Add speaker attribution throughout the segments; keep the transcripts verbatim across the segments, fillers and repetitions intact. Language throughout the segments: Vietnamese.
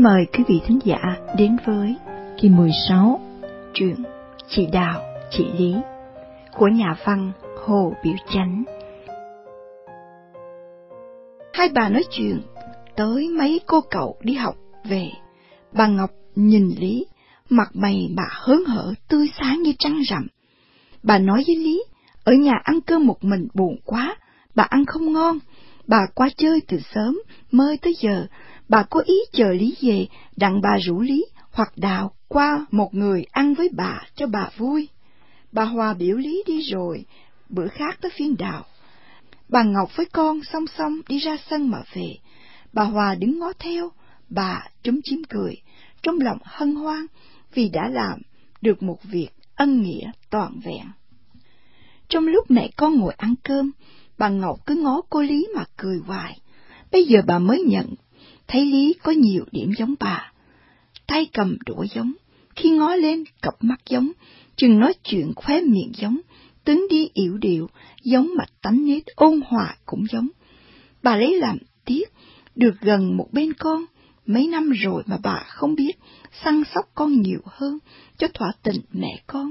Speaker 1: mời quý vị thính giả đến với kỳ mười sáu truyện Chị Đào, Chị Lý của nhà văn Hồ Biểu Chánh. Hai bà nói chuyện tới mấy cô cậu đi học về. Bà Ngọc nhìn Lý, mặt mày bà hớn hở tươi sáng như trăng rằm. Bà nói với Lý, ở nhà ăn cơm một mình buồn quá, bà ăn không ngon. Bà qua chơi từ sớm, mơi tới giờ, bà có ý chờ Lý về, đặng bà rủ Lý hoặc Đào qua một người ăn với bà cho bà vui. Bà Hòa biểu Lý đi rồi, bữa khác tới phiên Đào. Bà Ngọc với con song song đi ra sân mà về. Bà Hòa đứng ngó theo, bà trúm chím cười, trong lòng hân hoan vì đã làm được một việc ân nghĩa toàn vẹn. Trong lúc mẹ con ngồi ăn cơm, bà Ngọc cứ ngó cô Lý mà cười hoài. Bây giờ bà mới nhận, thấy Lý có nhiều điểm giống bà. Tay cầm đũa giống, khi ngó lên cặp mắt giống, chừng nói chuyện khóe miệng giống, tướng đi yểu điệu, giống mặt tánh nết ôn hòa cũng giống. Bà lấy làm tiếc, được gần một bên con, mấy năm rồi mà bà không biết săn sóc con nhiều hơn, cho thỏa tình mẹ con.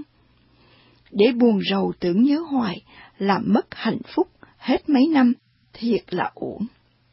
Speaker 1: Để buồn rầu tưởng nhớ hoài, làm mất hạnh phúc hết mấy năm, thiệt là uổng.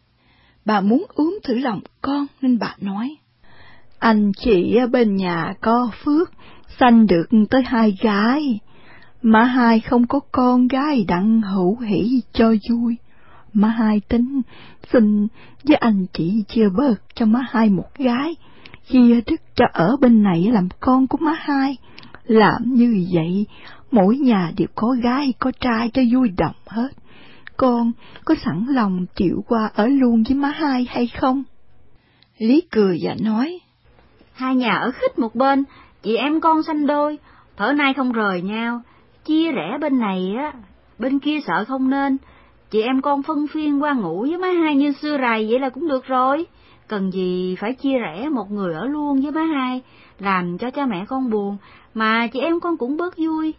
Speaker 1: Bà muốn uống thử lòng con nên bà nói, anh chị ở bên nhà có phước, sanh được tới hai gái, mà hai không có con gái đặng hữu hỷ cho vui. Má hai tính xin với anh chị chia bớt cho má hai một gái, chia đức cho ở bên này làm con của má hai. Làm như vậy, mỗi nhà đều có gái có trai cho vui đồng hết. Con có sẵn lòng chịu qua ở luôn với má hai hay không? Lý cười và nói,
Speaker 2: hai nhà ở khích một bên, chị em con sanh đôi, thở nay không rời nhau, chia rẽ bên này á, bên kia sợ không nên. Chị em con phân phiên qua ngủ với má hai như xưa rày vậy là cũng được rồi, cần gì phải chia rẽ một người ở luôn với má hai, làm cho cha mẹ con buồn, mà chị em con cũng bớt vui.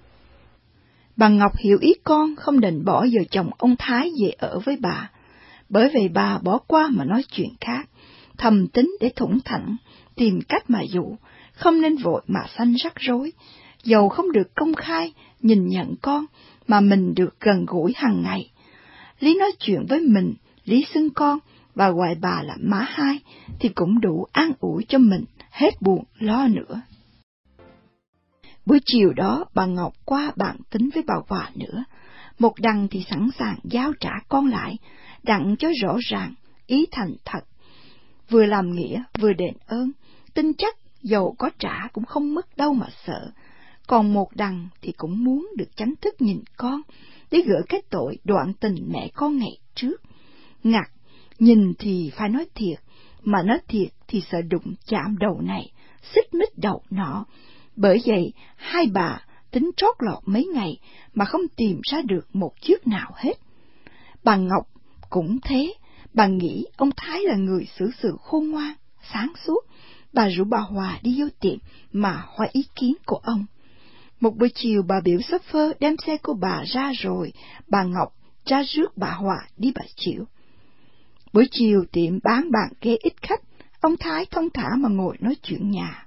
Speaker 1: Bà Ngọc hiểu ý con, không định bỏ vợ chồng ông Thái về ở với bà, bởi vậy bà bỏ qua mà nói chuyện khác, thầm tính để thủng thẳng, tìm cách mà dụ, không nên vội mà sanh rắc rối. Dầu không được công khai nhìn nhận con, mà mình được gần gũi hàng ngày. Lý nói chuyện với mình, Lý xưng con, và gọi bà là má hai, thì cũng đủ an ủi cho mình, hết buồn lo nữa. Buổi chiều đó, bà Ngọc qua bàn tính với bà Hòa nữa. Một đằng thì sẵn sàng giao trả con lại, đặng cho rõ ràng, ý thành thật. Vừa làm nghĩa, vừa đền ơn, tin chắc dầu có trả cũng không mất đâu mà sợ. Còn một đằng thì cũng muốn được chánh thức nhìn con, để gỡ cái tội đoạn tình mẹ con ngày trước. Ngặt, nhìn thì phải nói thiệt, mà nói thiệt thì sợ đụng chạm đầu này, xích mích đầu nọ. Bởi vậy, hai bà tính trót lọt mấy ngày mà không tìm ra được một chiếc nào hết. Bà Ngọc cũng thế, bà nghĩ ông Thái là người xử sự khôn ngoan, sáng suốt. Bà rủ bà Hòa đi vô tiệm mà hỏi ý kiến của ông. Một buổi chiều bà biểu shopper đem xe của bà ra rồi, bà Ngọc ra rước bà Hòa đi bà chịu. Buổi chiều tiệm bán bàn ghế ít khách, ông Thái thong thả mà ngồi nói chuyện nhà.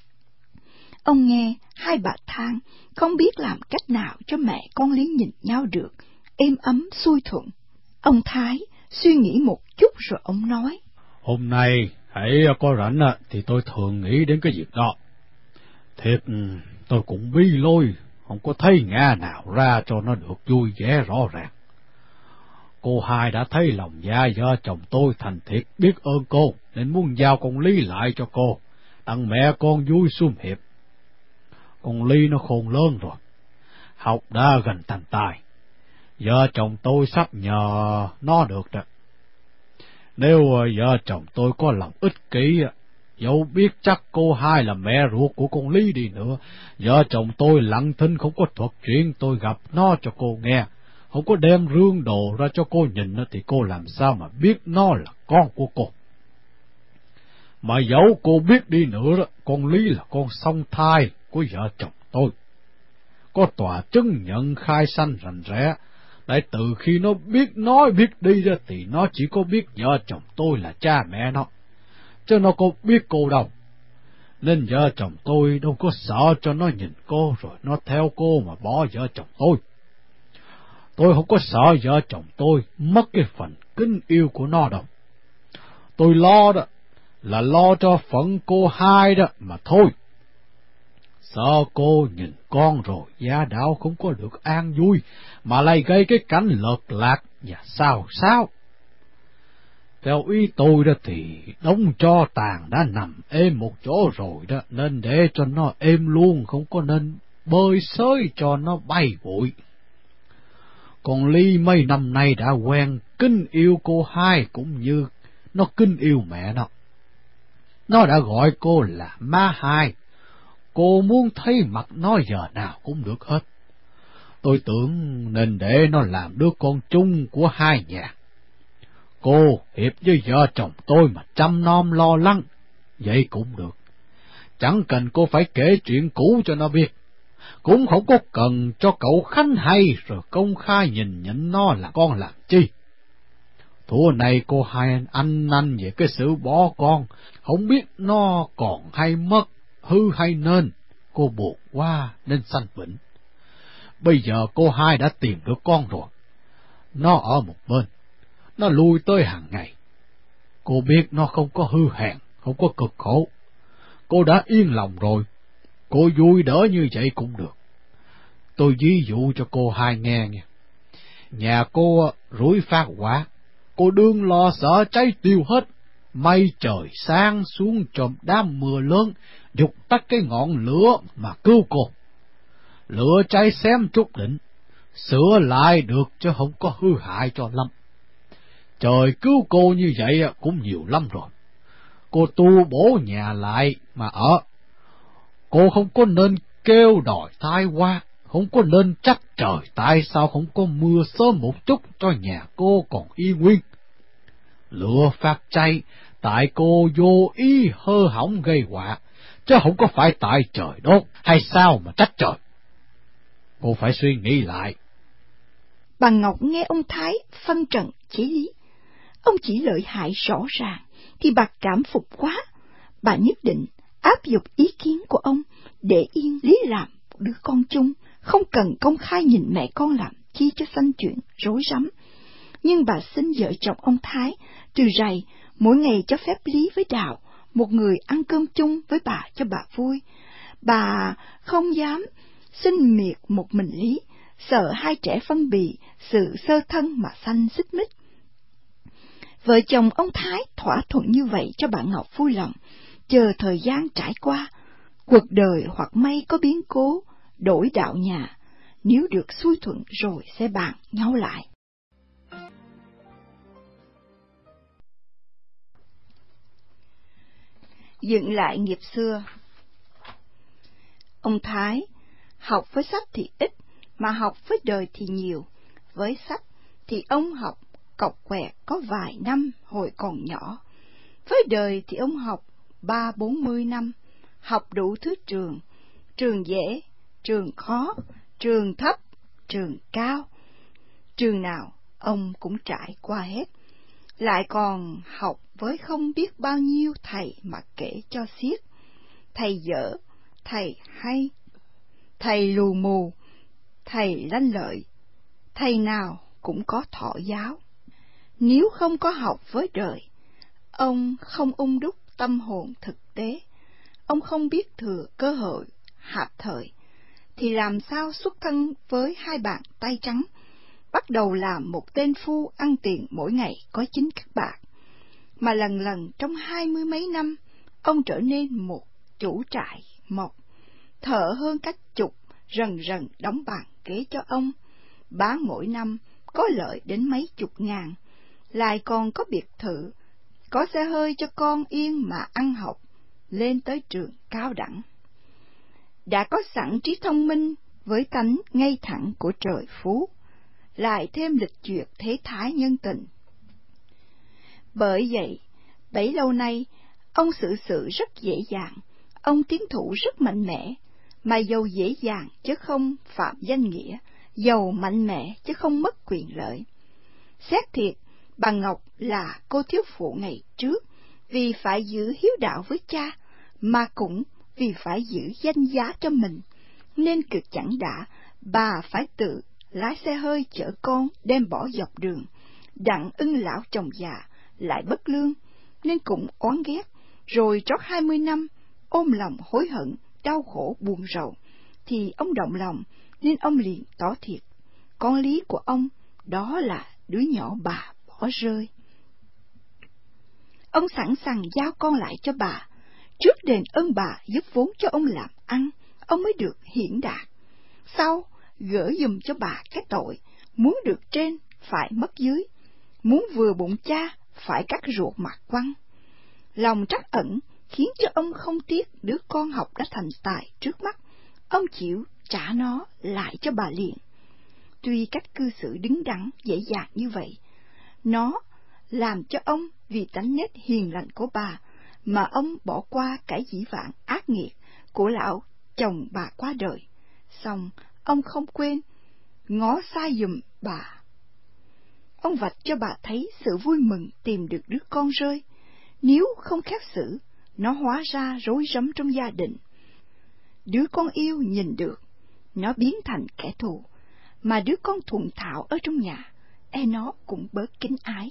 Speaker 1: Ông nghe hai bà than, không biết làm cách nào cho mẹ con Lý nhìn nhau được, êm ấm xuôi thuận. Ông Thái suy nghĩ một chút rồi ông nói,
Speaker 3: hôm nay hãy có rảnh thì tôi thường nghĩ đến cái việc đó. Thiệt, tôi cũng bí lôi, không có thấy ngã nào ra cho nó được vui vẻ rõ ràng. Cô hai đã thấy lòng dạ vợ chồng tôi thành thiệt biết ơn cô, nên muốn giao con Lý lại cho cô, đặng mẹ con vui sum hiệp. Con Lý nó khôn lớn rồi, học đã gần thành tài, vợ chồng tôi sắp nhờ nó được đó. Nếu vợ chồng tôi có lòng ích kỷ, dẫu biết chắc cô hai là mẹ ruột của con Lý đi nữa, vợ chồng tôi lặng thinh không có thuật chuyện tôi gặp nó cho cô nghe, không có đem rương đồ ra cho cô nhìn, thì cô làm sao mà biết nó là con của cô. Mà dẫu cô biết đi nữa đó, con Lý là con song thai của vợ chồng tôi, có tòa chứng nhận khai sanh rành rẽ. Tại từ khi nó biết nói biết đi ra thì nó chỉ có biết vợ chồng tôi là cha mẹ nó. chứ nó có biết cô đâu. Nên vợ chồng tôi đâu có sợ cho nó nhìn cô rồi nó theo cô mà bỏ vợ chồng tôi. Tôi không có sợ vợ chồng tôi mất cái phần kính yêu của nó đâu. Tôi lo đó là lo cho phận cô hai đó mà thôi. Sợ cô nhìn con rồi gia đạo không có được an vui, mà lại gây cái cảnh lợt lạc và sao sao. Theo ý tôi đó thì đống tro tàn đã nằm êm một chỗ rồi đó, nên để cho nó êm luôn, không có nên bơi xới cho nó bay bụi. Còn Ly mấy năm nay đã quen kính yêu cô hai cũng như nó kính yêu mẹ nó. Nó đã gọi cô là má hai. Cô muốn thấy mặt nó giờ nào cũng được hết. Tôi tưởng nên để nó làm đứa con chung của hai nhà. Cô hiệp với vợ chồng tôi mà chăm nom lo lắng, vậy cũng được. Chẳng cần cô phải kể chuyện cũ cho nó biết. Cũng không có cần cho cậu Khánh hay rồi công khai nhìn nhận nó là con làm chi. Thua này cô hai anh anh về cái sự bỏ con, không biết nó còn hay mất, hư hay nên, cô buồn quá nên sanh bệnh. Bây giờ cô hai đã tìm được con rồi, nó ở một bên, nó lui tới hàng ngày. Cô biết nó không có hư hèn, không có cực khổ. Cô đã yên lòng rồi, cô vui đỡ như vậy cũng được. Tôi ví dụ cho cô hai nghe nha. Nhà cô rủi phát quả, cô đương lo sợ cháy tiêu hết. Mây trời sáng xuống trộm đám mưa lớn, dục tắt cái ngọn lửa mà cứu cô. Lửa cháy xém chút đỉnh, sửa lại được chứ không có hư hại cho lắm. Trời cứu cô như vậy cũng nhiều lắm rồi. Cô tu bổ nhà lại mà ở. Cô không có nên kêu đòi tai qua, không có nên trách trời tại sao không có mưa sớm một chút cho nhà cô còn y nguyên. Lửa phát cháy tại cô vô ý hơ hỏng gây họa, chứ không có phải tại trời đốt hay sao mà trách trời. Cô phải suy nghĩ lại.
Speaker 1: Bà Ngọc nghe ông Thái phân trần chỉ lý. Ông chỉ lợi hại rõ ràng thì bà cảm phục quá. Bà nhất định áp dụng ý kiến của ông để yên Lý làm đứa con chung, không cần công khai nhìn mẹ con làm chi cho sanh chuyện rối rắm. Nhưng bà xin vợ chồng ông Thái từ rày mỗi ngày cho phép Lý với Đào một người ăn cơm chung với bà cho bà vui. Bà không dám xin miệt một mình Lý, sợ hai trẻ phân bì sự sơ thân mà sanh xích mích. Vợ chồng ông Thái thỏa thuận như vậy cho bà Ngọc vui lòng, chờ thời gian trải qua, cuộc đời hoặc may có biến cố, đổi đạo nhà, nếu được xuôi thuận rồi sẽ bàn nhau lại. Dựng lại nghiệp xưa. Ông Thái học với sách thì ít, mà học với đời thì nhiều. Với sách thì ông học cọc quẹt có vài năm hồi còn nhỏ. Với đời thì ông học ba bốn mươi năm, học đủ thứ trường, trường dễ, trường khó, trường thấp, trường cao. Trường nào ông cũng trải qua hết, lại còn học với không biết bao nhiêu thầy mà kể cho xiết. Thầy dở, thầy hay, thầy lù mù, thầy lanh lợi, thầy nào cũng có thọ giáo. Nếu không có học với đời, ông không ung đúc tâm hồn thực tế, ông không biết thừa cơ hội hạp thời, thì làm sao xuất thân với hai bàn tay trắng, bắt đầu làm một tên phu ăn tiền mỗi ngày có chính các bạc. Mà lần lần trong hai mươi mấy năm, ông trở nên một chủ trại mộc, thợ hơn cách chục, rần rần đóng bàn ghế cho ông, bán mỗi năm có lợi đến mấy chục ngàn, lại còn có biệt thự, có xe hơi cho con yên mà ăn học, lên tới trường cao đẳng. Đã có sẵn trí thông minh với tánh ngay thẳng của trời phú, lại thêm lịch duyệt thế thái nhân tình. Bởi vậy, bấy lâu nay, ông xử sự rất dễ dàng, ông tiến thủ rất mạnh mẽ, mà giàu dễ dàng chứ không phạm danh nghĩa, giàu mạnh mẽ chứ không mất quyền lợi. Xét thiệt, bà Ngọc là cô thiếu phụ ngày trước, vì phải giữ hiếu đạo với cha, mà cũng vì phải giữ danh giá cho mình, nên cực chẳng đã, bà phải tự lái xe hơi chở con đem bỏ dọc đường. Đặng ưng lão chồng già lại bất lương, nên cũng oán ghét, rồi trót hai mươi năm, ôm lòng hối hận, đau khổ buồn rầu, thì ông động lòng, nên ông liền tỏ thiệt con Lý của ông, đó là đứa nhỏ bà bỏ rơi. Ông sẵn sàng giao con lại cho bà, trước đền ơn bà giúp vốn cho ông làm ăn, ông mới được hiển đạt. Sau, gỡ dùm cho bà cái tội, muốn được trên phải mất dưới, muốn vừa bụng cha phải cắt ruột mặt quăng. Lòng trắc ẩn khiến cho ông không tiếc đứa con học đã thành tài trước mắt, ông chịu trả nó lại cho bà liền. Tuy cách cư xử đứng đắn dễ dàng như vậy, nó làm cho ông vì tánh nết hiền lành của bà mà ông bỏ qua cái dĩ vãng ác nghiệt của lão chồng bà qua đời. Xong ông không quên ngó sai giùm bà. Ông vạch cho bà thấy sự vui mừng tìm được đứa con rơi, nếu không khéo xử, nó hóa ra rối rắm trong gia đình. Đứa con yêu nhìn được, nó biến thành kẻ thù, mà đứa con thuần thạo ở trong nhà, e nó cũng bớt kính ái.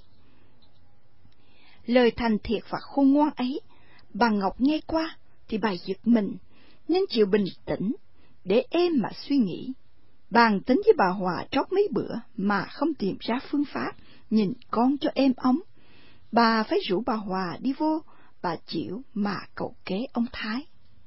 Speaker 1: Lời thành thiệt và khôn ngoan ấy, bà Ngọc nghe qua thì bà giật mình, nên chịu bình tĩnh để êm mà suy nghĩ. Bàn tính với bà Hòa trót mấy bữa mà không tìm ra phương pháp nhìn con cho êm ấm. Bà phải rủ bà Hòa đi vô, bà chịu mà cầu kế ông Thái.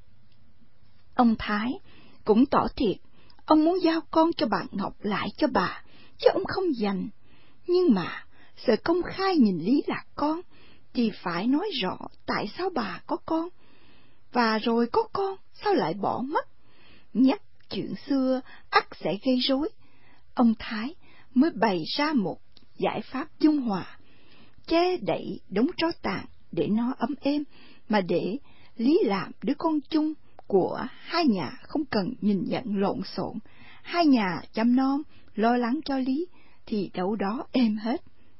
Speaker 1: Ông Thái cũng tỏ thiệt, ông muốn giao con cho bà Ngọc lại cho bà, chứ ông không dành. Nhưng mà, sợ công khai nhìn Lý là con, thì phải nói rõ tại sao bà có con, và rồi có con sao lại bỏ mất. Nhắc chuyện xưa ắt sẽ gây rối. Ông Thái mới bày ra một giải pháp dung hòa, che đậy đống tro tàn để nó ấm êm, mà để Lý làm đứa con chung của hai nhà, không cần nhìn nhận lộn xộn. Hai nhà chăm nom lo lắng cho Lý thì đâu đó êm hết.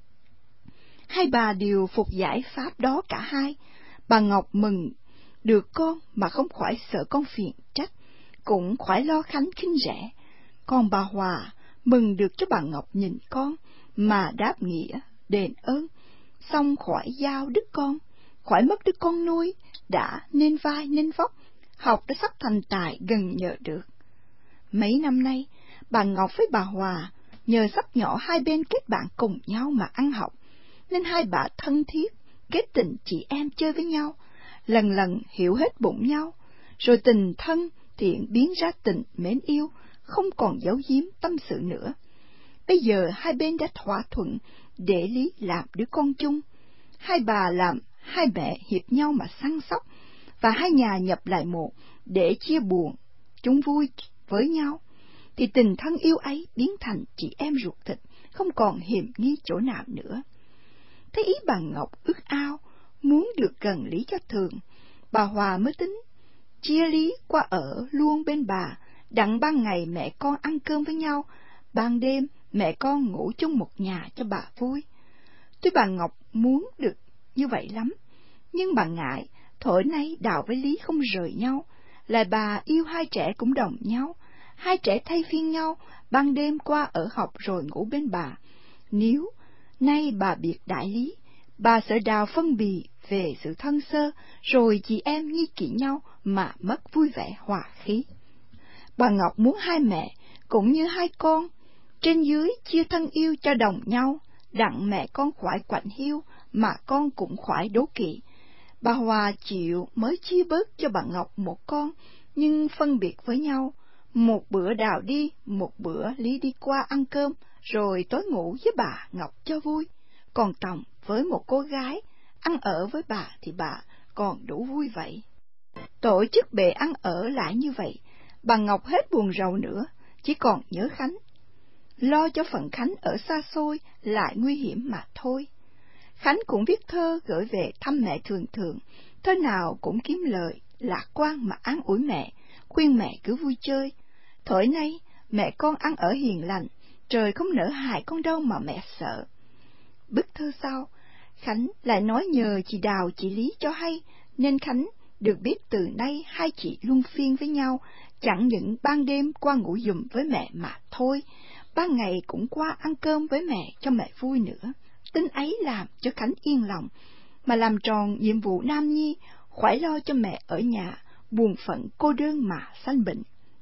Speaker 1: Hai bà đều phục giải pháp đó cả hai. Bà Ngọc mừng được con mà không khỏi sợ con phiền trách, cũng khỏi lo Khánh khinh rẻ. Còn bà Hòa mừng được cho bà Ngọc nhìn con mà đáp nghĩa đền ơn, xong khỏi giao đứa con, khỏi mất đứa con nuôi đã nên vai nên vóc, học đã sắp thành tài gần nhờ được. Mấy năm nay, bà Ngọc với bà Hòa nhờ sắp nhỏ hai bên kết bạn cùng nhau mà ăn học, nên hai bà thân thiết, kết tình chị em chơi với nhau, lần lần hiểu hết bụng nhau, rồi tình thân thiện biến ra tình mến yêu, không còn giấu giếm tâm sự nữa. Bây giờ hai bên đã thỏa thuận để Lý làm đứa con chung, hai bà làm hai mẹ hiệp nhau mà săn sóc, và hai nhà nhập lại một để chia buồn, chung vui với nhau, thì tình thân yêu ấy biến thành chị em ruột thịt, không còn hiềm nghi chỗ nào nữa. Thấy ý bà Ngọc ước ao, muốn được gần Lý cho thường, bà Hòa mới tính chia Lý qua ở luôn bên bà, đặng ban ngày mẹ con ăn cơm với nhau, ban đêm mẹ con ngủ chung một nhà cho bà vui. Tuy bà Ngọc muốn được như vậy lắm, nhưng bà ngại thổi nay Đào với Lý không rời nhau, lại bà yêu hai trẻ cũng đồng nhau, hai trẻ thay phiên nhau, ban đêm qua ở học rồi ngủ bên bà. Nếu nay bà biệt đại Lý, bà sợ Đào phân bì về sự thân sơ, rồi chị em nghi kỵ nhau mà mất vui vẻ hòa khí. Bà Ngọc muốn hai mẹ cũng như hai con, trên dưới chia thân yêu cho đồng nhau, đặng mẹ con khỏi quạnh hiu, mà con cũng khỏi đố kỵ. Bà Hòa chịu mới chia bớt cho bà Ngọc một con, nhưng phân biệt với nhau. Một bữa Đào đi, một bữa Lý đi qua ăn cơm, rồi tối ngủ với bà Ngọc cho vui. Còn Tòng với một cô gái, ăn ở với bà thì bà còn đủ vui vậy. Tổ chức bề ăn ở lại như vậy, bà Ngọc hết buồn rầu nữa, chỉ còn nhớ Khánh. Lo cho phận Khánh ở xa xôi lại nguy hiểm mà thôi. Khánh cũng viết thơ gửi về thăm mẹ thường thường, thơ nào cũng kiếm lời, lạc quan mà an ủi mẹ, khuyên mẹ cứ vui chơi. Thổi nay, mẹ con ăn ở hiền lành, trời không nỡ hại con đâu mà mẹ sợ. Bức thư sau, Khánh lại nói nhờ chị Đào chị Lý cho hay, nên Khánh được biết từ nay hai chị luân phiên với nhau, chẳng những ban đêm qua ngủ giùm với mẹ mà thôi, ban ngày cũng qua ăn cơm với mẹ cho mẹ vui nữa. Tính ấy làm cho Khánh yên lòng, mà làm tròn nhiệm vụ nam nhi, khỏi lo cho mẹ ở nhà buồn phận cô đơn mà sanh bệnh.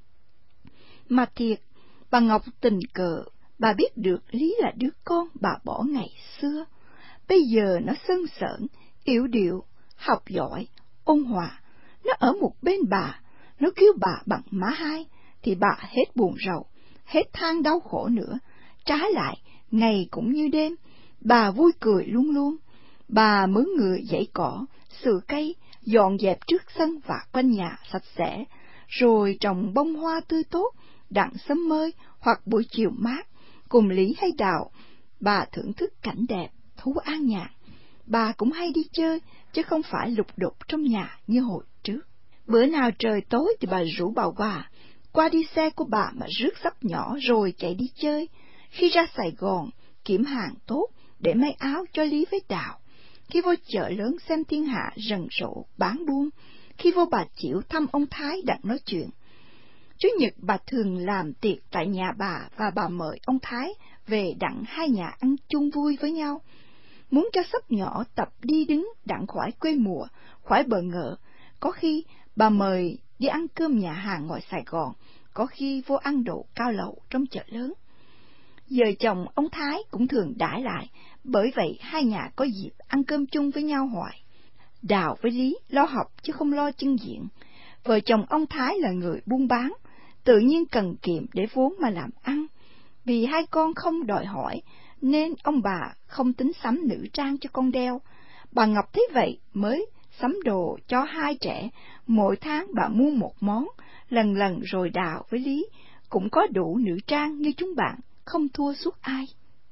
Speaker 1: Mà thiệt, bà Ngọc tình cờ, bà biết được Lý là đứa con bà bỏ ngày xưa. Bây giờ nó sân sởn, yểu điệu, học giỏi, ôn hòa. Nó ở một bên bà, nó kêu bà bằng má hai, thì bà hết buồn rầu, hết than đau khổ nữa. Trái lại, ngày cũng như đêm, bà vui cười luôn luôn. Bà mướn người dãy cỏ, sừ cây, dọn dẹp trước sân và quanh nhà sạch sẽ, rồi trồng bông hoa tươi tốt, đặng sớm mơi hoặc buổi chiều mát, cùng Lý hay Đào. Bà thưởng thức cảnh đẹp, thú an nhàn. Bà cũng hay đi chơi, chứ không phải lục đục trong nhà như hồi trước. Bữa nào trời tối thì bà rủ bà Hòa qua đi xe của bà mà rước sắp nhỏ rồi chạy đi chơi. Khi ra Sài Gòn, kiểm hàng tốt để may áo cho Lý với Đào. Khi vô chợ lớn xem thiên hạ rần rộ bán buôn. Khi vô bà Chiểu thăm ông Thái đặng nói chuyện. Chủ nhật bà thường làm tiệc tại nhà bà, và bà mời ông Thái về đặng hai nhà ăn chung vui với nhau. Muốn cho sắp nhỏ tập đi đứng đặng khỏi quê mùa, khỏi bỡ ngỡ. Có khi bà mời đi ăn cơm nhà hàng ngoài Sài Gòn, có khi vô ăn đồ cao lầu trong chợ lớn. Giờ chồng ông Thái cũng thường đãi lại, bởi vậy hai nhà có dịp ăn cơm chung với nhau hoài. Đào với Lý lo học chứ không lo chân diện. Vợ chồng ông Thái là người buôn bán, tự nhiên cần kiệm để vốn mà làm ăn. Vì hai con không đòi hỏi, nên ông bà không tính sắm nữ trang cho con đeo. Bà Ngọc thấy vậy mới sắm đồ cho hai trẻ, mỗi tháng bà mua một món, lần lần rồi Đào với Lý cũng có đủ nữ trang như chúng bạn, không thua suốt ai.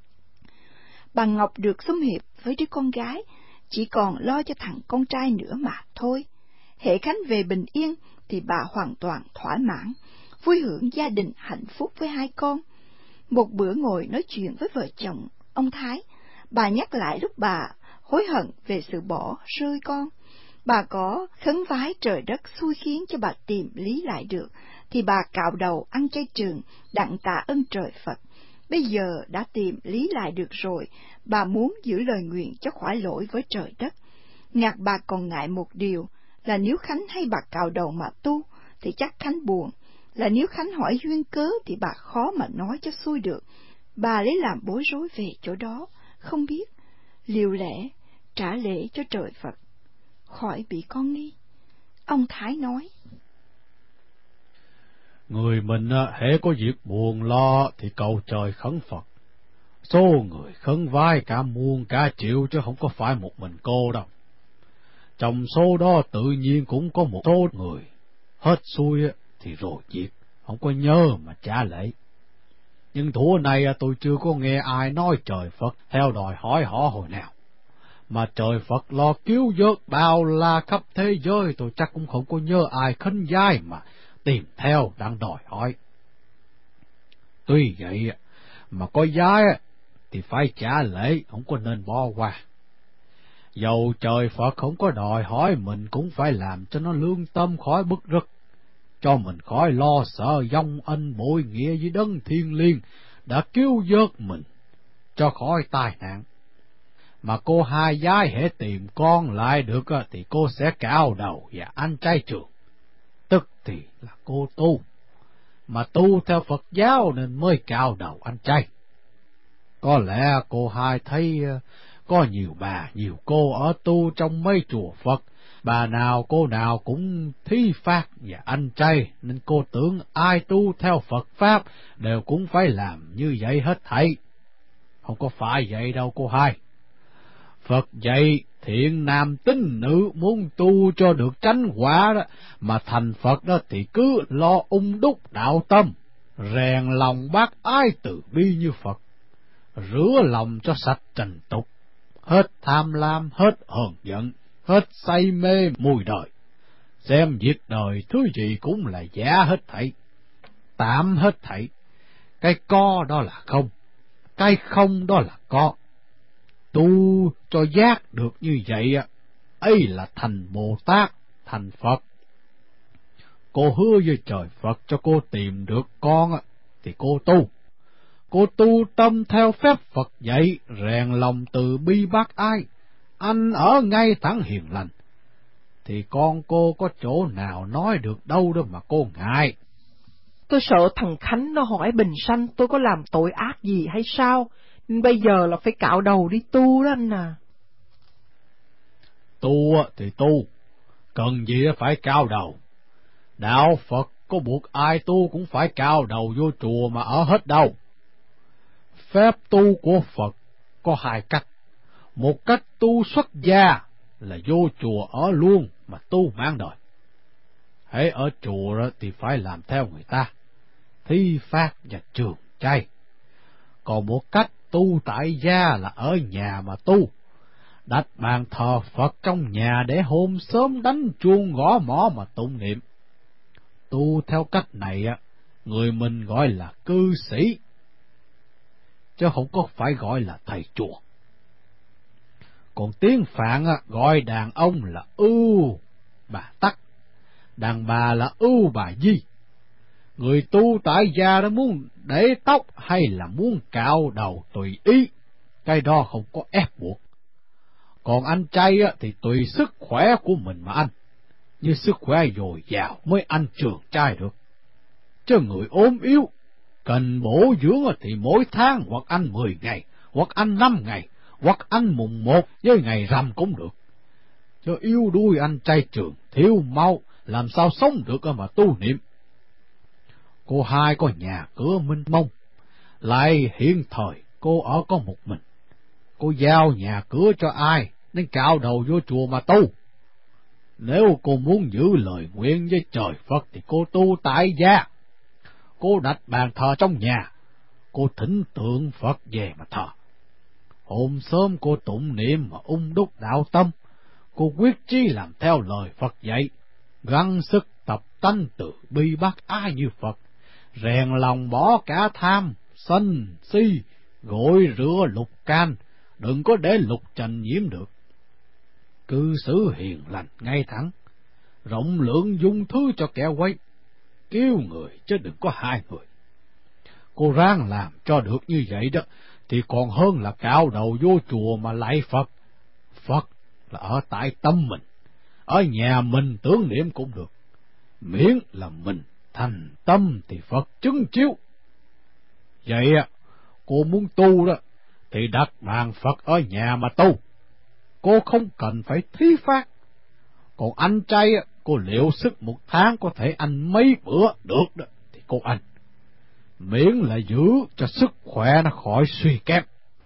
Speaker 1: Bà Ngọc được xúm hiệp với đứa con gái, chỉ còn lo cho thằng con trai nữa mà thôi. Hễ Khánh về bình yên thì bà hoàn toàn thỏa mãn, vui hưởng gia đình hạnh phúc với hai con. Một bữa ngồi nói chuyện với vợ chồng ông Thái, bà nhắc lại lúc bà hối hận về sự bỏ rơi con. Bà có khấn vái trời đất xui khiến cho bà tìm Lý lại được, thì bà cạo đầu ăn chay trường đặng tạ ơn trời Phật. Bây giờ đã tìm Lý lại được rồi, bà muốn giữ lời nguyện cho khỏi lỗi với trời đất. Ngặt bà còn ngại một điều, là nếu Khánh hay bà cạo đầu mà tu, thì chắc Khánh buồn, là nếu Khánh hỏi duyên cớ thì bà khó mà nói cho xuôi được. Bà lấy làm bối rối về chỗ đó, không biết liều lẽ trả lễ cho trời Phật, khỏi bị con nghi. Ông Thái nói:
Speaker 3: Người mình hễ có việc buồn lo thì cầu trời khấn Phật. Số người khấn vái cả muôn cả triệu, chứ không có phải một mình cô đâu. Trong số đó tự nhiên cũng có một số người hết xuôi thì rồi việc, không có nhớ mà trả lễ. Nhưng thủa này tôi chưa có nghe ai nói trời Phật theo đòi hỏi họ hồi nào. Mà trời Phật lo cứu vớt bao la khắp thế giới, tôi chắc cũng không có nhớ ai khấn vái mà tìm theo đang đòi hỏi. Tuy vậy mà có vái thì phải trả lễ, không có nên bỏ qua. Dầu trời Phật không có đòi hỏi, mình cũng phải làm cho nó lương tâm khỏi bức rứt, cho mình khỏi lo sợ vong ân bội nghĩa với đấng thiên liêng đã cứu vớt mình cho khỏi tai nạn. Mà cô hai vái hễ tìm con lại được thì cô sẽ cạo đầu và ăn chay trường, tức thì là cô tu, mà tu theo Phật giáo nên mới cạo đầu ăn chay. Có lẽ cô hai thấy có nhiều bà, nhiều cô ở tu trong mấy chùa Phật, bà nào cô nào cũng thí phát và ăn chay, nên cô tưởng ai tu theo Phật Pháp đều cũng phải làm như vậy hết thảy. Không có phải vậy đâu cô hai. Phật dạy thiện nam tín nữ muốn tu cho được chánh quả đó, mà thành Phật đó thì cứ lo ung đúc đạo tâm, rèn lòng bác ái từ bi như Phật, rửa lòng cho sạch trần tục, hết tham lam, hết hờn giận, hết say mê mùi đời. Xem việc đời thứ gì cũng là giả hết thảy, tạm hết thảy. Cái có đó là không, cái không đó là có. tu cho giác được như vậy, ấy là thành Bồ Tát, thành Phật. Cô hứa với trời Phật cho cô tìm được con, thì cô tu. Cô tu tâm theo phép Phật dạy, rèn lòng từ bi bác ái, anh ở ngay thẳng hiền lành, thì con cô có chỗ nào nói được đâu đó mà cô ngại.
Speaker 4: Tôi sợ thằng Khánh nó hỏi Bình Sanh tôi có làm tội ác gì hay sao, nên bây giờ là phải cạo đầu đi tu đó anh à.
Speaker 3: Tu thì tu, cần gì phải cạo đầu. Đạo Phật có buộc ai tu cũng phải cạo đầu vô chùa mà ở hết đâu. Phép tu của Phật có hai cách. Một cách tu xuất gia là vô chùa ở luôn mà tu mang đời. Hễ ở chùa thì phải làm theo người ta, thi phát và trường chay. Còn một cách tu tại gia là ở nhà mà tu, đặt bàn thờ Phật trong nhà để hôm sớm đánh chuông gõ mõ mà tụng niệm. Tu theo cách này, người mình gọi là cư sĩ, chứ không có phải gọi là thầy chùa. Còn tiếng Phạn gọi đàn ông là ưu bà tắc, đàn bà là ưu bà di. Người tu tại gia đó muốn để tóc hay là muốn cạo đầu tùy ý, cái đó không có ép buộc. Còn anh chay thì tùy sức khỏe của mình mà anh, như sức khỏe dồi dào mới ăn trường chay được. Chứ người ốm yếu, cần bổ dưỡng thì mỗi tháng hoặc ăn mười ngày, hoặc ăn năm ngày, hoặc ăn mùng một với ngày rằm cũng được. Chứ yếu đuôi ăn chay trường, thiếu máu, làm sao sống được mà tu niệm. Cô hai có nhà cửa mênh mông, lại hiện thời cô ở có một mình. Cô giao nhà cửa cho ai nên cạo đầu vô chùa mà tu. Nếu cô muốn giữ lời nguyện với trời Phật thì cô tu tại gia. Cô đặt bàn thờ trong nhà, cô thỉnh tượng Phật về mà thờ. Hôm sớm cô tụng niệm mà ung đúc đạo tâm, cô quyết chí làm theo lời Phật dạy, gắng sức tập tánh từ bi bác ái như Phật, rèn lòng bỏ cả tham, sân, si, gội rửa lục can, đừng có để lục trần nhiễm được. Cư xử hiền lành ngay thẳng, rộng lượng dung thứ cho kẻ quấy, kêu người chứ đừng có hai người. Cô ráng làm cho được như vậy đó, thì còn hơn là cạo đầu vô chùa mà lạy Phật. Phật là ở tại tâm mình, ở nhà mình tưởng niệm cũng được, miễn là mình thành tâm thì Phật chứng chiếu. Vậy cô muốn tu đó thì đặt bàn Phật ở nhà mà tu, cô không cần phải thí phát. Còn ăn chay, cô liệu sức một tháng có thể ăn mấy bữa được đó thì cô ăn, miễn là giữ cho sức khỏe nó khỏi suy kém.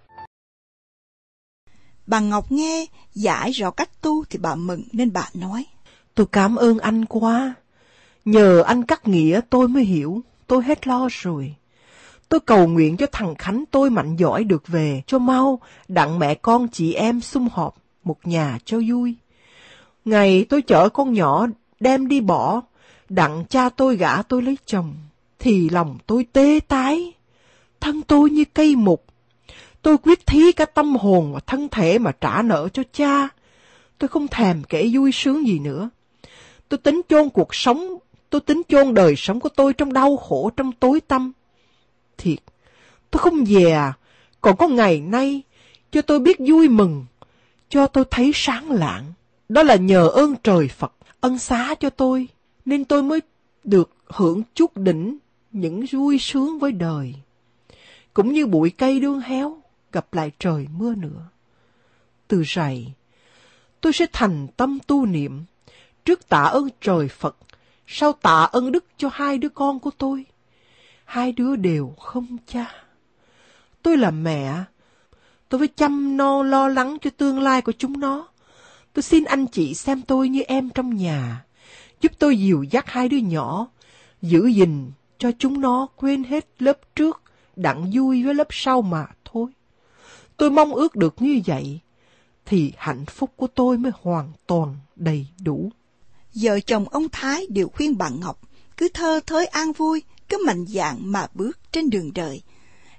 Speaker 1: Bà Ngọc nghe giải rõ cách tu thì bà mừng, nên bà nói:
Speaker 4: Tôi cảm ơn anh quá, nhờ anh cắt nghĩa tôi mới hiểu, tôi hết lo rồi. Tôi cầu nguyện cho thằng Khánh tôi mạnh giỏi được về cho mau, đặng mẹ con chị em sum họp một nhà cho vui. Ngày tôi chở con nhỏ đem đi bỏ, đặng cha tôi gả tôi lấy chồng, thì lòng tôi tê tái, thân tôi như cây mục. Tôi quyết thí cả tâm hồn và thân thể mà trả nợ cho cha. Tôi không thèm kể vui sướng gì nữa. Tôi tính chôn cuộc sống, tôi tính chôn đời sống của tôi trong đau khổ, trong tối tăm. Thiệt, tôi không già, còn có ngày nay cho tôi biết vui mừng, cho tôi thấy sáng lạng. Đó là nhờ ơn trời Phật ân xá cho tôi, nên tôi mới được hưởng chút đỉnh những vui sướng với đời. Cũng như bụi cây đương héo, gặp lại trời mưa nữa. Từ rày, tôi sẽ thành tâm tu niệm, trước tạ ơn trời Phật, sau tạ ơn đức cho hai đứa con của tôi. Hai đứa đều không cha. Tôi là mẹ, tôi phải chăm no lo lắng cho tương lai của chúng nó. Tôi xin anh chị xem tôi như em trong nhà, giúp tôi dìu dắt hai đứa nhỏ, giữ gìn cho chúng nó quên hết lớp trước, đặng vui với lớp sau mà thôi. Tôi mong ước được như vậy, thì hạnh phúc của tôi mới hoàn toàn đầy đủ.
Speaker 1: Vợ chồng ông Thái đều khuyên bà Ngọc cứ thơ thới an vui, cứ mạnh dạn mà bước trên đường đời.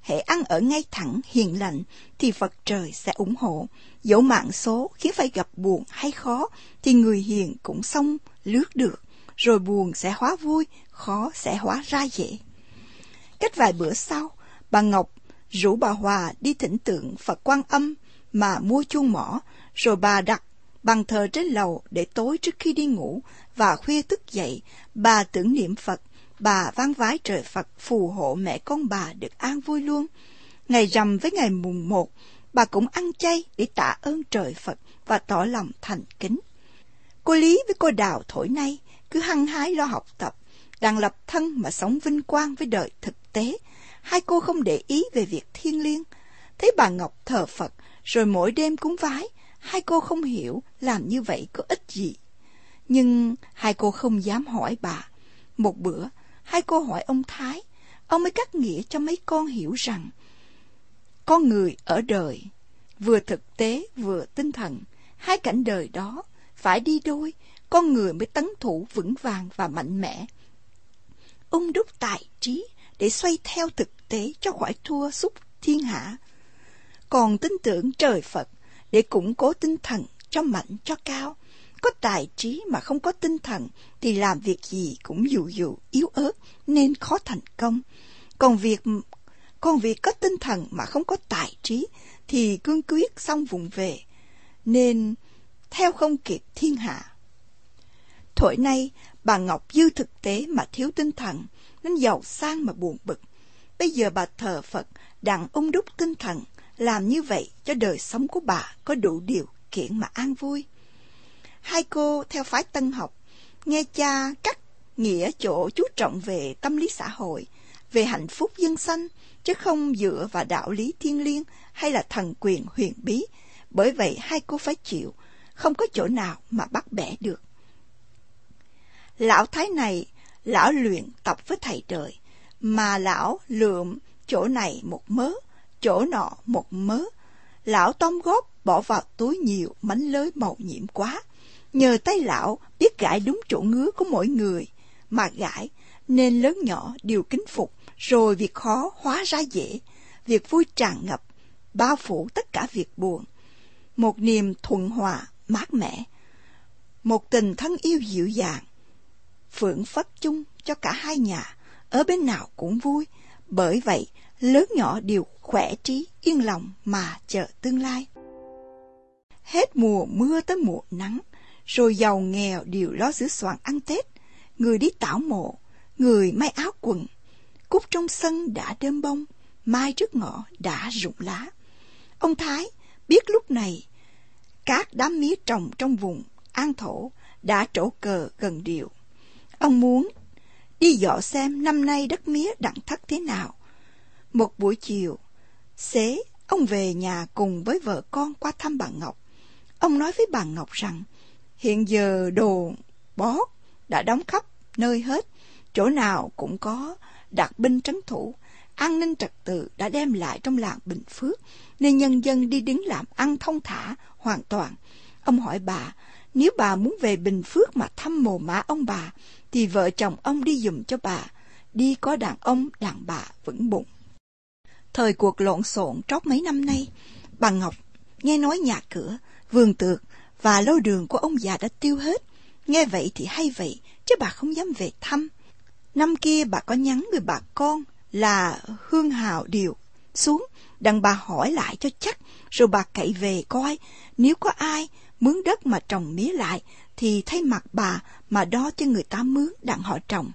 Speaker 1: hễ ăn ở ngay thẳng hiền lành thì Phật trời sẽ ủng hộ. Dẫu mạng số khiến phải gặp buồn hay khó thì người hiền cũng xong lướt được, rồi buồn sẽ hóa vui, khó sẽ hóa ra dễ. Cách vài bữa sau, bà Ngọc rủ bà Hòa đi thỉnh tượng Phật Quan Âm mà mua chuông mỏ, rồi bà đặt bàn thờ trên lầu để tối trước khi đi ngủ và khuya thức dậy, bà tưởng niệm Phật, bà vang vái trời Phật phù hộ mẹ con bà được an vui luôn. Ngày rằm với ngày mùng một, bà cũng ăn chay để tạ ơn trời Phật và tỏ lòng thành kính. Cô Lý với cô Đào thổi nay cứ hăng hái lo học tập, đang lập thân mà sống vinh quang với đời thực tế. Hai cô không để ý về việc thiêng liêng. Thấy bà Ngọc thờ Phật rồi mỗi đêm cúng vái, hai cô không hiểu làm như vậy có ích gì. Nhưng hai cô không dám hỏi bà. Một bữa, hai cô hỏi ông Thái, ông mới cắt nghĩa cho mấy con hiểu rằng con người ở đời vừa thực tế vừa tinh thần, hai cảnh đời đó phải đi đôi, con người mới tấn thủ vững vàng và mạnh mẽ. Ung đúc tài trí để xoay theo thực tế cho khỏi thua xúc thiên hạ, còn tin tưởng trời Phật để củng cố tinh thần cho mạnh cho cao. Có tài trí mà không có tinh thần thì làm việc gì cũng dụ dụ yếu ớt nên khó thành công. Còn việc còn việc có tinh thần mà không có tài trí thì cương quyết xong vụng về, nên theo không kịp thiên hạ. Thổi nay bà Ngọc dư thực tế mà thiếu tinh thần, nên giàu sang mà buồn bực. Bây giờ bà thờ Phật đặng ung đúc tinh thần, làm như vậy cho đời sống của bà có đủ điều kiện mà an vui. Hai cô theo phái Tân học, nghe cha cắt nghĩa chỗ chú trọng về tâm lý xã hội, về hạnh phúc dân sanh, chứ không dựa vào đạo lý thiêng liêng hay là thần quyền huyền bí. Bởi vậy hai cô phải chịu, không có chỗ nào mà bắt bẻ được. Lão Thái này, lão luyện tập với thầy trời, mà lão lượm chỗ này một mớ, chỗ nọ một mớ. Lão tóm góp bỏ vào túi nhiều mánh lới màu nhiệm quá. Nhờ tay lão biết gãi đúng chỗ ngứa của mỗi người mà gãi, nên lớn nhỏ đều kính phục, rồi việc khó hóa ra dễ, việc vui tràn ngập, bao phủ tất cả việc buồn. Một niềm thuận hòa, mát mẻ, một tình thân yêu dịu dàng, phượng phất chung cho cả hai nhà, ở bên nào cũng vui. Bởi vậy, lớn nhỏ đều khỏe trí, yên lòng mà chờ tương lai. Hết mùa mưa tới mùa nắng, rồi giàu nghèo đều lo sửa soạn ăn Tết. Người đi tảo mộ, người may áo quần. Cúc trong sân đã đơm bông, mai trước ngõ đã rụng lá. Ông Thái biết lúc này các đám mía trồng trong vùng An Thổ đã trổ cờ gần điệu. Ông muốn đi dọ xem năm nay đất mía đặng thất thế nào. Một buổi chiều xế, ông về nhà cùng với vợ con qua thăm bà Ngọc. Ông nói với bà Ngọc rằng hiện giờ đồ bó đã đóng khắp nơi hết, chỗ nào cũng có đặt binh trấn thủ, an ninh trật tự đã đem lại trong làng Bình Phước, nên nhân dân đi đứng làm ăn thông thả hoàn toàn. Ông hỏi bà, nếu bà muốn về Bình Phước mà thăm mồ mả ông bà, thì vợ chồng ông đi giùm cho bà, đi có đàn ông đàn bà vững bụng. Thời cuộc lộn xộn trót mấy năm nay, bà Ngọc nghe nói nhà cửa, vườn tược và lâu đường của ông già đã tiêu hết. Nghe vậy thì hay vậy, chứ bà không dám về thăm. Năm kia bà có nhắn người bà con là Hương Hào Điều xuống, đặng bà hỏi lại cho chắc, rồi bà cậy về coi, nếu có ai mướn đất mà trồng mía lại, thì thay mặt bà mà đo cho người ta mướn đặng họ trồng.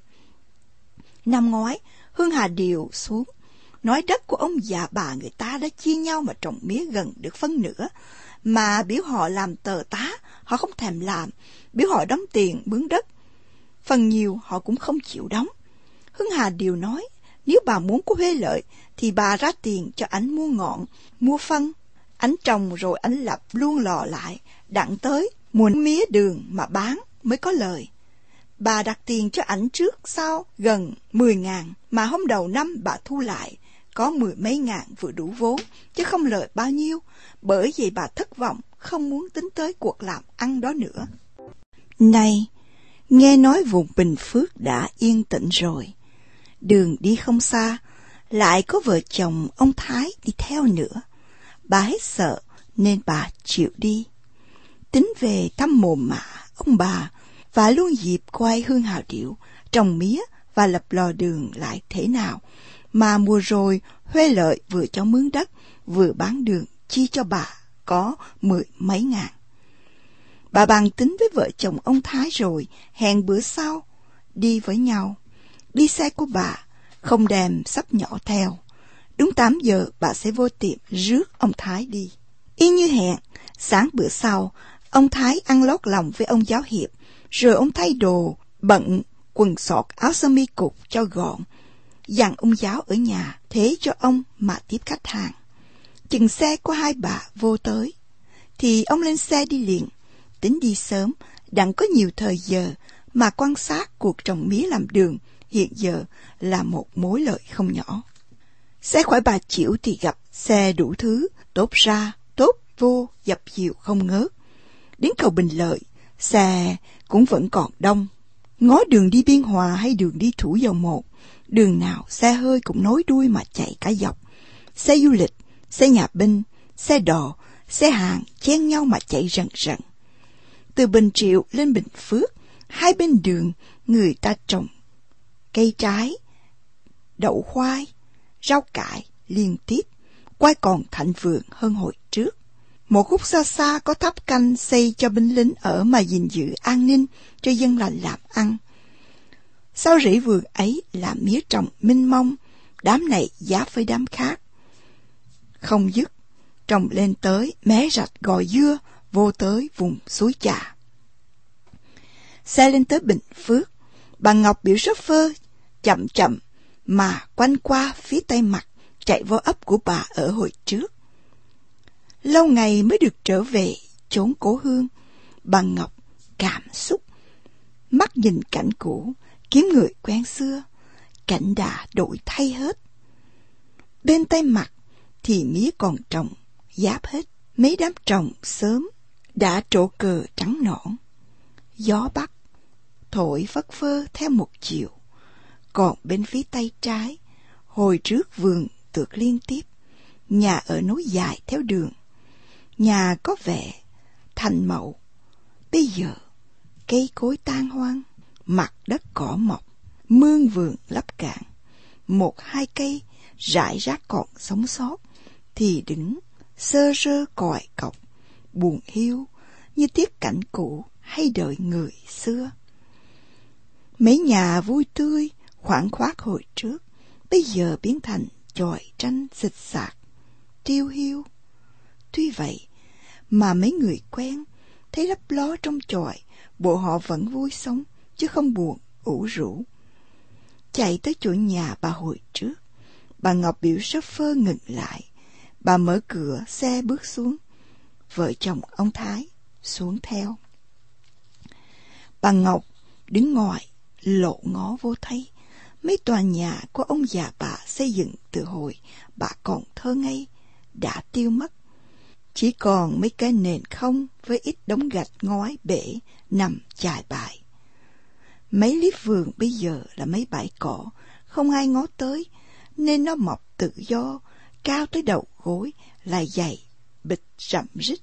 Speaker 1: Năm ngoái, Hương Hà Điều xuống, nói đất của ông già bà người ta đã chia nhau mà trồng mía gần được phân nửa, mà biểu họ làm tờ tá, họ không thèm làm, biểu họ đóng tiền mướn đất, phần nhiều họ cũng không chịu đóng. Hương Hà Điều nói, nếu bà muốn có huê lợi, thì bà ra tiền cho ảnh mua ngọn, mua phân, ảnh trồng rồi ảnh lập luôn lò lại, đặng tới mùa mía đường mà bán mới có lời. Bà đặt tiền cho ảnh trước sau gần mười ngàn, mà hôm đầu năm bà thu lại có mười mấy ngàn vừa đủ vốn, chứ không lời bao nhiêu. Bởi vậy bà thất vọng, không muốn tính tới cuộc làm ăn đó nữa. Này, nghe nói vùng Bình Phước đã yên tĩnh rồi, đường đi không xa, lại có vợ chồng ông Thái đi theo nữa. Bà hết sợ nên bà chịu đi. Tính về thăm mồ mả ông bà và luôn dịp quay hương hào điệu, trồng mía và lập lò đường lại thế nào, mà mùa rồi Huê Lợi vừa cho mướn đất vừa bán đường chi cho bà có mười mấy ngàn. Bà bàn tính với vợ chồng ông Thái rồi hẹn bữa sau đi với nhau. Đi xe của bà, không đem sắp nhỏ theo. Đúng tám giờ bà sẽ vô tiệm rước ông Thái đi. Y như hẹn, sáng bữa sau, ông Thái ăn lót lòng với ông giáo hiệp, rồi ông thay đồ, bận, quần sọt, áo sơ mi cục cho gọn, dặn ông giáo ở nhà thế cho ông mà tiếp khách hàng. Chừng xe của hai bà vô tới, thì ông lên xe đi liền, tính đi sớm, đặng có nhiều thời giờ mà quan sát cuộc trồng mía làm đường hiện giờ là một mối lợi không nhỏ. Xe khỏi Bà Chiểu thì gặp xe đủ thứ, tốt ra, tốt vô, dập dìu không ngớt. Đến cầu Bình Lợi, xe cũng vẫn còn đông. Ngó đường đi Biên Hòa hay đường đi Thủ Dầu Một, đường nào xe hơi cũng nối đuôi mà chạy cả dọc. Xe du lịch, xe nhà binh, xe đò, xe hàng chen nhau mà chạy rần rần. Từ Bình Triệu lên Bình Phước, hai bên đường người ta trồng cây trái, đậu khoai, rau cải liên tiếp, quay còn thịnh vượng hơn hồi trước. Một khúc xa xa có tháp canh xây cho binh lính ở mà gìn giữ an ninh cho dân lành làm ăn. Sau rẫy vườn ấy là mía trồng minh mông, đám này giáp với đám khác. Không dứt, trồng lên tới mé rạch Gò Dưa, vô tới vùng suối Chà. Xe lên tới Bình Phước, bà Ngọc biểu chauffeur chậm chậm mà quanh qua phía tây mặt, chạy vô ấp của bà ở hồi trước. Lâu ngày mới được trở về chốn cố hương, bà Ngọc cảm xúc, mắt nhìn cảnh cũ, kiếm người quen xưa, cảnh đã đổi thay hết. Bên tây mặt thì mía còn trồng, giáp hết, mấy đám trồng sớm đã trổ cờ trắng nõn. Gió bắc thổi phất phơ theo một chiều. Còn bên phía tay trái, hồi trước vườn tược liên tiếp, nhà ở nối dài theo đường. Nhà có vẻ thành mậu, bây giờ cây cối tan hoang, mặt đất cỏ mọc, mương vườn lấp cạn. Một hai cây rải rác còn sống sót thì đứng sơ sơ còi cọc, buồn hiu như tiếc cảnh cũ hay đợi người xưa. Mấy nhà vui tươi khoáng khoát hồi trước bây giờ biến thành chòi tranh xịch xạc, tiêu hiu. Tuy vậy mà mấy người quen thấy lấp ló trong chòi, bộ họ vẫn vui sống chứ không buồn ủ rũ. Chạy tới chỗ nhà bà hồi trước, bà Ngọc biểu chauffeur ngừng lại. Bà mở cửa xe bước xuống, vợ chồng ông Thái xuống theo. Bà Ngọc đứng ngoài lộ ngó vô thấy mấy tòa nhà của ông già bà xây dựng từ hồi bà còn thơ ngây đã tiêu mất. Chỉ còn mấy cái nền không với ít đống gạch ngói bể nằm chài bại. Mấy liếp vườn bây giờ là mấy bãi cỏ không ai ngó tới, nên nó mọc tự do, cao tới đầu gối, lại dày, bịch rậm rít.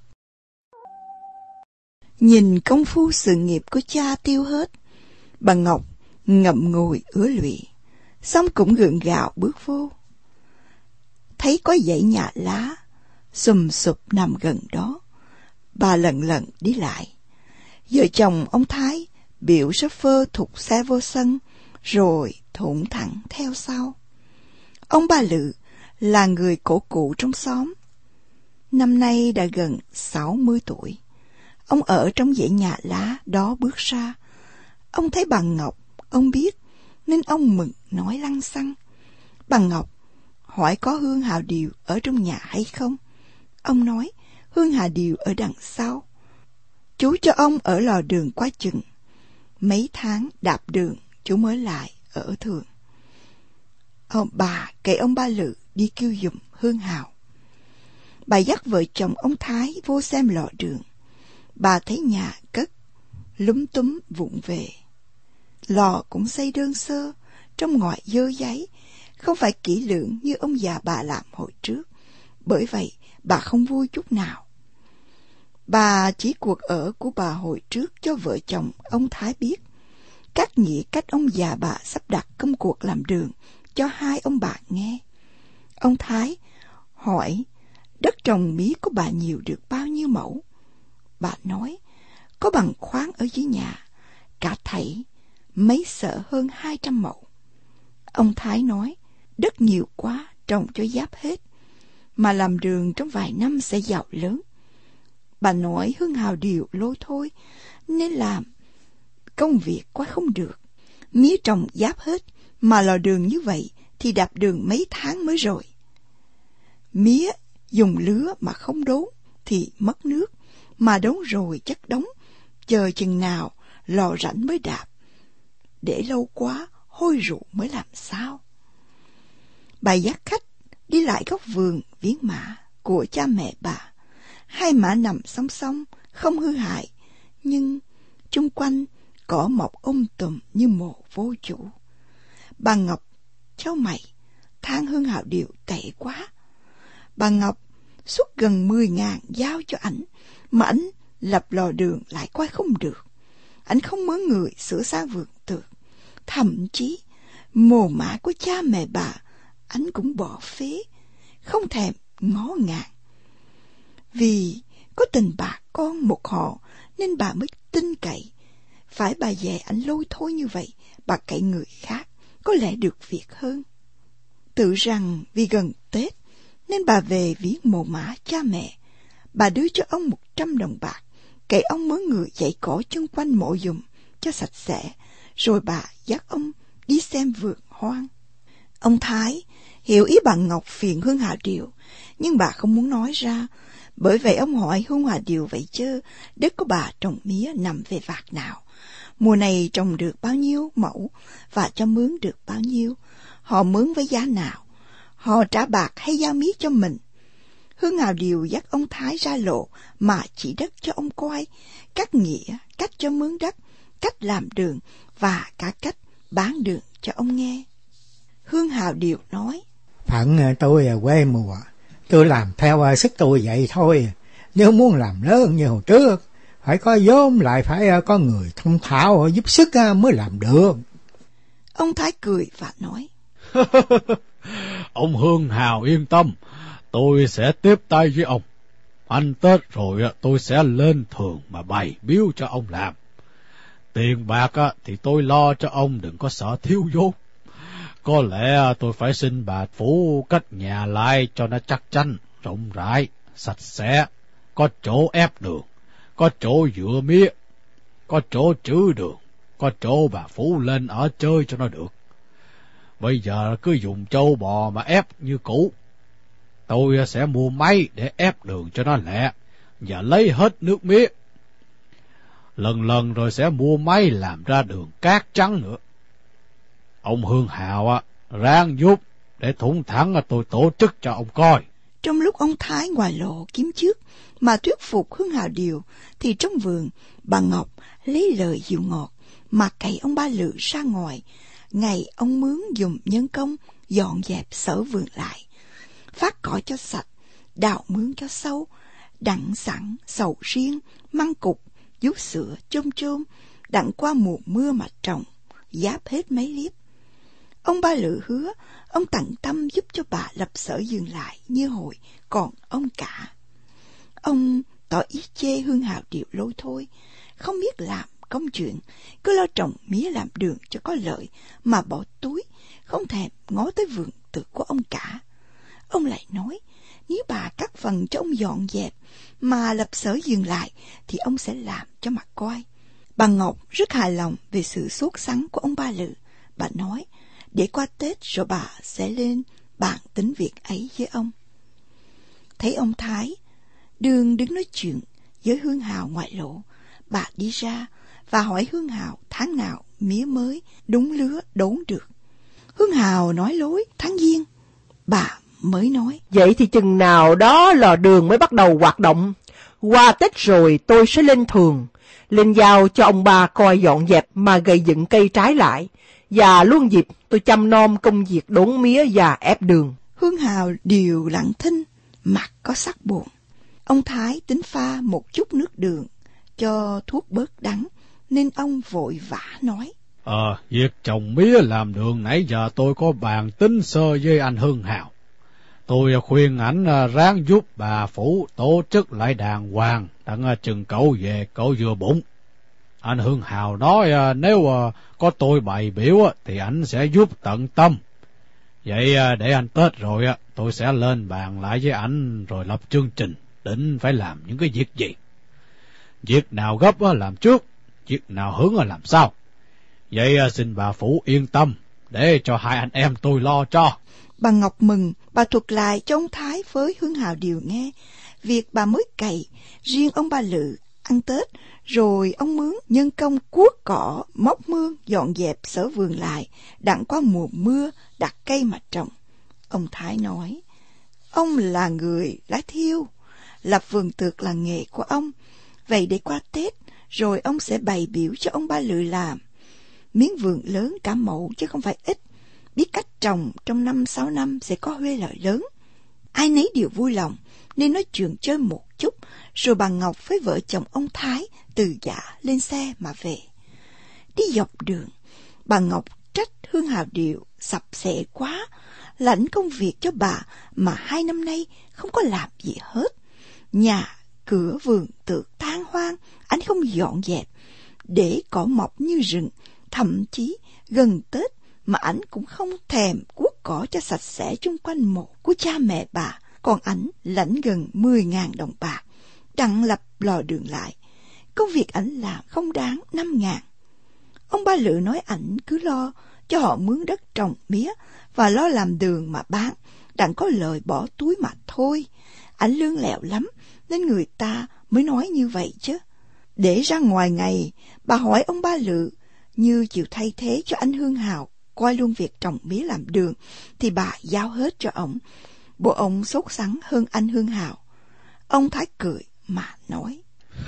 Speaker 1: Nhìn công phu sự nghiệp của cha tiêu hết, bà Ngọc ngậm ngùi ứa lụy, xong cũng gượng gạo bước vô. Thấy có dãy nhà lá sùm sụp nằm gần đó, bà lần lần đi lại. Vợ chồng ông Thái biểu chauffeur thục xe vô sân, rồi thủng thẳng theo sau. Ông Ba Lự là người cổ cụ trong xóm, năm nay đã gần sáu mươi tuổi. Ông ở trong dãy nhà lá đó bước ra. Ông thấy bà Ngọc, ông biết, nên ông mừng nói lăng xăng. Bà Ngọc hỏi có hương hào điều ở trong nhà hay không. Ông nói hương hà điều ở đằng sau. Chú cho ông ở lò đường quá chừng. Mấy tháng đạp đường chú mới lại ở thường. Ông bà kể ông Ba Lự đi kêu giùm hương hào. Bà dắt vợ chồng ông Thái vô xem lò đường. Bà thấy nhà cất lúm túm vụng về. Lò cũng xây đơn sơ, trong ngoài dơ giấy, không phải kỹ lưỡng như ông già bà làm hồi trước. Bởi vậy, bà không vui chút nào. Bà chỉ cuộc ở của bà hồi trước cho vợ chồng ông Thái biết. Các nghĩa cách ông già bà sắp đặt công cuộc làm đường cho hai ông bà nghe. Ông Thái hỏi đất trồng mía của bà nhiều được bao nhiêu mẫu. Bà nói có bằng khoáng ở dưới nhà, cả thảy mấy sợ hơn hai trăm mẫu. Ông Thái nói đất nhiều quá, trồng cho giáp hết, mà làm đường trong vài năm sẽ giàu lớn. Bà nói Hương Hào điều lôi thôi, nên làm công việc quá không được. Mía trồng giáp hết, mà lò đường như vậy thì đạp đường mấy tháng mới rồi. Mía dùng lứa mà không đốn thì mất nước, mà đốn rồi chất đóng, chờ chừng nào lò rảnh mới đạp. Để lâu quá hôi rượu mới làm sao. Bà dắt khách đi lại góc vườn viếng mã của cha mẹ bà. Hai mã nằm song song, không hư hại, nhưng chung quanh cỏ mọc um tùm như mồ vô chủ. Bà Ngọc cháu mày than Hương Hào điều tệ quá. Bà Ngọc suốt gần mười ngàn giao cho ảnh, mà ảnh lập lò đường lại quay không được. Ảnh không mướn người sửa sang vườn tược, thậm chí mồ mã của cha mẹ bà ảnh cũng bỏ phế, không thèm ngó ngàng. Vì có tình bà con một họ nên bà mới tin cậy. Phải bà dè ảnh lôi thôi như vậy, bà cậy người khác có lẽ được việc hơn. Tự rằng vì gần Tết nên bà về viếng mồ mã cha mẹ. Bà đưa cho ông một trăm đồng bạc, kể ông mướn người dạy cỏ chung quanh mộ dùm cho sạch sẽ, rồi bà dắt ông đi xem vườn hoang. Ông Thái hiểu ý bà Ngọc phiền Hương Hà điều, nhưng bà không muốn nói ra. Bởi vậy ông hỏi Hương Hà điều vậy chứ đất của bà trồng mía nằm về vạt nào, mùa này trồng được bao nhiêu mẫu và cho mướn được bao nhiêu, họ mướn với giá nào, họ trả bạc hay giao mía cho mình. Hương Hà điều dắt ông Thái ra lộ mà chỉ đất cho ông coi, các nghĩa, cách cho mướn đất, cách làm đường và cả cách bán đường cho ông nghe. Hương Hà điều nói:
Speaker 5: Phận tôi quê mùa, tôi làm theo sức tôi vậy thôi. Nếu muốn làm lớn như hồi trước, phải có vốn, lại phải có người thông thạo giúp sức mới làm được.
Speaker 1: Ông Thái cười và nói:
Speaker 3: Ông Hương Hào yên tâm, tôi sẽ tiếp tay với ông. Ăn Tết rồi tôi sẽ lên thường mà bày biếu cho ông làm. Tiền bạc thì tôi lo cho ông, đừng có sợ thiếu vốn. Có lẽ tôi phải xin bà phủ cất nhà lại cho nó chắc chắn, rộng rãi, sạch sẽ, có chỗ ép đường, có chỗ dựa mía, có chỗ trữ đường, có chỗ bà phủ lên ở chơi cho nó được. Bây giờ cứ dùng trâu bò mà ép như cũ. Tôi sẽ mua máy để ép đường cho nó lẹ và lấy hết nước mía. Lần lần rồi sẽ mua máy làm ra đường cát trắng nữa. Ông Hương Hào á, ráng giúp để thủng thẳng tôi tổ chức cho ông coi.
Speaker 1: Trong lúc ông Thái ngoài lộ kiếm trước mà thuyết phục Hương Hào điều, thì trong vườn bà Ngọc lấy lời dịu ngọt mà cậy ông Ba Lự ra ngoài. Ngày ông mướn dùng nhân công dọn dẹp sở vườn lại, phát cỏ cho sạch, đào mướn cho sâu, đặng sẵn sầu riêng, măng cục, vú sữa, chôm chôm, đặng qua mùa mưa mà trồng, giáp hết mấy liếp. Ông Ba Lự hứa ông tận tâm giúp cho bà lập sở vườn lại như hồi còn ông cả. Ông tỏ ý chê Hương Hào điều lôi thôi, không biết làm công chuyện, cứ lo trồng mía làm đường cho có lợi mà bỏ túi, không thèm ngó tới vườn tược của ông cả. Ông lại nói nếu bà cắt phần cho ông dọn dẹp mà lập sở vườn lại thì ông sẽ làm cho mà coi. Bà Ngọc rất hài lòng về sự sốt sắng của ông Ba Lự. Bà nói để qua Tết rồi bà sẽ lên bàn tính việc ấy với ông. Thấy ông Thái đường đứng nói chuyện với Hương Hào ngoại lộ, bà đi ra và hỏi Hương Hào tháng nào mía mới đúng lứa đốn được. Hương Hào nói lối tháng Giêng. Bà mới nói:
Speaker 4: Vậy thì chừng nào đó lò đường mới bắt đầu hoạt động. Qua Tết rồi tôi sẽ lên thường, lên giao cho ông bà coi dọn dẹp mà gây dựng cây trái lại. và luôn dịp tôi chăm nom công việc đốn mía và ép đường.
Speaker 1: Hương Hào điều lặng thinh, mặt có sắc buồn. Ông Thái tính pha một chút nước đường cho thuốc bớt đắng, nên ông vội vã nói:
Speaker 3: Ờ, việc trồng mía làm đường nãy giờ tôi có bàn tính sơ với anh Hương Hào. Tôi khuyên ảnh ráng giúp bà Phủ tổ chức lại đàng hoàng, đặng chừng cậu về cậu vừa bụng. Anh Hương Hào nói nếu có tôi bày biểu thì ảnh sẽ giúp tận tâm. Vậy để anh Tết rồi tôi sẽ lên bàn lại với ảnh rồi lập chương trình định phải làm những cái việc gì. Việc nào gấp làm trước, việc nào hứng làm sau. Vậy xin bà Phủ yên tâm, để cho hai anh em tôi lo cho.
Speaker 1: Bà Ngọc mừng, bà thuật lại cho ông Thái với Hương Hào điều nghe. Việc bà mới cày, riêng ông Ba Lự ăn Tết, rồi ông Mướn nhân công cuốc cỏ, móc mương, dọn dẹp sở vườn lại, đặng qua mùa mưa đặt cây mà trồng. Ông Thái nói: Ông là người lá thiêu, lập vườn tược là nghề của ông. Vậy để qua Tết, rồi ông sẽ bày biểu cho ông Ba Lự làm. Miếng vườn lớn cả mẫu chứ không phải ít. Biết cách trồng trong năm sáu năm sẽ có huê lợi lớn. Ai nấy đều vui lòng, nên nói chuyện chơi một chút, rồi bà Ngọc với vợ chồng ông Thái từ giả lên xe mà về. Đi dọc đường, bà Ngọc trách Hương Hào Điệu sập xệ quá, lãnh công việc cho bà mà hai năm nay không có làm gì hết. Nhà cửa vườn tược than hoang, anh không dọn dẹp, để cỏ mọc như rừng. Thậm chí gần Tết mà ảnh cũng không thèm cuốc cỏ cho sạch sẽ chung quanh mộ của cha mẹ bà. Còn ảnh lãnh gần mười ngàn đồng bạc đặng lập lò đường lại. Công việc ảnh làm không đáng năm ngàn. Ông Ba Lự nói ảnh cứ lo cho họ mướn đất trồng mía và lo làm đường mà bán, đặng có lời bỏ túi mà thôi. Ảnh lương lẹo lắm, nên người ta mới nói như vậy chứ. Để ra ngoài ngày, bà hỏi ông Ba Lự như chịu thay thế cho anh Hương Hào coi luôn việc trồng mía làm đường, thì bà giao hết cho ổng. Bộ ông sốt sắng hơn anh Hương Hào. Ông Thái cười mà nói: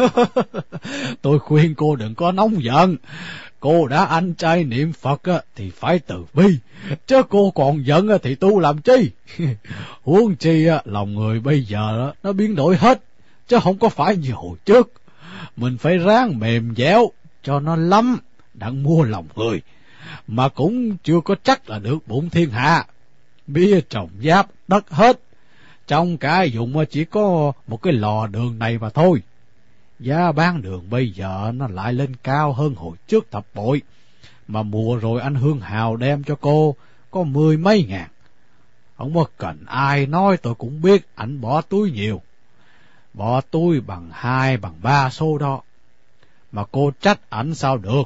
Speaker 3: Tôi khuyên cô đừng có nóng giận. Cô đã ăn chay niệm Phật thì phải từ bi, chứ cô còn giận thì tu làm chi. Huống chi lòng người bây giờ nó biến đổi hết, chứ không có phải như hồi trước. Mình phải ráng mềm dẻo cho nó lắm, đặng mua lòng người, mà cũng chưa có chắc là được bụng thiên hạ. Bia trồng giáp đất hết, trong cả vùng chỉ có một cái lò đường này mà thôi. Giá bán đường bây giờ nó lại lên cao hơn hồi trước thập bội, mà mùa rồi anh Hương Hào đem cho cô có mười mấy ngàn. Không có cần ai nói tôi cũng biết ảnh bỏ túi nhiều, bỏ túi bằng hai bằng ba số đó, mà cô trách ảnh sao được.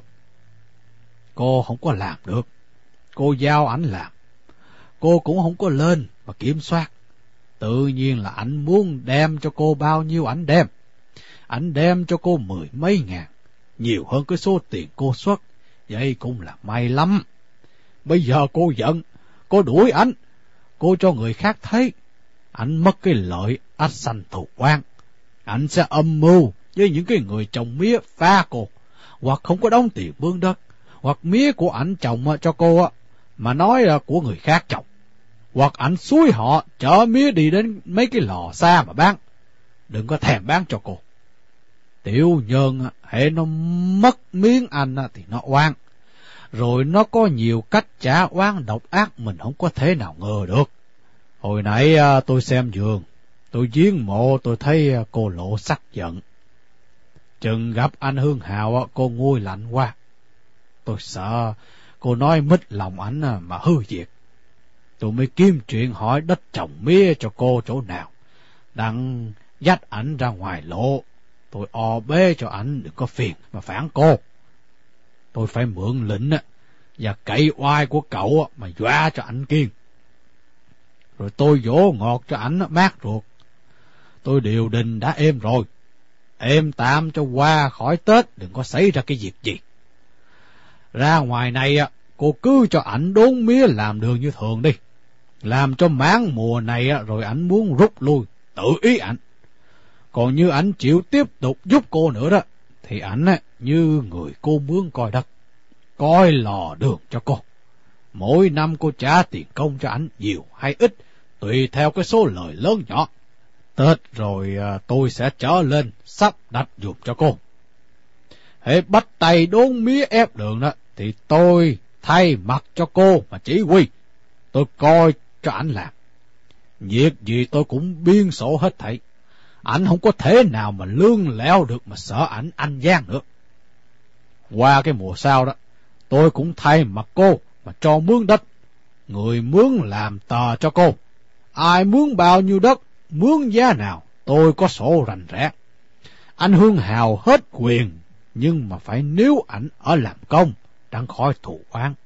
Speaker 3: Cô không có làm được, cô giao ảnh làm, cô cũng không có lên mà kiểm soát. Tự nhiên là ảnh muốn đem cho cô bao nhiêu ảnh đem. Ảnh đem cho cô mười mấy ngàn, nhiều hơn cái số tiền cô xuất, vậy cũng là may lắm. Bây giờ cô giận, cô đuổi ảnh, cô cho người khác thấy, ảnh mất cái lợi ắt sanh thù oan. Ảnh sẽ âm mưu với những cái người trồng mía phá cô, hoặc không có đóng tiền mướn đất, hoặc mía của ảnh trồng cho cô mà nói là của người khác trồng, hoặc ảnh xúi họ chở mía đi đến mấy cái lò xa mà bán. Đừng có thèm bán cho cô. Tiểu nhân hệ nó mất miếng anh thì nó oan, rồi nó có nhiều cách trả oan độc ác mình không có thể nào ngờ được. Hồi nãy tôi xem giường, tôi viếng mộ, tôi thấy cô lộ sắc giận. Chừng gặp anh Hương Hào cô nguôi lạnh quá. Tôi sợ cô nói mít lòng ảnh mà hư việc. Tôi mới kiếm chuyện hỏi đất trồng mía cho cô chỗ nào, đặng dắt ảnh ra ngoài lộ. Tôi o bê cho ảnh đừng có phiền mà phản cô. Tôi phải mượn lệnh và cậy oai của cậu mà dọa cho ảnh kiên. Rồi tôi dỗ ngọt cho ảnh mát ruột. Tôi điều đình đã êm rồi, êm tạm cho qua khỏi Tết, đừng có xảy ra cái việc gì. Ra ngoài này cô cứ cho ảnh đốn mía làm đường như thường đi, làm cho máng mùa này rồi ảnh muốn rút lui tự ý ảnh. Còn như ảnh chịu tiếp tục giúp cô nữa đó, thì ảnh như người cô mướn coi đất. coi lò đường cho cô. Mỗi năm cô trả tiền công cho ảnh nhiều hay ít, tùy theo cái số lời lớn nhỏ. Tết rồi tôi sẽ trở lên sắp đặt giùm cho cô. Hễ bắt tay đốn mía ép đường đó, thì tôi thay mặt cho cô mà chỉ huy. Tôi coi cho ảnh làm. Việc gì tôi cũng biên sổ hết thảy. Ảnh không có thể nào mà lương lẽo được mà sợ ảnh anh gian nữa. Qua cái mùa sau đó, tôi cũng thay mặt cô mà cho mướn đất. Người mướn làm tờ cho cô. Ai mướn bao nhiêu đất, mướn giá nào, tôi có sổ rành rẽ. Anh Hương Hào hết quyền, nhưng mà phải níu ảnh ở làm công, tránh khỏi thù oán.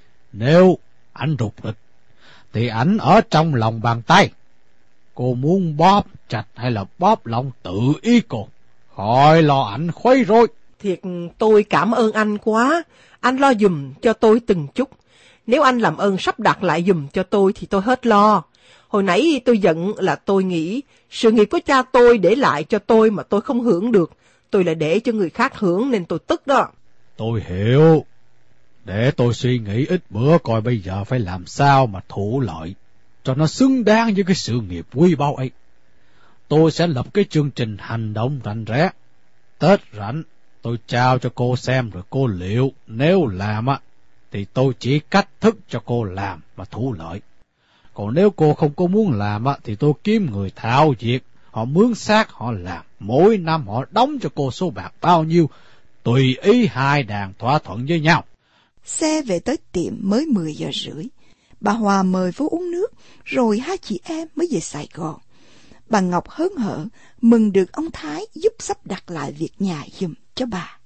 Speaker 3: Nếu ảnh rụt rịch, thì ảnh ở trong lòng bàn tay. Cô muốn bóp chặt hay là bóp lỏng tự ý cô, khỏi lo ảnh khuấy rối.
Speaker 4: Thiệt tôi cảm ơn anh quá, anh lo giùm cho tôi từng chút. Nếu anh làm ơn sắp đặt lại giùm cho tôi thì tôi hết lo. Hồi nãy tôi giận là tôi nghĩ sự nghiệp của cha tôi để lại cho tôi mà tôi không hưởng được, tôi lại để cho người khác hưởng nên tôi tức đó.
Speaker 3: Tôi hiểu. Để tôi suy nghĩ ít bữa coi bây giờ phải làm sao mà thụ lợi cho nó xứng đáng với cái sự nghiệp quý báu ấy. Tôi sẽ lập cái chương trình hành động rành rẽ. Tết rảnh tôi trao cho cô xem rồi cô liệu. Nếu làm á thì tôi chỉ cách thức cho cô làm mà thụ lợi. Còn nếu cô không có muốn làm á thì tôi kiếm người thạo việc, họ mướn xác họ làm. Mỗi năm họ đóng cho cô số bạc bao nhiêu, tùy ý hai đàn thỏa thuận với nhau.
Speaker 1: Xe về tới tiệm mới mười giờ rưỡi. Bà Hòa mời vô uống nước, rồi hai chị em mới về Sài Gòn. Bà Ngọc hớn hở, mừng được ông Thái giúp sắp đặt lại việc nhà giùm cho bà.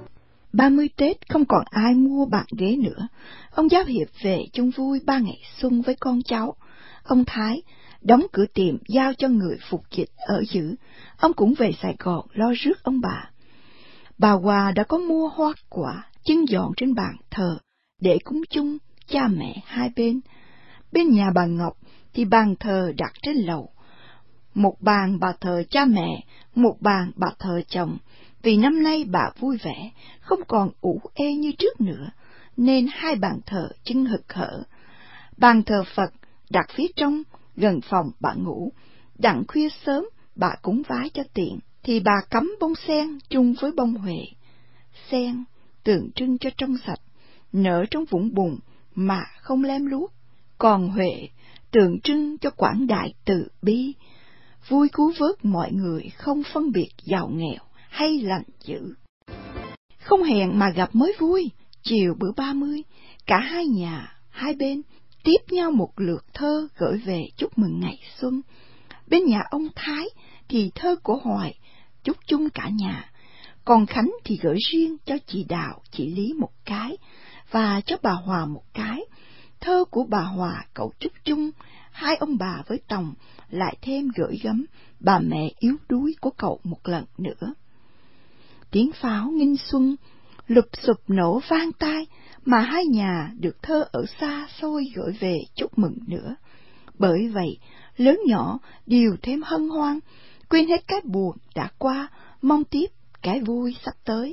Speaker 1: Ba mươi Tết không còn ai mua bàn ghế nữa. Ông Giáo Hiệp về chung vui ba ngày xuân với con cháu. Ông Thái đóng cửa tiệm giao cho người phục dịch ở giữ. Ông cũng về Sài Gòn lo rước ông bà. Bà Hòa đã có mua hoa quả, trưng dọn trên bàn thờ để cúng chung cha mẹ hai bên. Bên nhà bà Ngọc thì bàn thờ đặt trên lầu. Một bàn bà thờ cha mẹ, một bàn bà thờ chồng. Vì năm nay bà vui vẻ, không còn ủ ê như trước nữa, nên hai bàn thờ trưng hực hở. Bàn thờ Phật đặt phía trong, gần phòng bà ngủ. Đặng khuya sớm, bà cúng vái cho tiện, thì bà cắm bông sen chung với bông huệ. Sen tượng trưng cho trong sạch, nở trong vũng bùn mà không lem luốc. Còn huệ tượng trưng cho quảng đại từ bi, vui cứu vớt mọi người không phân biệt giàu nghèo hay lành dữ. Không hẹn mà gặp mới vui. Chiều bữa ba mươi, cả hai nhà hai bên tiếp nhau một lượt thơ gửi về chúc mừng ngày xuân. Bên nhà ông Thái thì thơ của Hoài chúc chung cả nhà, còn Khánh thì gửi riêng cho chị Đào, chị Lý một cái, và cho bà Hòa một cái. Thơ của bà Hòa cậu chúc chung, hai ông bà với Tòng lại thêm gửi gắm bà mẹ yếu đuối của cậu một lần nữa. Tiếng pháo nghinh xuân lụp xụp nổ vang tai, mà hai nhà được thơ ở xa xôi gửi về chúc mừng nữa. Bởi vậy, lớn nhỏ đều thêm hân hoan, quên hết cái buồn đã qua, mong tiếp cái vui sắp tới.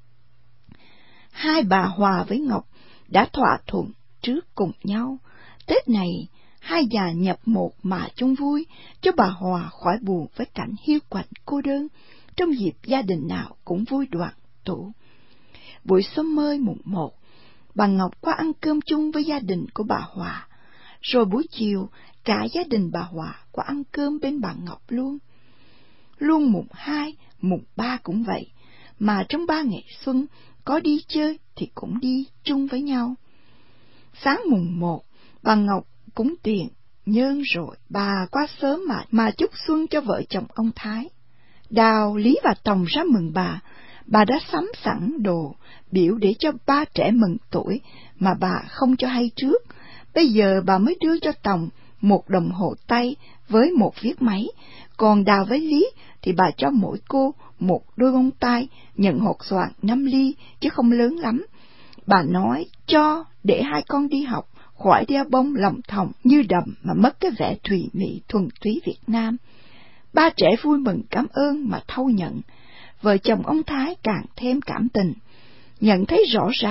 Speaker 1: Hai bà Hòa với Ngọc đã thỏa thuận trước cùng nhau. Tết này, hai nhà nhập một mà chung vui, cho bà Hòa khỏi buồn với cảnh hiu quạnh cô đơn, trong dịp gia đình nào cũng vui đoàn tụ. Buổi sớm mới mùng một, bà Ngọc qua ăn cơm chung với gia đình của bà Hòa, rồi buổi chiều cả gia đình bà Hòa qua ăn cơm bên bà Ngọc luôn. Luôn mùng hai, mùng ba cũng vậy, mà trong ba ngày xuân có đi chơi thì cũng đi chung với nhau. Sáng mùng một, bà Ngọc cúng tiền nhơn rồi bà qua sớm mà mà chúc xuân cho vợ chồng ông Thái. Đào, Lý và Tòng ra mừng bà. Bà đã sắm sẵn đồ biểu để cho ba trẻ mừng tuổi mà bà không cho hay trước. Bây giờ bà mới đưa cho Tòng một đồng hồ tay với một viết máy, còn Đào với Lý thì bà cho mỗi cô một đôi bông tai nhận hột xoàn năm ly chứ không lớn lắm. Bà nói cho để hai con đi học khỏi đeo bông lòng thòng như đầm mà mất cái vẻ thùy mị thuần túy Việt Nam. Ba trẻ vui mừng cảm ơn mà thâu nhận. Vợ chồng ông Thái càng thêm cảm tình, nhận thấy rõ ràng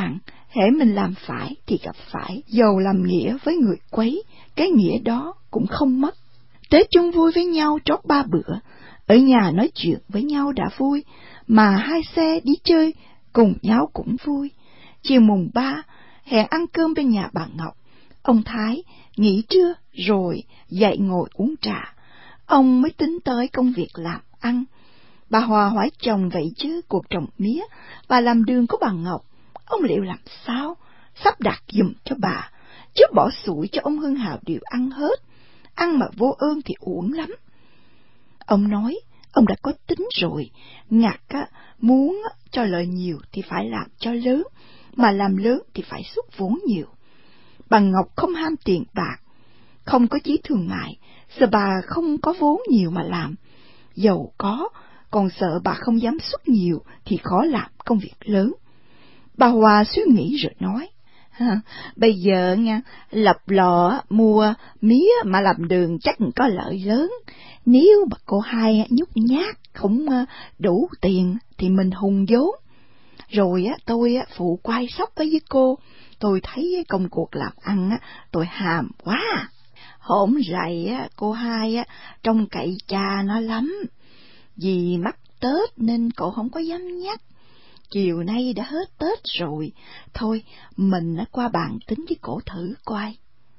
Speaker 1: hễ mình làm phải thì gặp phải, dầu làm nghĩa với người quấy, cái nghĩa đó cũng không mất. Tế chung vui với nhau trót ba bữa, ở nhà nói chuyện với nhau đã vui, mà hai xe đi chơi cùng nhau cũng vui. Chiều mùng ba, hẹn ăn cơm bên nhà bà Ngọc. Ông Thái nghỉ trưa rồi dậy ngồi uống trà. Ông mới tính tới công việc làm ăn. Bà Hòa hỏi chồng vậy chứ cuộc trồng mía và làm đường của bà Ngọc, ông liệu làm sao sắp đặt giùm cho bà, chứ bỏ sủi cho ông Hưng Hào đều ăn hết, ăn mà vô ơn thì uổng lắm. Ông nói ông đã có tính rồi, ngặt á, muốn cho lợi nhiều thì phải làm cho lớn, mà làm lớn thì phải xuất vốn nhiều. Bà Ngọc không ham tiền bạc, không có chí thương mại, sợ bà không có vốn nhiều mà làm, giàu có, còn sợ bà không dám xuất nhiều thì khó làm công việc lớn. Bà Hòa suy nghĩ rồi nói, à, bây giờ nha, lập lò mua mía mà làm đường chắc có lợi lớn. Nếu bà cô hai nhút nhát không đủ tiền thì mình hùng vốn. Rồi á, tôi phụ quay sóc với cô, tôi thấy công cuộc làm ăn á, tôi hàm quá. Hổm rày á, cô hai á, trông cậy cha nó lắm. Vì mắc Tết nên cậu không có dám nhắc. Chiều nay đã hết Tết rồi, thôi mình qua bàn tính với cổ thử coi.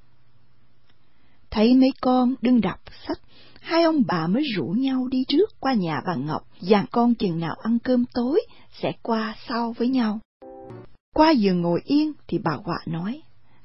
Speaker 1: Thấy mấy con đừng đọc sách, hai ông bà mới rủ nhau đi trước qua nhà bà Ngọc, dàn con chừng nào ăn cơm tối sẽ qua sau với nhau. Qua giường ngồi yên thì bà Hòa nói,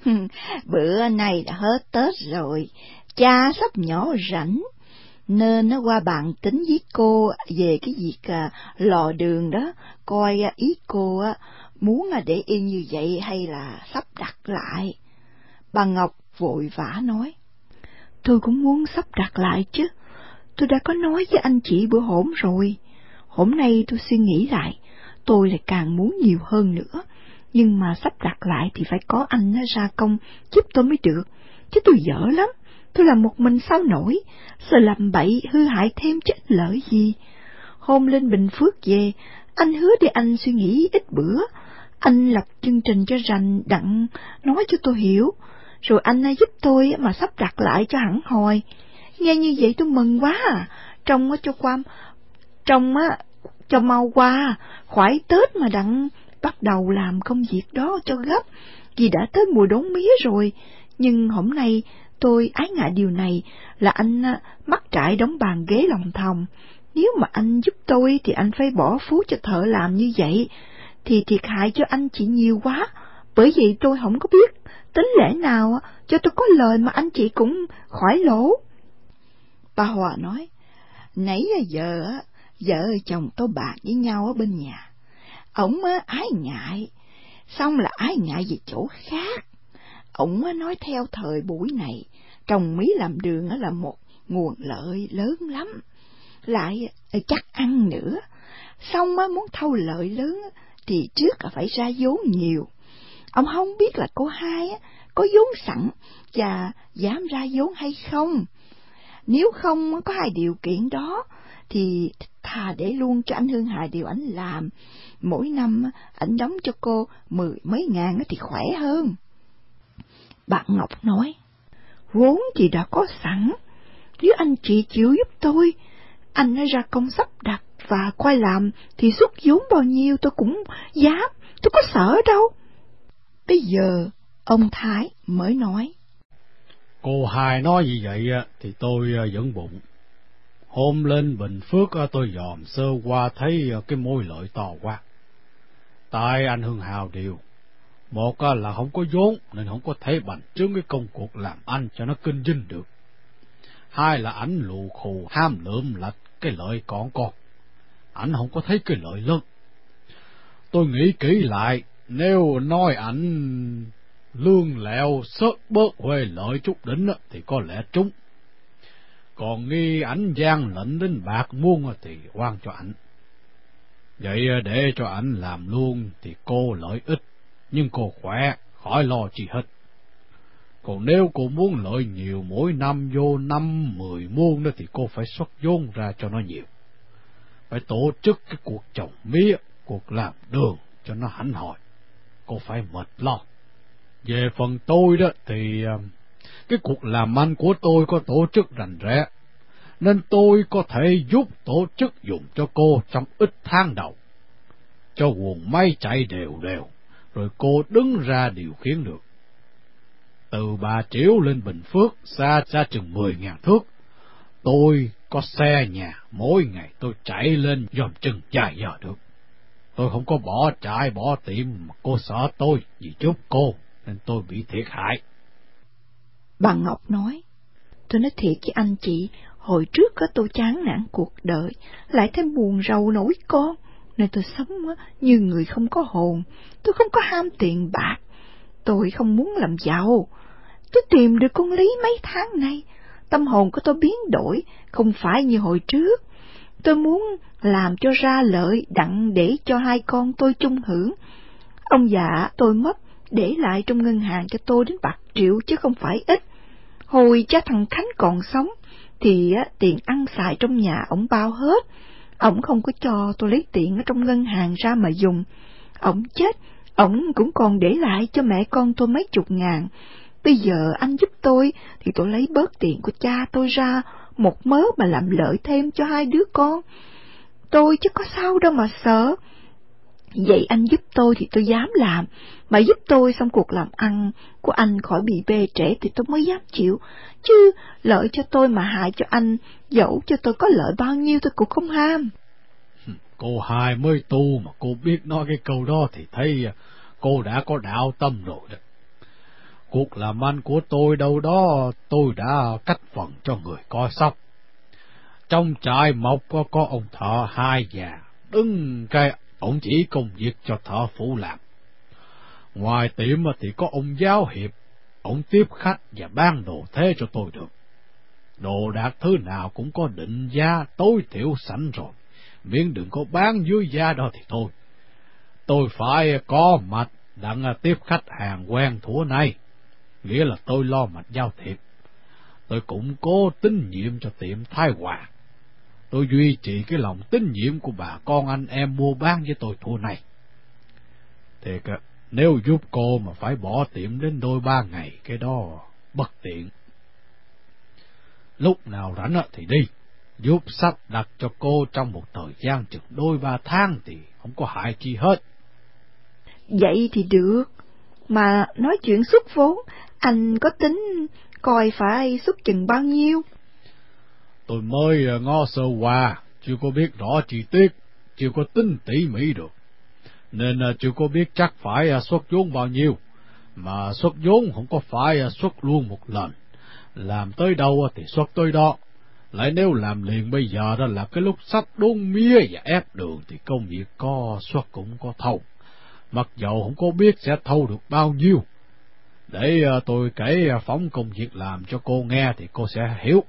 Speaker 1: bữa nay đã hết Tết rồi, cha sắp nhỏ rảnh, nên nó qua bàn tính với cô về cái việc à, lò đường đó, coi à, ý cô à, muốn à, để yên như vậy hay là sắp đặt lại. Bà Ngọc vội vã nói, tôi cũng muốn sắp đặt lại chứ, tôi đã có nói với anh chị bữa hổm rồi. Hôm nay tôi suy nghĩ lại, tôi lại càng muốn nhiều hơn nữa, nhưng mà sắp đặt lại thì phải có anh ra công giúp tôi mới được, chứ tôi dở lắm. Tôi làm một mình sao nổi, sợ làm bậy hư hại thêm chứ ích lợi gì. Hôm lên Bình Phước về, anh hứa để anh suy nghĩ ít bữa, anh lập chương trình cho rành đặng nói cho tôi hiểu, rồi anh giúp tôi mà sắp đặt lại cho hẳn hồi. Nghe như vậy tôi mừng quá à, trông cho qua, trông á cho mau qua, khỏi Tết mà đặng bắt đầu làm công việc đó cho gấp, vì đã tới mùa đốn mía rồi. Nhưng hôm nay tôi ái ngại điều này là anh mắc trại đóng bàn ghế lòng thòng. Nếu mà anh giúp tôi thì anh phải bỏ phú cho thợ làm như vậy, thì thiệt hại cho anh chị nhiều quá. Bởi vậy tôi không có biết tính lẽ nào cho tôi có lời mà anh chị cũng khỏi lỗ. Bà Hòa nói, nãy giờ vợ chồng tôi bàn với nhau ở bên nhà, ổng ái ngại, xong là ái ngại về chỗ khác. Ổng nói theo thời buổi này, trồng mía làm đường là một nguồn lợi lớn lắm, lại chắc ăn nữa. Xong muốn thâu lợi lớn thì trước phải ra vốn nhiều. Ông không biết là cô hai có vốn sẵn và dám ra vốn hay không. Nếu không có hai điều kiện đó thì thà để luôn cho anh Hương Hà điều ảnh làm. Mỗi năm ảnh đóng cho cô mười mấy ngàn thì khỏe hơn. Bạn Ngọc nói, vốn thì đã có sẵn, nếu anh chị chịu giúp tôi, anh ra công sắp đặt và quay làm thì xuất vốn bao nhiêu tôi cũng dám, tôi có sợ đâu. Bây giờ ông Thái mới nói,
Speaker 3: cô hai nói như vậy thì tôi vẫn bụng. Hôm lên Bình Phước tôi dòm sơ qua thấy cái mối lợi to quá. Tại anh Hương Hào điều, một là không có vốn nên không có thể bành trướng cái công cuộc làm ăn cho nó kinh doanh được. Hai là ảnh lù khù ham lượm lạch cái lợi còn con, ảnh không có thấy cái lợi lớn. Tôi nghĩ kỹ lại, nếu nói ảnh lương lẹo sớt bớt huề lợi chút đỉnh thì có lẽ trúng. Còn nghi ảnh gian lệnh đến bạc muôn thì quan cho ảnh. Vậy để cho ảnh làm luôn thì cô lợi ích, nhưng cô khỏe, khỏi lo chi hết. Còn nếu cô muốn lợi nhiều mỗi năm vô năm mười muôn đó thì cô phải xuất vốn ra cho nó nhiều. Phải tổ chức cái cuộc trồng mía, cuộc làm đường cho nó hẳn hoi. cô phải mệt lo. Về phần tôi đó thì cái cuộc làm ăn của tôi có tổ chức rành rẽ, nên tôi có thể giúp tổ chức dùng cho cô trong ít tháng đầu, cho guồng máy chạy đều đều, rồi cô đứng ra điều khiển được. Từ Bà Triểu lên Bình Phước xa xa chừng mười ngàn thước, tôi có xe nhà, mỗi ngày tôi chạy lên dòm chừng vài giờ được. Tôi không có bỏ trại bỏ tiệm mà cô sợ tôi vì giúp cô, nên tôi bị thiệt hại.
Speaker 1: Bà Ngọc nói, tôi nói thiệt với anh chị, hồi trước có tôi chán nản cuộc đời, lại thêm buồn rầu nổi con, nên tôi sống như người không có hồn. Tôi không có ham tiền bạc, tôi không muốn làm giàu. Tôi tìm được con Lý mấy tháng nay, tâm hồn của tôi biến đổi, không phải như hồi trước. Tôi muốn làm cho ra lợi đặng để cho hai con tôi chung hưởng. Ông già tôi mất, để lại trong ngân hàng cho tôi đến bạc triệu chứ không phải ít. Hồi cha thằng Khánh còn sống, thì tiền ăn xài trong nhà ổng bao hết. Ổng không có cho tôi lấy tiền ở trong ngân hàng ra mà dùng. Ổng chết, ổng cũng còn để lại cho mẹ con tôi mấy chục ngàn. Bây giờ anh giúp tôi, thì tôi lấy bớt tiền của cha tôi ra, một mớ mà làm lợi thêm cho hai đứa con. Tôi chứ có sao đâu mà sợ. Vậy anh giúp tôi thì tôi dám làm, mà giúp tôi xong cuộc làm ăn của anh khỏi bị bê trễ thì tôi mới dám chịu. Chứ lợi cho tôi mà hại cho anh, dẫu cho tôi có lợi bao nhiêu tôi cũng không ham.
Speaker 3: Cô Hai mới tu mà cô biết nói cái câu đó thì thấy cô đã có đạo tâm rồi đó. Cuộc làm ăn của tôi đâu đó tôi đã cách phần cho người coi sóc. Trong trại mộc có, có ông thợ hai già, đứng cái ông chỉ công việc cho thợ phụ làm. Ngoài tiệm thì có ông giáo hiệp, ông tiếp khách và bán đồ thế cho tôi được. Đồ đạc thứ nào cũng có định giá tối thiểu sẵn rồi, miễn đừng có bán dưới giá đó thì thôi. Tôi phải có mặt đặng tiếp khách hàng quen thủa này, nghĩa là tôi lo mạch giao thiệp. Tôi cũng cố tín nhiệm cho tiệm Thái Hòa. Tôi duy trì cái lòng tín nhiệm của bà con anh em mua bán với tôi thua này. Thiệt, nếu giúp cô mà phải bỏ tiệm đến đôi ba ngày, cái đó bất tiện. Lúc nào rảnh thì đi, giúp sắp đặt cho cô trong một thời gian chừng đôi ba tháng thì không có hại chi hết.
Speaker 1: Vậy thì được, mà nói chuyện xuất vốn, anh có tính coi phải xuất chừng bao nhiêu?
Speaker 3: Tôi mới ngó sơ qua, chưa có biết rõ chi tiết, chưa có tính tỉ mỉ được, nên chưa có biết chắc phải xuất vốn bao nhiêu. Mà xuất vốn không có phải xuất luôn một lần, làm tới đâu thì xuất tới đó. Lại nếu làm liền bây giờ đó là cái lúc sắp đốn mía và ép đường thì công việc có xuất cũng có thâu, mặc dầu không có biết sẽ thâu được bao nhiêu. Để tôi kể phóng công việc làm cho cô nghe thì cô sẽ hiểu.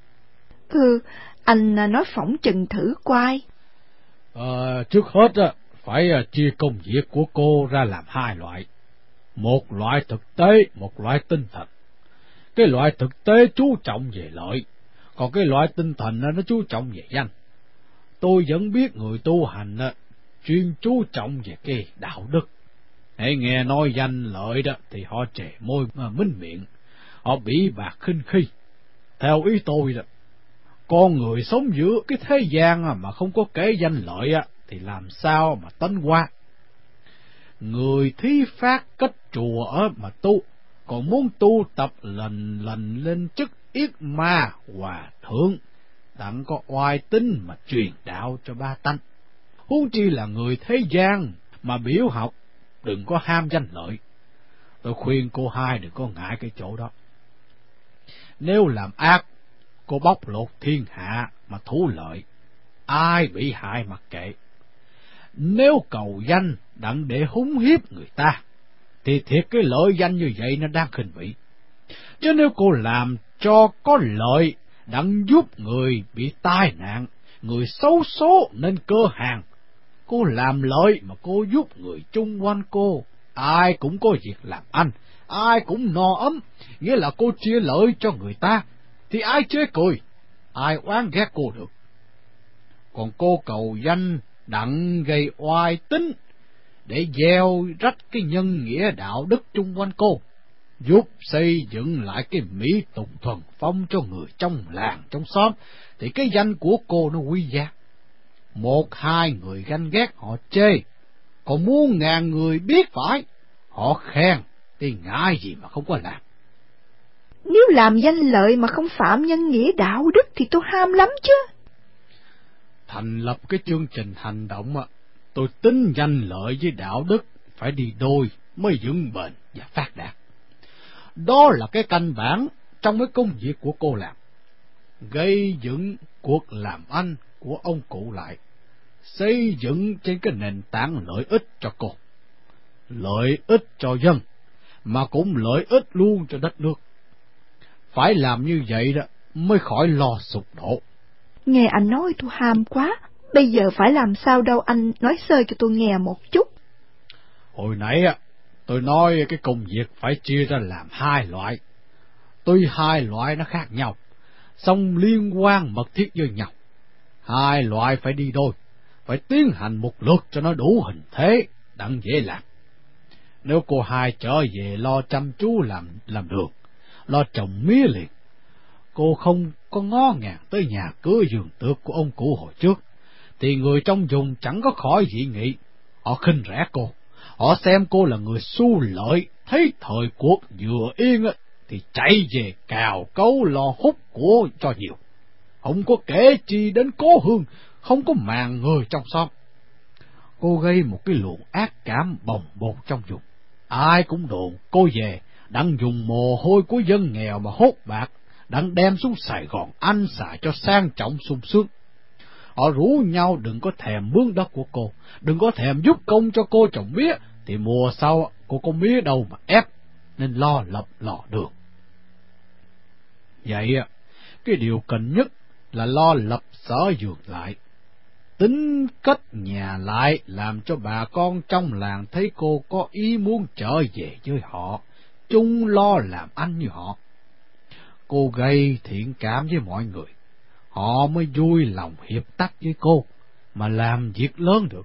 Speaker 1: Ừ, anh nói phỏng chừng thử quay.
Speaker 3: À, trước hết phải chia công việc của cô ra làm hai loại. Một loại thực tế, một loại tinh thần. Cái loại thực tế chú trọng về lợi, còn cái loại tinh thần nó chú trọng về danh. Tôi vẫn biết người tu hành chuyên chú trọng về cái đạo đức. Hãy nghe nói danh lợi đó thì họ trề môi mà minh miệng, họ bỉ bạc khinh khi. Theo ý tôi đó, con người sống giữa cái thế gian mà không có kể danh lợi thì làm sao mà tánh qua. Người thí phát cách chùa ở mà tu, còn muốn tu tập lành lành lên chức yết ma hòa thượng, đặng có oai tín mà truyền đạo cho ba tánh. Huống chi là người thế gian mà biểu học, đừng có ham danh lợi. Tôi khuyên cô Hai đừng có ngại cái chỗ đó. Nếu làm ác, cô bóc lột thiên hạ mà thú lợi, ai bị hại mặc kệ. Nếu cầu danh đặng để húng hiếp người ta, thì thiệt cái lợi danh như vậy nó đang khinh bỉ. Chứ nếu cô làm cho có lợi đặng giúp người bị tai nạn, người xấu số nên cơ hàng, cô làm lợi mà cô giúp người chung quanh cô, ai cũng có việc làm ăn, ai cũng no ấm, nghĩa là cô chia lợi cho người ta, thì ai chế cười, ai oán ghét cô được. Còn cô cầu danh đặng gây oai tín, để gieo rắc cái nhân nghĩa đạo đức chung quanh cô, giúp xây dựng lại cái mỹ tục thuần phong cho người trong làng trong xóm, thì cái danh của cô nó quý giá. Một hai người ganh ghét họ chê, còn muôn ngàn người biết phải họ khen, thì ngại gì mà không có làm.
Speaker 1: Nếu làm danh lợi mà không phạm nhân nghĩa đạo đức thì tôi ham lắm chứ.
Speaker 3: Thành lập cái chương trình hành động, tôi tính danh lợi với đạo đức phải đi đôi mới vững bền và phát đạt. Đó là cái căn bản trong mấy công việc của cô làm. Gây dựng cuộc làm ăn của ông cụ lại, xây dựng trên cái nền tảng lợi ích cho cô, lợi ích cho dân, mà cũng lợi ích luôn cho đất nước. Phải làm như vậy đó mới khỏi lo sụp đổ.
Speaker 1: Nghe anh nói tôi ham quá, bây giờ phải làm sao đâu, anh nói sơ cho tôi nghe một chút.
Speaker 3: Hồi nãy tôi nói cái công việc phải chia ra làm hai loại. Tuy hai loại nó khác nhau, song liên quan mật thiết với nhau. Hai loại phải đi đôi, phải tiến hành một lượt cho nó đủ hình thế, đặng dễ làm. Nếu cô hai trở về lo chăm chú làm làm đường, lo trồng mía liền, cô không có ngó ngàng tới nhà cửa vườn tược của ông cụ hồi trước, thì người trong vùng chẳng có khỏi dị nghị. Họ khinh rẻ cô, họ xem cô là người xu lợi, thấy thời cuộc vừa yên thì chạy về cào cấu lo hút của cho nhiều, không có kể chi đến cố hương, không có màng người trong xóm. Cô gây một cái luồng ác cảm bồng bột trong vùng, ai cũng đồn cô về đặng dùng mồ hôi của dân nghèo mà hốt bạc, đặng đem xuống Sài Gòn ăn xài cho sang trọng sung sướng. Họ rủ nhau đừng có thèm mướn đất của cô, đừng có thèm giúp công cho cô trồng mía, thì mùa sau cô có mía đâu mà ép, nên lo lập lò đường. Vậy cái điều cần nhất là lo lập sở vườn lại, tính cất nhà lại, làm cho bà con trong làng thấy cô có ý muốn trở về với họ, chung lo làm ăn như họ. Cô gây thiện cảm với mọi người, họ mới vui lòng hiệp tác với cô mà làm việc lớn được.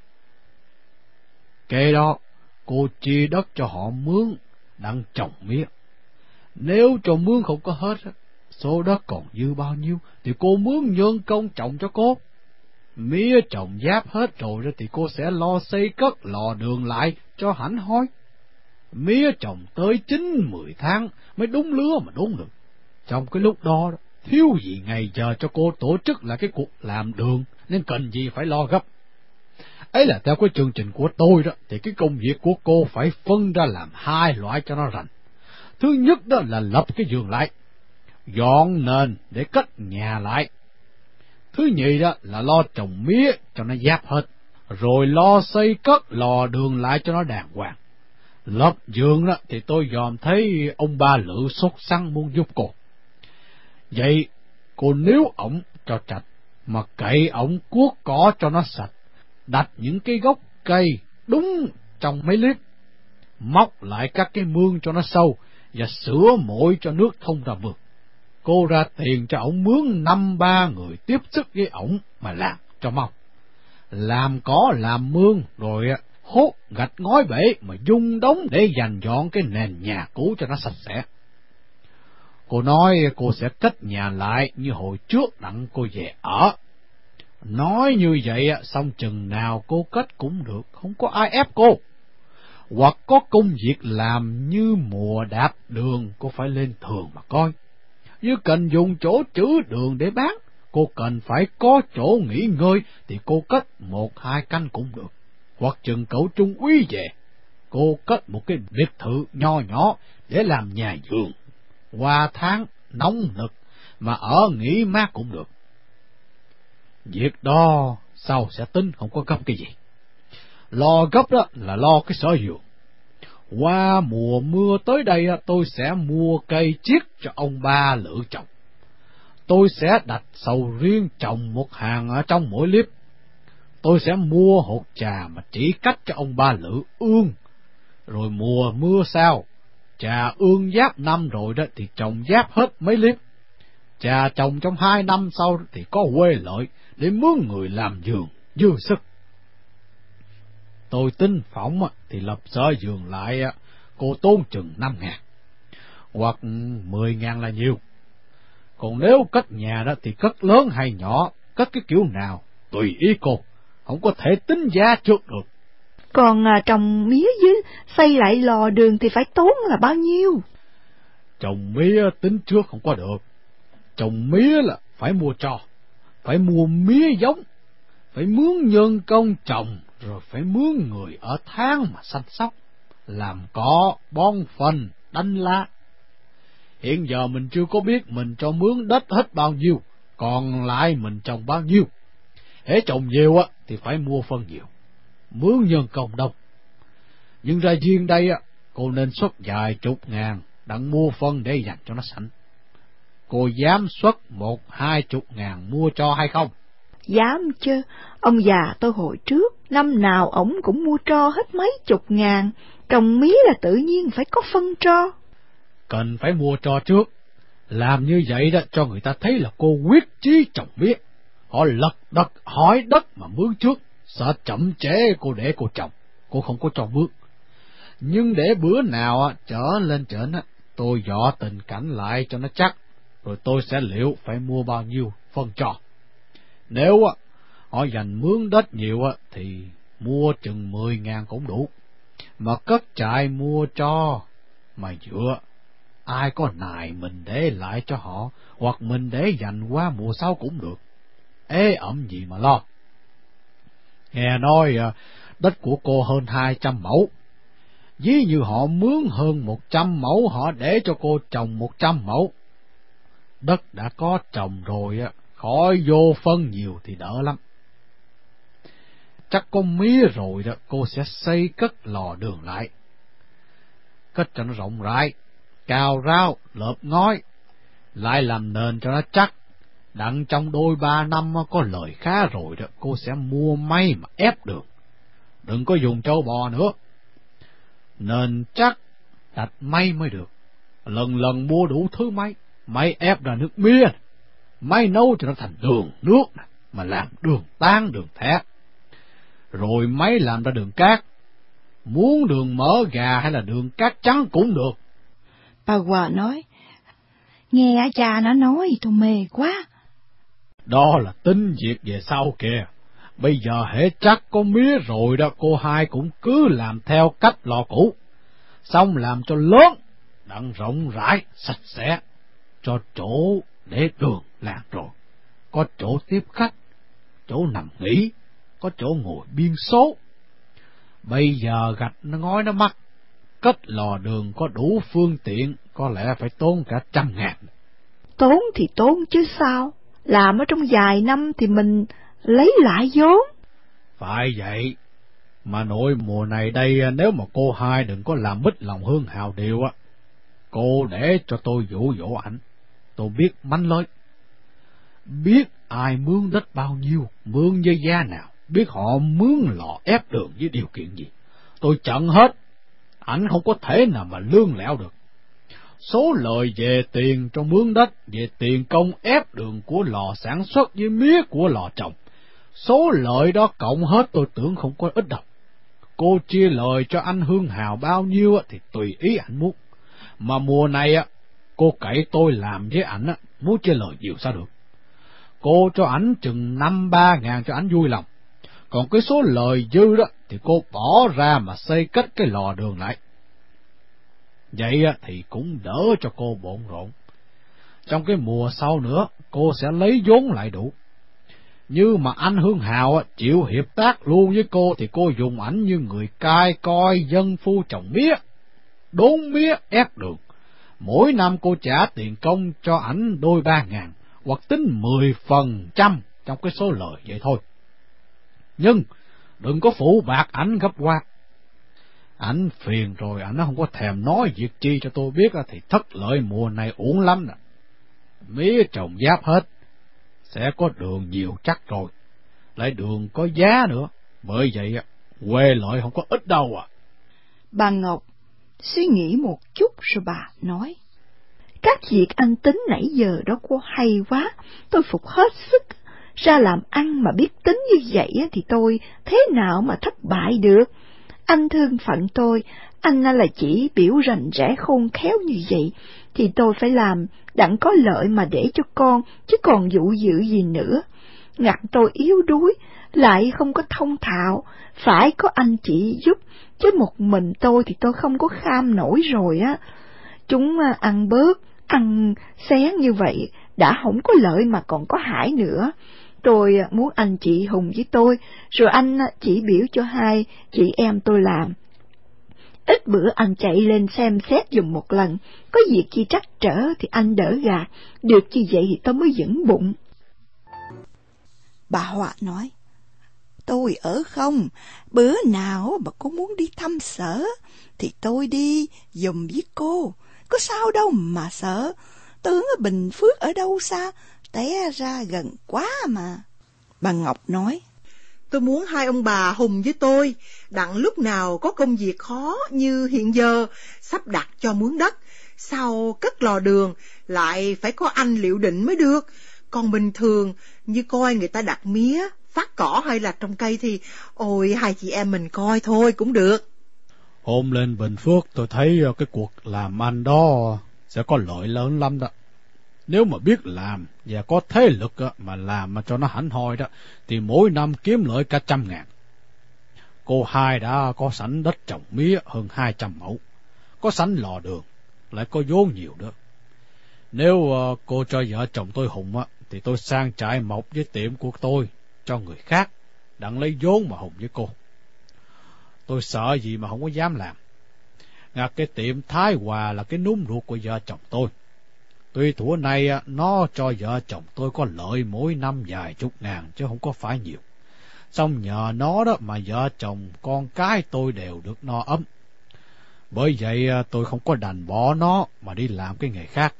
Speaker 3: Kế đó cô chia đất cho họ mướn đặng trồng mía. Nếu cho mướn không có hết, số đất còn dư bao nhiêu thì cô mướn nhân công trồng cho cô. Mía trồng giáp hết rồi thì cô sẽ lo xây cất lò đường lại cho hẳn hoi. Mía trồng tới chín mười tháng mới đúng lứa mà đúng được. Trong cái lúc đó, thiếu gì ngày giờ cho cô tổ chức lại cái cuộc làm đường, nên cần gì phải lo gấp. Ấy là theo cái chương trình của tôi đó, thì cái công việc của cô phải phân ra làm hai loại cho nó rành. Thứ nhất đó là lập cái vườn lại, dọn nền để cất nhà lại. Thứ nhì đó là lo trồng mía cho nó giáp hết, rồi lo xây cất lò đường lại cho nó đàng hoàng. Lập vườn đó thì tôi dòm thấy ông ba Lự sốt sắng muốn giúp cô. Vậy cô nếu ổng cho trạch, mà cậy ổng cuốc cỏ cho nó sạch, đặt những cái gốc cây đúng trong mấy liếp, móc lại các cái mương cho nó sâu và sửa mội cho nước thông ra mương. Cô ra tiền cho ổng mướn năm ba người tiếp sức với ổng mà làm cho mau. Làm cỏ làm mương rồi hốt gạch ngói bể mà dung đống để dành dọn cái nền nhà cũ cho nó sạch sẽ. Cô nói cô sẽ cất nhà lại như hồi trước đặng cô về ở. Nói như vậy xong chừng nào cô cất cũng được, không có ai ép cô. Hoặc có công việc làm như mùa đạp đường, cô phải lên thường mà coi. Như cần dùng chỗ trữ đường để bán, cô cần phải có chỗ nghỉ ngơi thì cô cất một hai canh cũng được. Hoặc chừng cậu trung úy về, cô cất một cái biệt thự nho nhỏ để làm nhà vườn. Qua tháng nóng nực mà ở nghỉ mát cũng được. Việc đó sau sẽ tính, không có gấp cái gì. Lo gấp đó là lo cái sở vườn. Qua mùa mưa tới đây tôi sẽ mua cây chiết cho ông ba Lự trồng. Tôi sẽ đặt sầu riêng trồng một hàng ở trong mỗi liếp. Tôi sẽ mua hột trà mà chỉ cách cho ông ba Lự ương. Rồi mùa mưa sau, trà ương giáp năm rồi đó thì trồng giáp hết mấy liếp. Trà trồng trong hai năm sau thì có quê lợi để mướn người làm vườn dư sức. tôi tính phỏng thì lập sở vườn lại cô tốn chừng năm ngàn, hoặc mười ngàn là nhiều. Còn nếu cất nhà đó thì cất lớn hay nhỏ, cất cái kiểu nào, tùy ý cô, không có thể tính giá trước được.
Speaker 1: Còn à, trồng mía với xây lại lò đường thì phải tốn là bao nhiêu?
Speaker 3: Trồng mía tính trước không có được. Trồng mía là phải mua tro, phải mua mía giống, phải mướn nhân công trồng, rồi phải mướn người ở tháng mà chăm sóc, làm cỏ, bón phân, đánh lá. Hiện giờ mình chưa có biết mình cho mướn đất hết bao nhiêu, còn lại mình trồng bao nhiêu. Hễ trồng nhiều á thì phải mua phân nhiều, mướn nhân công đông. Nhưng ra riêng đây á, cô nên xuất vài chục ngàn đặng mua phân để dành cho nó sẵn. Cô dám xuất một hai chục ngàn mua cho hay không?
Speaker 1: Dám chứ, ông già tôi hồi trước, năm nào ổng cũng mua tro hết mấy chục ngàn, trồng mía là tự nhiên phải có phân tro.
Speaker 3: Cần phải mua tro trước, làm như vậy đó cho người ta thấy là cô quyết chí trồng mía. Họ lật đật hỏi đất mà mướn trước, sợ chậm trễ cô để cô trồng, cô không có cho mướn. Nhưng để bữa nào trở lên trển, tôi dọ tình cảnh lại cho nó chắc, rồi tôi sẽ liệu phải mua bao nhiêu phân tro. Nếu họ dành mướn đất nhiều thì mua chừng mười ngàn cũng đủ, mà cất trại mua tro mà dựa, ai có nài mình để lại cho họ, hoặc mình để dành qua mùa sau cũng được. Ê ẩm gì mà lo. Nghe nói đất của cô hơn hai trăm mẫu, ví như họ mướn hơn một trăm mẫu, họ để cho cô trồng một trăm mẫu. Đất đã có trồng rồi á, khỏi vô phân nhiều thì đỡ lắm. Chắc có mía rồi đó, cô sẽ xây cất lò đường lại, cất cho nó rộng rãi, cào rau, lợp ngói, lại làm nền cho nó chắc. Đặng trong đôi ba năm có lời khá rồi đó, cô sẽ mua máy mà ép đường, đừng có dùng trâu bò nữa. Nền chắc đặt máy mới được, lần lần mua đủ thứ máy, máy ép ra nước mía, máy nấu cho nó thành đường nước, mà làm đường tan, đường thét, rồi máy làm ra đường cát, muốn đường mỡ gà hay là đường cát trắng cũng được.
Speaker 1: Bà Hòa nói, nghe cha nó nói tôi mê quá.
Speaker 3: Đó là tính việc về sau kìa. Bây giờ hễ chắc có mía rồi đó, cô hai cũng cứ làm theo cách lò cũ, xong làm cho lớn, đặng rộng rãi, sạch sẽ, cho chỗ để đường làng rồi, có chỗ tiếp khách, chỗ nằm nghỉ, có chỗ ngồi biên số. Bây giờ gạch nó ngói nó mắc, cất lò đường có đủ phương tiện, có lẽ phải tốn cả trăm ngàn.
Speaker 1: Tốn thì tốn chứ sao, làm ở trong vài năm thì mình lấy lại vốn.
Speaker 3: Phải vậy, mà nội mùa này đây nếu mà cô hai đừng có làm mít lòng hương hào điều á, cô để cho tôi dụ dỗ ảnh. Tôi biết mánh lối, biết ai mướn đất bao nhiêu, mướn với giá nào, biết họ mướn lò ép đường với điều kiện gì. Tôi chặn hết, ảnh không có thể nào mà lương lẹo được. Số lời về tiền cho mướn đất, về tiền công ép đường của lò sản xuất với mía của lò trồng, số lợi đó cộng hết tôi tưởng không có ít đâu. Cô chia lời cho anh Hương Hào bao nhiêu thì tùy ý ảnh muốn. Mà mùa này cô cậy tôi làm với ảnh muốn chia lời nhiều sao được. Cô cho ảnh chừng năm ba ngàn cho ảnh vui lòng, còn cái số lời dư đó thì cô bỏ ra mà xây cất cái lò đường lại. Vậy thì cũng đỡ cho cô bộn rộn. Trong cái mùa sau nữa cô sẽ lấy vốn lại đủ. Như mà anh Hương Hào chịu hiệp tác luôn với cô thì cô dùng ảnh như người cai coi dân phu trồng mía, đốn mía, ép đường. Mỗi năm cô trả tiền công cho ảnh đôi ba ngàn, hoặc tính mười phần trăm trong cái số lời vậy thôi. Nhưng đừng có phụ bạc ảnh gấp qua. Ảnh phiền rồi ảnh không có thèm nói việc chi cho tôi biết thì thất lợi mùa này uổng lắm nè. Mía trồng giáp hết, sẽ có đường nhiều chắc rồi, lại đường có giá nữa, bởi vậy quê lợi không có ít đâu à.
Speaker 1: Bà Ngọc suy nghĩ một chút rồi bà nói, các việc anh tính nãy giờ đó cô hay quá, tôi phục hết sức, ra làm ăn mà biết tính như vậy thì tôi thế nào mà thất bại được. Anh thương phận tôi, anh là chỉ biểu rành rẽ khôn khéo như vậy, thì tôi phải làm đặng có lợi mà để cho con, chứ còn dụ dự gì nữa. Ngặt tôi yếu đuối, lại không có thông thạo, phải có anh chị giúp, chứ một mình tôi thì tôi không có kham nổi rồi á. Chúng ăn bớt, ăn xén như vậy, đã không có lợi mà còn có hại nữa. Tôi muốn anh chị hùng với tôi, rồi anh chỉ biểu cho hai chị em tôi làm. Ít bữa anh chạy lên xem xét dùm một lần, có việc chi trắc trở thì anh đỡ gạt, được như vậy thì tôi mới vững bụng.
Speaker 6: Bà Hòa nói, tôi ở không, bữa nào mà cô muốn đi thăm Sở, thì tôi đi dùm với cô, có sao đâu mà sợ, tưởng ở Bình Phước ở đâu xa, té ra gần quá mà. Bà Ngọc nói,
Speaker 4: tôi muốn hai ông bà hùng với tôi, đặng lúc nào có công việc khó như hiện giờ, sắp đặt cho mướn đất, sau cất lò đường, lại phải có anh liệu định mới được. Còn bình thường, như coi người ta đặt mía, phát cỏ hay là trồng cây thì, ôi, hai chị em mình coi thôi cũng được.
Speaker 3: Hôm lên Bình Phước tôi thấy cái cuộc làm ăn đó sẽ có lợi lớn lắm đó. Nếu mà biết làm và có thế lực mà làm mà cho nó hẳn hoi đó, thì mỗi năm kiếm lợi cả trăm ngàn. Cô hai đã có sẵn đất trồng mía hơn hai trăm mẫu, có sẵn lò đường, lại có vốn nhiều nữa. Nếu uh, cô cho vợ chồng tôi hùng á, thì tôi sang trại mộc với tiệm của tôi cho người khác, đặng lấy vốn mà hùng với cô. Tôi sợ gì mà không có dám làm. Ngặt cái tiệm Thái Hòa là cái núm ruột của vợ chồng tôi. Tuy thuở này nó cho vợ chồng tôi có lợi mỗi năm vài chục ngàn chứ không có phải nhiều. Xong nhờ nó đó mà vợ chồng con cái tôi đều được no ấm. Bởi vậy tôi không có đành bỏ nó mà đi làm cái nghề khác.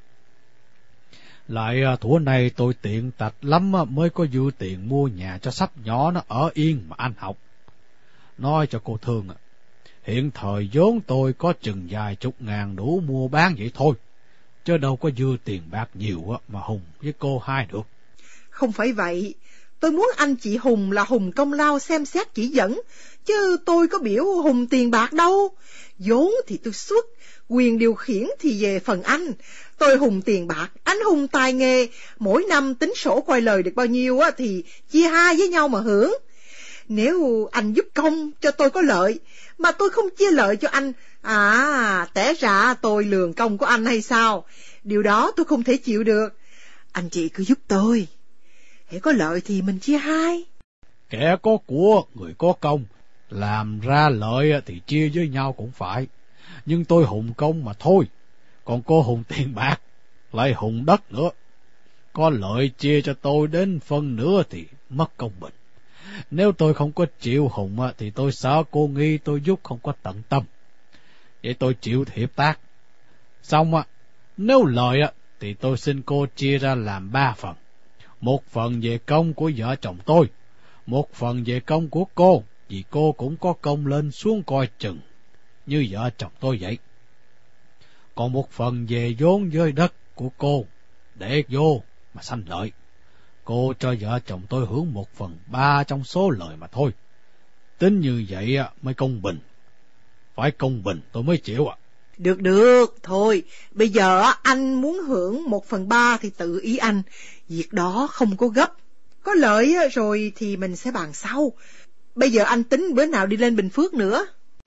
Speaker 3: Lại thuở này tôi tiện tạch lắm mới có dư tiền mua nhà cho sắp nhỏ nó ở yên mà ăn học. Nói cho cô thương, hiện thời vốn tôi có chừng vài chục ngàn đủ mua bán vậy thôi, chứ đâu có dư tiền bạc nhiều mà hùng với cô hai được.
Speaker 4: Không phải vậy, tôi muốn anh chị hùng là hùng công lao xem xét chỉ dẫn, chứ tôi có biểu hùng tiền bạc đâu. Vốn thì tôi xuất, quyền điều khiển thì về phần anh. Tôi hùng tiền bạc, anh hùng tài nghề, mỗi năm tính sổ coi lời được bao nhiêu á thì chia hai với nhau mà hưởng. Nếu anh giúp công cho tôi có lợi, mà tôi không chia lợi cho anh, à, té ra tôi lường công của anh hay sao? Điều đó tôi không thể chịu được. Anh chị cứ giúp tôi, hễ có lợi thì mình chia hai.
Speaker 3: Kẻ có của, người có công, làm ra lợi thì chia với nhau cũng phải. Nhưng tôi hùng công mà thôi, còn cô hùng tiền bạc, lại hùng đất nữa. Có lợi chia cho tôi đến phân nữa thì mất công bình. Nếu tôi không có chịu hùng thì tôi sợ cô nghi tôi giúp không có tận tâm. Vậy tôi chịu hiệp tác. Xong nếu lợi thì tôi xin cô chia ra làm ba phần. Một phần về công của vợ chồng tôi, một phần về công của cô, vì cô cũng có công lên xuống coi chừng như vợ chồng tôi vậy. Còn một phần về vốn với đất của cô, để vô mà sanh lợi. Cô cho vợ chồng tôi hưởng một phần ba trong số lời mà thôi. Tính như vậy mới công bình. Phải công bình tôi mới chịu ạ.
Speaker 4: Được được, thôi, bây giờ anh muốn hưởng một phần ba thì tự ý anh. Việc đó không có gấp. Có lợi rồi thì mình sẽ bàn sau. Bây giờ anh tính bữa nào đi lên Bình Phước nữa?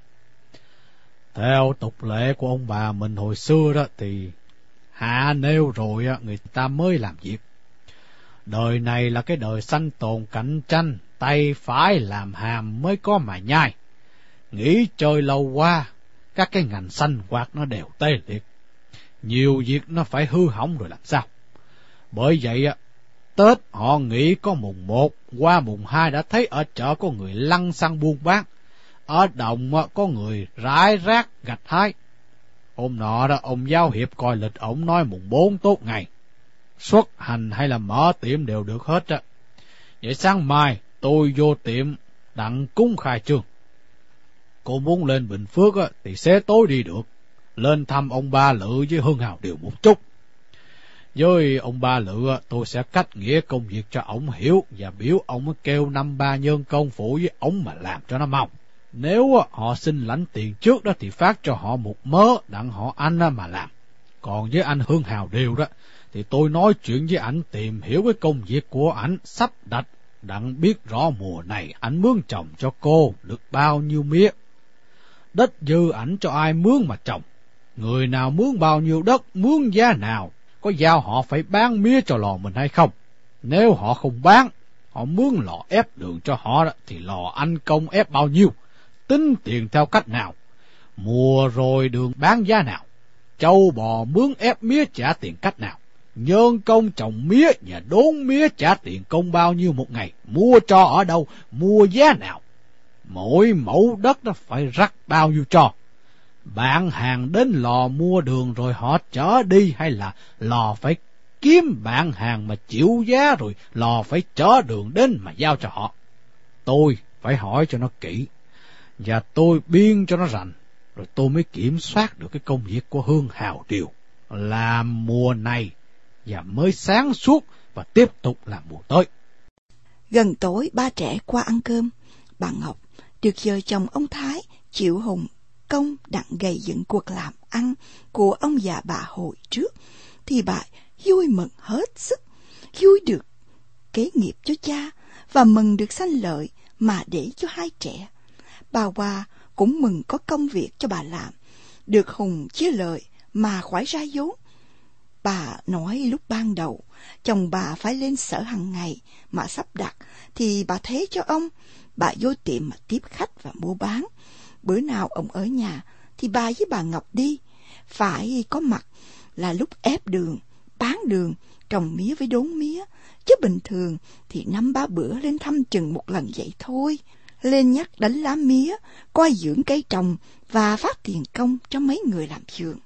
Speaker 3: Theo tục lệ của ông bà mình hồi xưa đó thì hạ nêu rồi người ta mới làm việc. Đời này là cái đời sanh tồn cạnh tranh, tay phải làm hàm mới có mà nhai. Nghĩ chơi lâu qua, các cái ngành sanh hoạt nó đều tê liệt. Nhiều việc nó phải hư hỏng rồi làm sao. Bởi vậy Tết họ nghĩ có mùng một, qua mùng hai đã thấy ở chợ có người lăn xăng buôn bán. Ở đồng có người rải rác gặt hái. Hôm nọ đó ông giáo hiệp coi lịch ổng nói mùng bốn tốt ngày. Xuất hành hay là mở tiệm đều được hết á. Vậy sáng mai tôi vô tiệm đặng cúng khai trương. Cô muốn lên Bình Phước á, thì xế tối đi được. Lên thăm ông ba Lự với Hương Hào Điều một chút. Với ông Ba Lự, tôi sẽ cách nghĩa công việc cho ổng hiểu và biểu ông kêu năm ba nhân công phụ với ổng mà làm cho nó mau. Nếu họ xin lãnh tiền trước đó thì phát cho họ một mớ đặng họ anh mà làm. Còn với anh Hương Hào Điều đó thì tôi nói chuyện với ảnh tìm hiểu cái công việc của ảnh sắp đặt đặng biết rõ mùa này ảnh mướn trồng cho cô được bao nhiêu mía. Đất dư ảnh cho ai mướn mà trồng. Người nào mướn bao nhiêu đất, mướn giá nào, có giao họ phải bán mía cho lò mình hay không. Nếu họ không bán, họ mướn lò ép đường cho họ đó, thì lò anh công ép bao nhiêu, tính tiền theo cách nào, mùa rồi đường bán giá nào, trâu bò mướn ép mía trả tiền cách nào, nhân công trồng mía và đốn mía trả tiền công bao nhiêu một ngày, mua cho ở đâu, mua giá nào, mỗi mẫu đất đó phải rắc bao nhiêu cho. Bạn hàng đến lò mua đường rồi họ chở đi, hay là lò phải kiếm bạn hàng mà chịu giá rồi lò phải chở đường đến mà giao cho họ. Tôi phải hỏi cho nó kỹ, và tôi biên cho nó rành, rồi tôi mới kiểm soát được cái công việc của Hương Hào Điều, làm mùa này và mới sáng suốt và tiếp tục làm mùa tới.
Speaker 6: Gần tối ba trẻ qua ăn cơm, bà Ngọc được vợ chồng ông Thái chịu hùng công đặng gầy dựng cuộc làm ăn của ông già bà hồi trước, thì bà vui mừng hết sức, vui được kế nghiệp cho cha và mừng được sanh lợi mà để cho hai trẻ. Bà Hoa cũng mừng có công việc cho bà làm, được Hùng chia lợi mà khoái ra vốn. Bà nói lúc ban đầu chồng bà phải lên sở hàng ngày mà sắp đặt, thì bà thế cho ông. Bà vô tiệm mà tiếp khách và mua bán. Bữa nào ông ở nhà thì bà với bà Ngọc đi, phải có mặt là lúc ép đường, bán đường, trồng mía với đốn mía, chứ bình thường thì năm ba bữa lên thăm chừng một lần vậy thôi. Lên nhắc đánh lá mía, coi dưỡng cây trồng và phát tiền công cho mấy người làm vườn.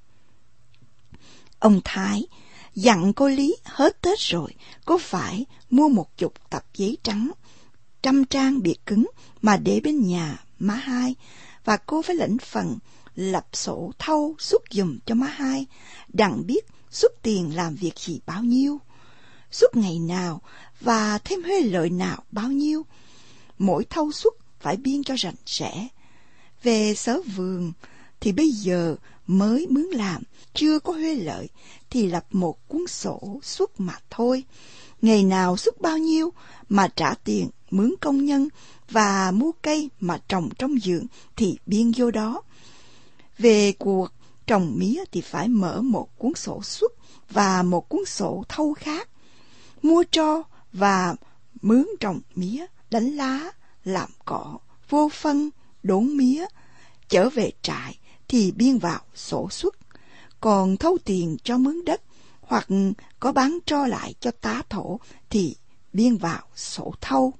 Speaker 6: Ông Thái dặn cô Lý hết Tết rồi, cô phải mua một chục tập giấy trắng, trăm trang biệt cứng mà để bên nhà má hai, và cô phải lãnh phần lập sổ thâu suất giùm cho má hai, đặng biết suất tiền làm việc gì bao nhiêu, suất ngày nào và thêm huê lợi nào bao nhiêu. Mỗi thâu suất phải biên cho rành rẽ. Về sở vườn thì bây giờ mới mướn làm, chưa có huê lợi, thì lập một cuốn sổ suất mà thôi. Ngày nào suất bao nhiêu mà trả tiền mướn công nhân và mua cây mà trồng trong vườn thì biên vô đó. Về cuộc trồng mía thì phải mở một cuốn sổ suất và một cuốn sổ thâu khác. Mua tro và mướn trồng mía, đánh lá, làm cỏ, vô phân, đốn mía, trở về trại thì biên vào sổ suất. Còn thâu tiền cho mướn đất hoặc có bán tro lại cho tá thổ thì biên vào sổ thâu.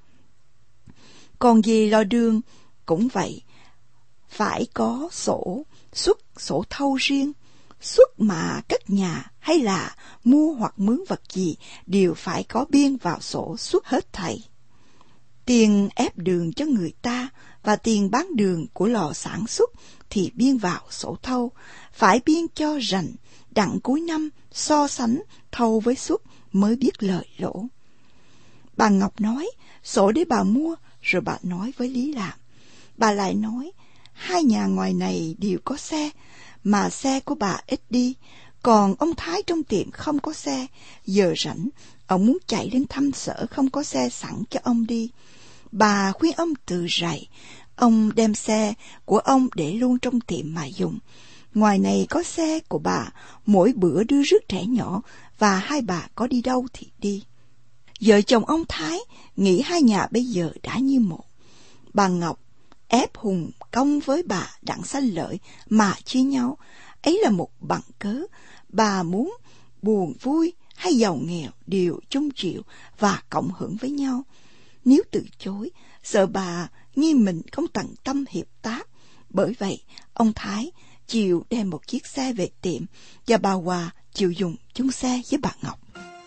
Speaker 6: Còn về lò đường cũng vậy, phải có sổ suất, sổ thâu riêng. Suất mà cất nhà hay là mua hoặc mướn vật gì đều phải có biên vào sổ suất hết thảy. Tiền ép đường cho người ta và tiền bán đường của lò sản xuất thì biên vào sổ thâu, phải biên cho rành, đặng cuối năm so sánh thâu với suất mới biết lợi lỗ. Bà Ngọc nói sổ để bà mua, rồi bà nói với Lý làm. Bà lại nói hai nhà ngoài này đều có xe, mà xe của bà ít đi, còn ông Thái trong tiệm không có xe. Giờ rảnh, ông muốn chạy lên thăm sở, không có xe sẵn cho ông đi. Bà khuyên ông tự rày, ông đem xe của ông để luôn trong tiệm mà dùng. Ngoài này có xe của bà, mỗi bữa đưa rước trẻ nhỏ, và hai bà có đi đâu thì đi. Vợ chồng ông Thái nghĩ hai nhà bây giờ đã như một. Bà Ngọc ép Hùng công với bà đặng sanh lợi mà chia nhau, ấy là một bằng cớ. Bà muốn buồn vui hay giàu nghèo đều chung chịu và cộng hưởng với nhau. Nếu từ chối, sợ bà nghi mình không tận tâm hiệp tác. Bởi vậy, ông Thái chịu đem một chiếc xe về tiệm, và bà Hòa chịu dùng chung xe với bà Ngọc.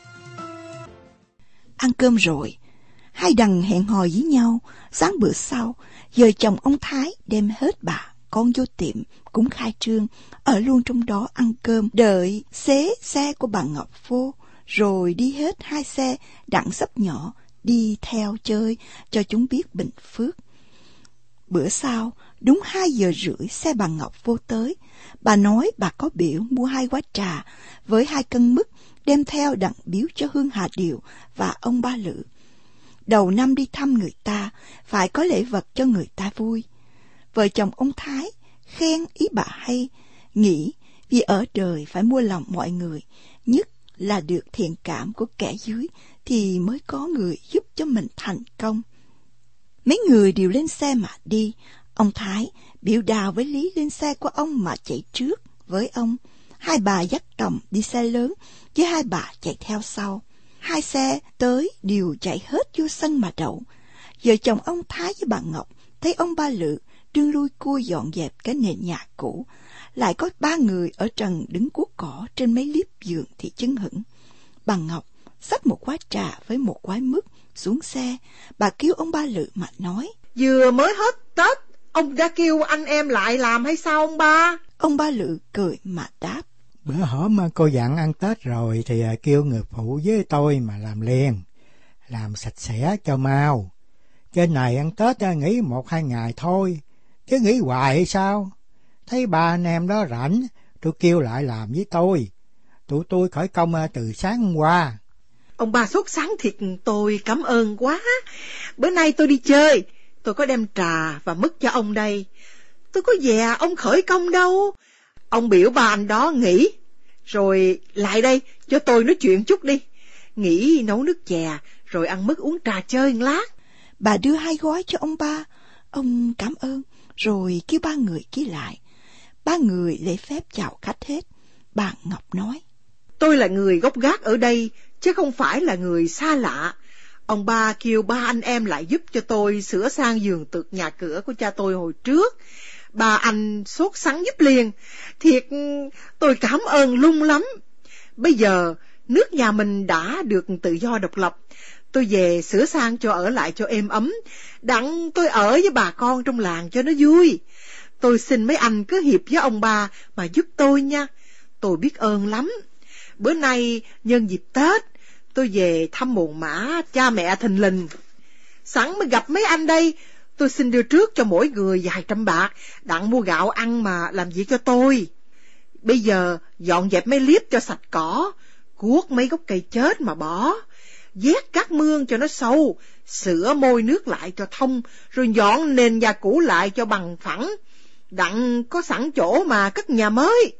Speaker 6: Ăn cơm rồi, hai đằng hẹn hò với nhau. Sáng bữa sau, vợ chồng ông Thái đem hết bà con vô tiệm cũng khai trương, ở luôn trong đó ăn cơm, đợi xế xe của bà Ngọc vô, rồi đi hết hai xe đặng sấp nhỏ đi theo chơi cho chúng biết bình phước. Bữa sau, đúng hai giờ rưỡi xe bà Ngọc vô tới. Bà nói bà có biểu mua hai gói trà với hai cân mứt đem theo đặng biếu cho Hương Hà Điệu và ông Ba Lự. Đầu năm đi thăm người ta, phải có lễ vật cho người ta vui. Vợ chồng ông Thái khen ý bà hay, nghĩ vì ở đời phải mua lòng mọi người, nhất là được thiện cảm của kẻ dưới thì mới có người giúp cho mình thành công. Mấy người đều lên xe mà đi. Ông Thái biểu Đào với Lý lên xe của ông mà chạy trước với ông. Hai bà dắt Tòng đi xe lớn, với hai bà chạy theo sau. Hai xe tới đều chạy hết vô sân mà đậu. Vợ chồng ông Thái với bà Ngọc thấy ông Ba Lự đương lui cui dọn dẹp cái nền nhà cũ. Lại có ba người ở trần đứng cuốc cỏ trên mấy liếp giường thì chưng hửng. Bà Ngọc xách một gói trà với một gói mứt xuống xe. Bà kêu ông Ba Lự mà nói:
Speaker 4: Vừa mới hết Tết, ông đã kêu anh em lại làm hay sao ông ba?
Speaker 6: Ông Ba Lự cười mà đáp:
Speaker 5: Bữa hổm cô dặn ăn Tết rồi thì kêu người phụ với tôi mà làm liền, làm sạch sẽ cho mau. Trên này ăn Tết nghỉ một hai ngày thôi, chứ nghỉ hoài hay sao? Thấy ba anh em đó rảnh, tôi kêu lại làm với tôi. Tụi tôi khởi công từ sáng hôm qua.
Speaker 4: Ông ba sốt sắng thiệt, tôi cảm ơn quá. Bữa nay tôi đi chơi, tôi có đem trà và mứt cho ông đây. Tôi có dè ông khởi công đâu. Ông biểu ba anh đó nghỉ, rồi lại đây cho tôi nói chuyện chút đi. Nghỉ nấu nước chè, rồi ăn mứt uống trà chơi một lát.
Speaker 6: Bà đưa hai gói cho ông ba. Ông cảm ơn, rồi kêu ba người ký lại. Ba người lễ phép chào khách hết. Bà Ngọc nói:
Speaker 4: Tôi là người gốc gác ở đây, chứ không phải là người xa lạ. Ông ba kêu ba anh em lại giúp cho tôi sửa sang giường tược nhà cửa của cha tôi hồi trước. Ba anh sốt sắng giúp liền. Thiệt tôi cảm ơn lung lắm. Bây giờ nước nhà mình đã được tự do độc lập. Tôi về sửa sang cho ở lại cho êm ấm, đặng tôi ở với bà con trong làng cho nó vui. Tôi xin mấy anh cứ hiệp với ông ba mà giúp tôi nha. Tôi biết ơn lắm. Bữa nay nhân dịp Tết, tôi về thăm mồ mả cha mẹ thình lình. Sẵn mới gặp mấy anh đây, tôi xin đưa trước cho mỗi người vài trăm bạc, đặng mua gạo ăn mà làm việc cho tôi. Bây giờ dọn dẹp mấy liếp cho sạch cỏ, cuốc mấy gốc cây chết mà bỏ, vét các mương cho nó sâu, sửa môi nước lại cho thông, rồi dọn nền nhà cũ lại cho bằng phẳng, đặng có sẵn chỗ mà cất nhà mới.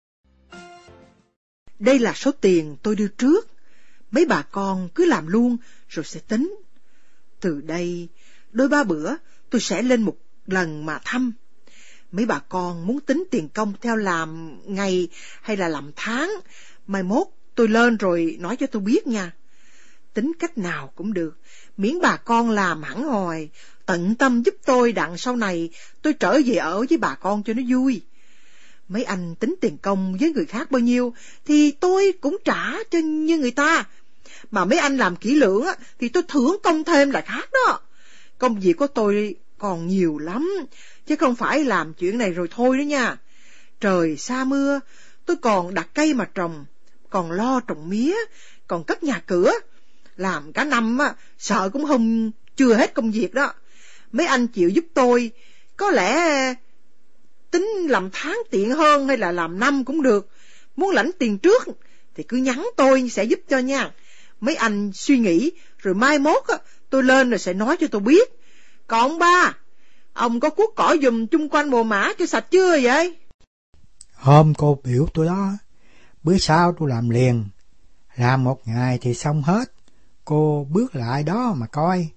Speaker 4: Đây là số tiền tôi đưa trước. Mấy bà con cứ làm luôn rồi sẽ tính. Từ đây đôi ba bữa tôi sẽ lên một lần mà thăm. Mấy bà con muốn tính tiền công theo làm ngày hay là làm tháng, mai mốt tôi lên rồi nói cho tôi biết nha. Tính cách nào cũng được, miễn bà con làm hẳn hòi, tận tâm giúp tôi, đặng sau này tôi trở về ở với bà con cho nó vui. Mấy anh tính tiền công với người khác bao nhiêu thì tôi cũng trả cho như người ta. Mà mấy anh làm kỹ lưỡng thì tôi thưởng công thêm là khác đó. Công việc của tôi còn nhiều lắm, chứ không phải làm chuyện này rồi thôi đó nha. Trời xa mưa, tôi còn đặt cây mà trồng, còn lo trồng mía, còn cất nhà cửa. Làm cả năm á, sợ cũng không chưa hết công việc đó. Mấy anh chịu giúp tôi, có lẽ tính làm tháng tiện hơn hay là làm năm cũng được. Muốn lãnh tiền trước thì cứ nhắn tôi sẽ giúp cho nha. Mấy anh suy nghĩ, rồi mai mốt á, tôi lên rồi sẽ nói cho tôi biết. Còn ông ba, ông có cuốc cỏ giùm chung quanh mồ mả cho sạch chưa vậy?
Speaker 5: Hôm cô biểu tôi đó, bữa sau tôi làm liền. Làm một ngày thì xong hết. Cô bước lại đó mà coi.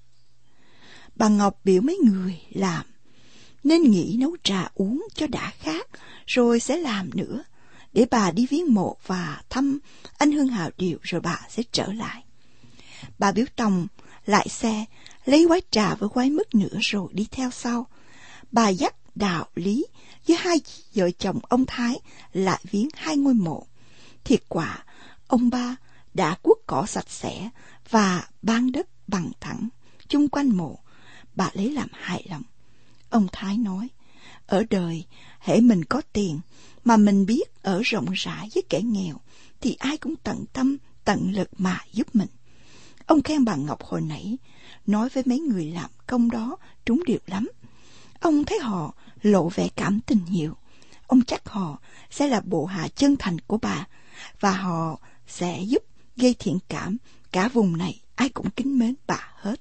Speaker 6: Bà Ngọc biểu mấy người làm, nên nghỉ nấu trà uống cho đã khát, rồi sẽ làm nữa, để bà đi viếng mộ và thăm anh Hương Hào Điệu, rồi bà sẽ trở lại. Bà biểu Tòng lại xe, lấy gói trà với gói mứt nữa rồi đi theo sau. Bà dắt Đào, Lý với hai vợ chồng ông Thái lại viếng hai ngôi mộ. Thiệt quả, ông ba đã cuốc cỏ sạch sẽ và ban đất bằng thẳng chung quanh mộ. Bà lấy làm hài lòng. Ông Thái nói, ở đời, hễ mình có tiền mà mình biết ở rộng rãi với kẻ nghèo, thì ai cũng tận tâm tận lực mà giúp mình. Ông khen bà Ngọc hồi nãy, nói với mấy người làm công đó trúng điệu lắm. Ông thấy họ lộ vẻ cảm tình nhiều. Ông chắc họ sẽ là bộ hạ chân thành của bà, và họ sẽ giúp gây thiện cảm. Cả vùng này ai cũng kính mến bà hết.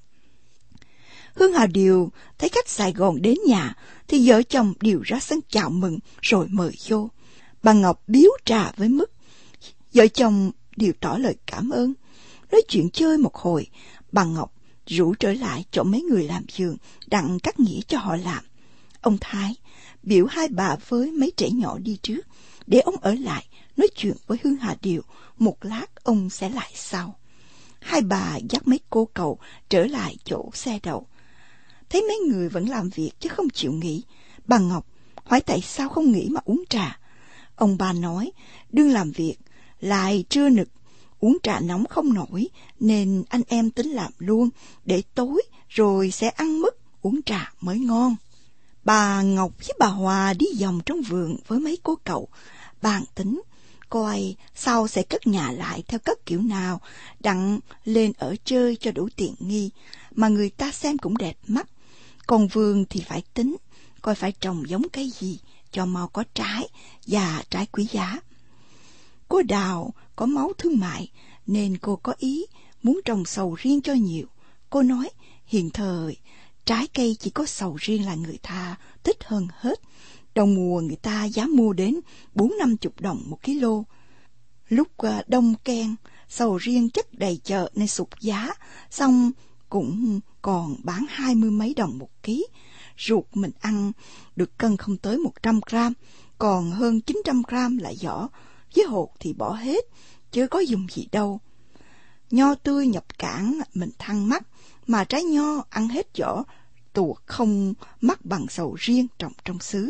Speaker 6: Hương Hà Điều thấy khách Sài Gòn đến nhà thì vợ chồng đều ra sân chào mừng rồi mời vô. Bà Ngọc biếu trà với mứt. Vợ chồng đều tỏ lời cảm ơn. Nói chuyện chơi một hồi, bà Ngọc rủ trở lại chỗ mấy người làm vườn đặng cắt nghĩa cho họ làm. Ông Thái biểu hai bà với mấy trẻ nhỏ đi trước, để ông ở lại nói chuyện với Hương Hà Điều. Một lát ông sẽ lại sau. Hai bà dắt mấy cô cậu trở lại chỗ xe đậu. Thấy mấy người vẫn làm việc chứ không chịu nghỉ, bà Ngọc hỏi tại sao không nghỉ mà uống trà. Ông bà nói đương làm việc lại trưa nực, uống trà nóng không nổi, nên anh em tính làm luôn, để tối rồi sẽ ăn mứt uống trà mới ngon. Bà Ngọc với bà Hòa đi vòng trong vườn với mấy cô cậu, bàn tính coi sau sẽ cất nhà lại theo cất kiểu nào, đặng lên ở chơi cho đủ tiện nghi, mà người ta xem cũng đẹp mắt. Còn vườn thì phải tính coi phải trồng giống cây gì cho mau có trái và trái quý giá. Cô Đào có máu thương mại nên cô có ý muốn trồng sầu riêng cho nhiều. Cô nói hiện thời trái cây chỉ có sầu riêng là người ta thích hơn hết. Đầu mùa người ta giá mua đến bốn năm chục đồng một kg. Lúc đông ken, sầu riêng chất đầy chợ nên sụt giá, xong cũng còn bán hai mươi mấy đồng một ký. Ruột mình ăn được cân không tới một trăm gram, còn hơn chín trăm gram là vỏ, với hột thì bỏ hết, chứ có dùng gì đâu. Nho tươi nhập cảng mình thăng mắc, mà trái nho ăn hết vỏ tuột không mắc bằng sầu riêng trồng trong xứ.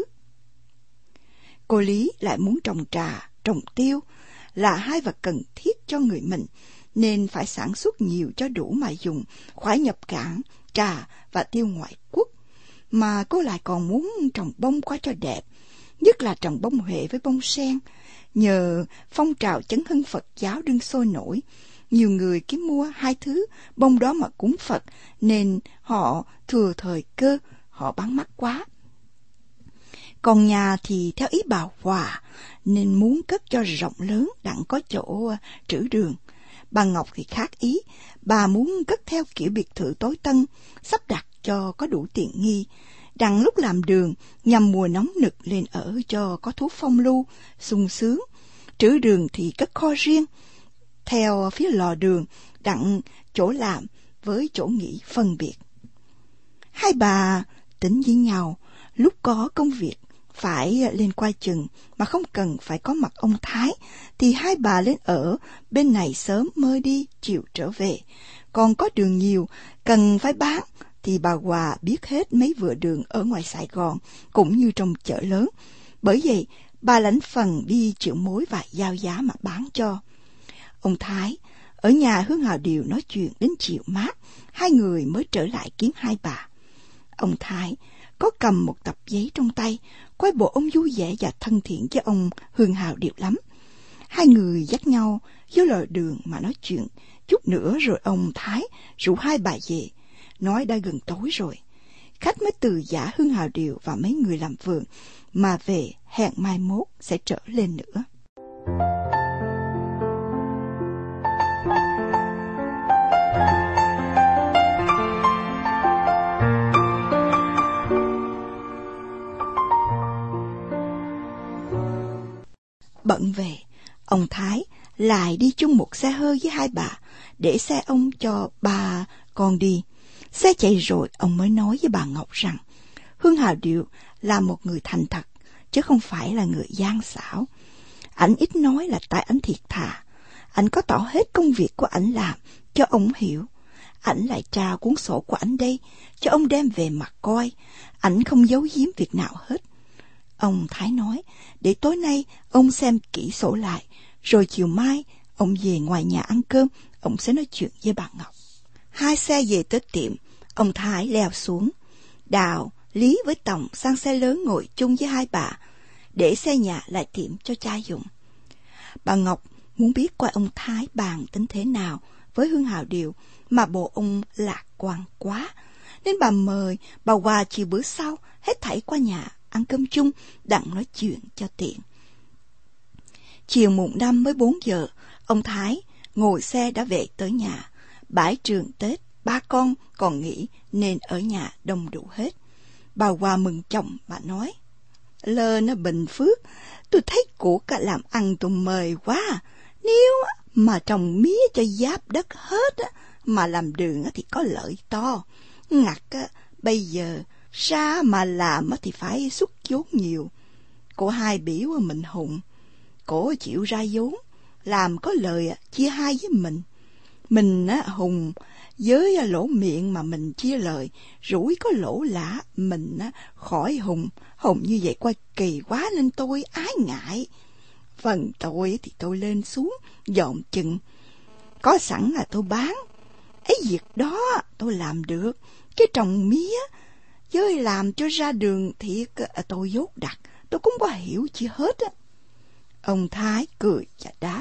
Speaker 6: Cô Lý lại muốn trồng trà, trồng tiêu, là hai vật cần thiết cho người mình, nên phải sản xuất nhiều cho đủ mà dùng, khỏi nhập cảng, trà và tiêu ngoại quốc. Mà cô lại còn muốn trồng bông qua cho đẹp, nhất là trồng bông huệ với bông sen. Nhờ phong trào chấn hưng Phật giáo đương sôi nổi, nhiều người kiếm mua hai thứ bông đó mà cúng Phật, nên họ thừa thời cơ, họ bán mắc quá. Còn nhà thì theo ý bà Hòa, nên muốn cất cho rộng lớn đặng có chỗ trữ đường. Bà Ngọc thì khác ý, bà muốn cất theo kiểu biệt thự tối tân, sắp đặt cho có đủ tiện nghi, đặng lúc làm đường nhằm mùa nóng nực lên ở cho có thú phong lưu, sung sướng. Trữ đường thì cất kho riêng, theo phía lò đường, đặng chỗ làm với chỗ nghỉ phân biệt. Hai bà tính với nhau, lúc có công việc phải lên coi chừng mà không cần phải có mặt ông Thái, thì hai bà lên ở bên này sớm mới đi, chiều trở về. Còn có đường nhiều cần phải bán thì bà Hòa biết hết mấy vựa đường ở ngoài Sài Gòn cũng như trong chợ lớn. Bởi vậy bà lãnh phần đi chịu mối và giao giá mà bán cho. Ông Thái ở nhà Hương Hà Điều nói chuyện đến chiều mát, hai người mới trở lại kiếm hai bà. Ông Thái có cầm một tập giấy trong tay, coi bộ ông vui vẻ và thân thiện với ông Hương Hà Điều lắm. Hai người dắt nhau vô lò đường mà nói chuyện chút nữa, rồi ông Thái rủ hai bà về, nói đã gần tối rồi. Khách mới từ giả Hương Hà Điều và mấy người làm vườn mà về, hẹn mai mốt sẽ trở lên nữa. Bận về, ông Thái lại đi chung một xe hơi với hai bà, để xe ông cho bà con đi. Xe chạy rồi, ông mới nói với bà Ngọc rằng Hương Hà Điều là một người thành thật, chứ không phải là người gian xảo. Ảnh ít nói là tại ảnh thiệt thà. Ảnh có tỏ hết công việc của ảnh làm cho ông hiểu. Ảnh lại trao cuốn sổ của ảnh đây cho ông đem về mà coi. Ảnh không giấu giếm việc nào hết. Ông Thái nói để tối nay ông xem kỹ sổ lại, rồi chiều mai ông về ngoài nhà ăn cơm, ông sẽ nói chuyện với bà Ngọc. Hai xe về tới tiệm, ông Thái leo xuống. Đào, Lý với Tòng sang xe lớn ngồi chung với hai bà, để xe nhà lại tiệm cho cha dùng. Bà Ngọc muốn biết coi ông Thái bàn tính thế nào với Hương Hào Điều, mà bộ ông lạc quan quá, nên bà mời bà Hòa chiều bữa sau hết thảy qua nhà ăn cơm chung, đặng nói chuyện cho tiện. Chiều mùng năm mới bốn giờ, ông Thái ngồi xe đã về tới nhà. Bãi trường Tết, ba con còn nghỉ nên ở nhà đông đủ hết. Bà Hòa mừng chồng, bà nói: Lơ nó Bình Phước, tôi thấy của cả làm ăn tôi mời quá. Nếu mà trồng mía cho giáp đất hết mà làm đường thì có lợi to. Ngặt bây giờ ra mà làm thì phải xuất vốn nhiều. Cô Hai biểu mình hùng, cổ chịu ra vốn, làm có lời chia hai với mình. Mình hùng với lỗ miệng mà mình chia lời, rủi có lỗ lạ mình khỏi hùng. Hùng như vậy qua kỳ quá nên tôi ái ngại. Phần tôi thì tôi lên xuống dọn chừng, có sẵn là tôi bán. Ấy việc đó tôi làm được, cái trồng mía với làm cho ra đường thiệt tôi dốt đặt, tôi cũng có hiểu chi hết á. Ông Thái cười và đáp: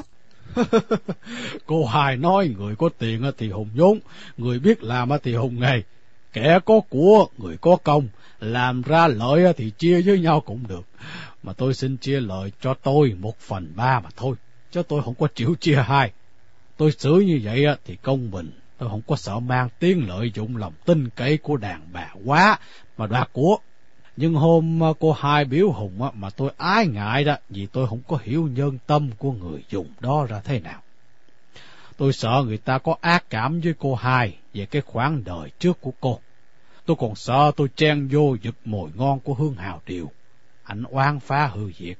Speaker 3: Cô Hai nói người có tiền thì hùng vốn, người biết làm thì hùng nghề. Kẻ có của, người có công, làm ra lợi thì chia với nhau cũng được. Mà tôi xin chia lợi cho tôi một phần ba mà thôi, chứ tôi không có chịu chia hai. Tôi xử như vậy thì công bình, tôi không có sợ mang tiếng lợi dụng lòng tin cậy của đàn bà quá mà đoạt của. Nhưng hôm cô Hai biểu hùng mà tôi ái ngại đó, vì tôi không có hiểu nhân tâm của người dùng đó ra thế nào. Tôi sợ người ta có ác cảm với cô Hai về cái khoảng đời trước của cô. Tôi còn sợ tôi chen vô giật mồi ngon của Hương Hào Điều, ảnh oan phá hư việc.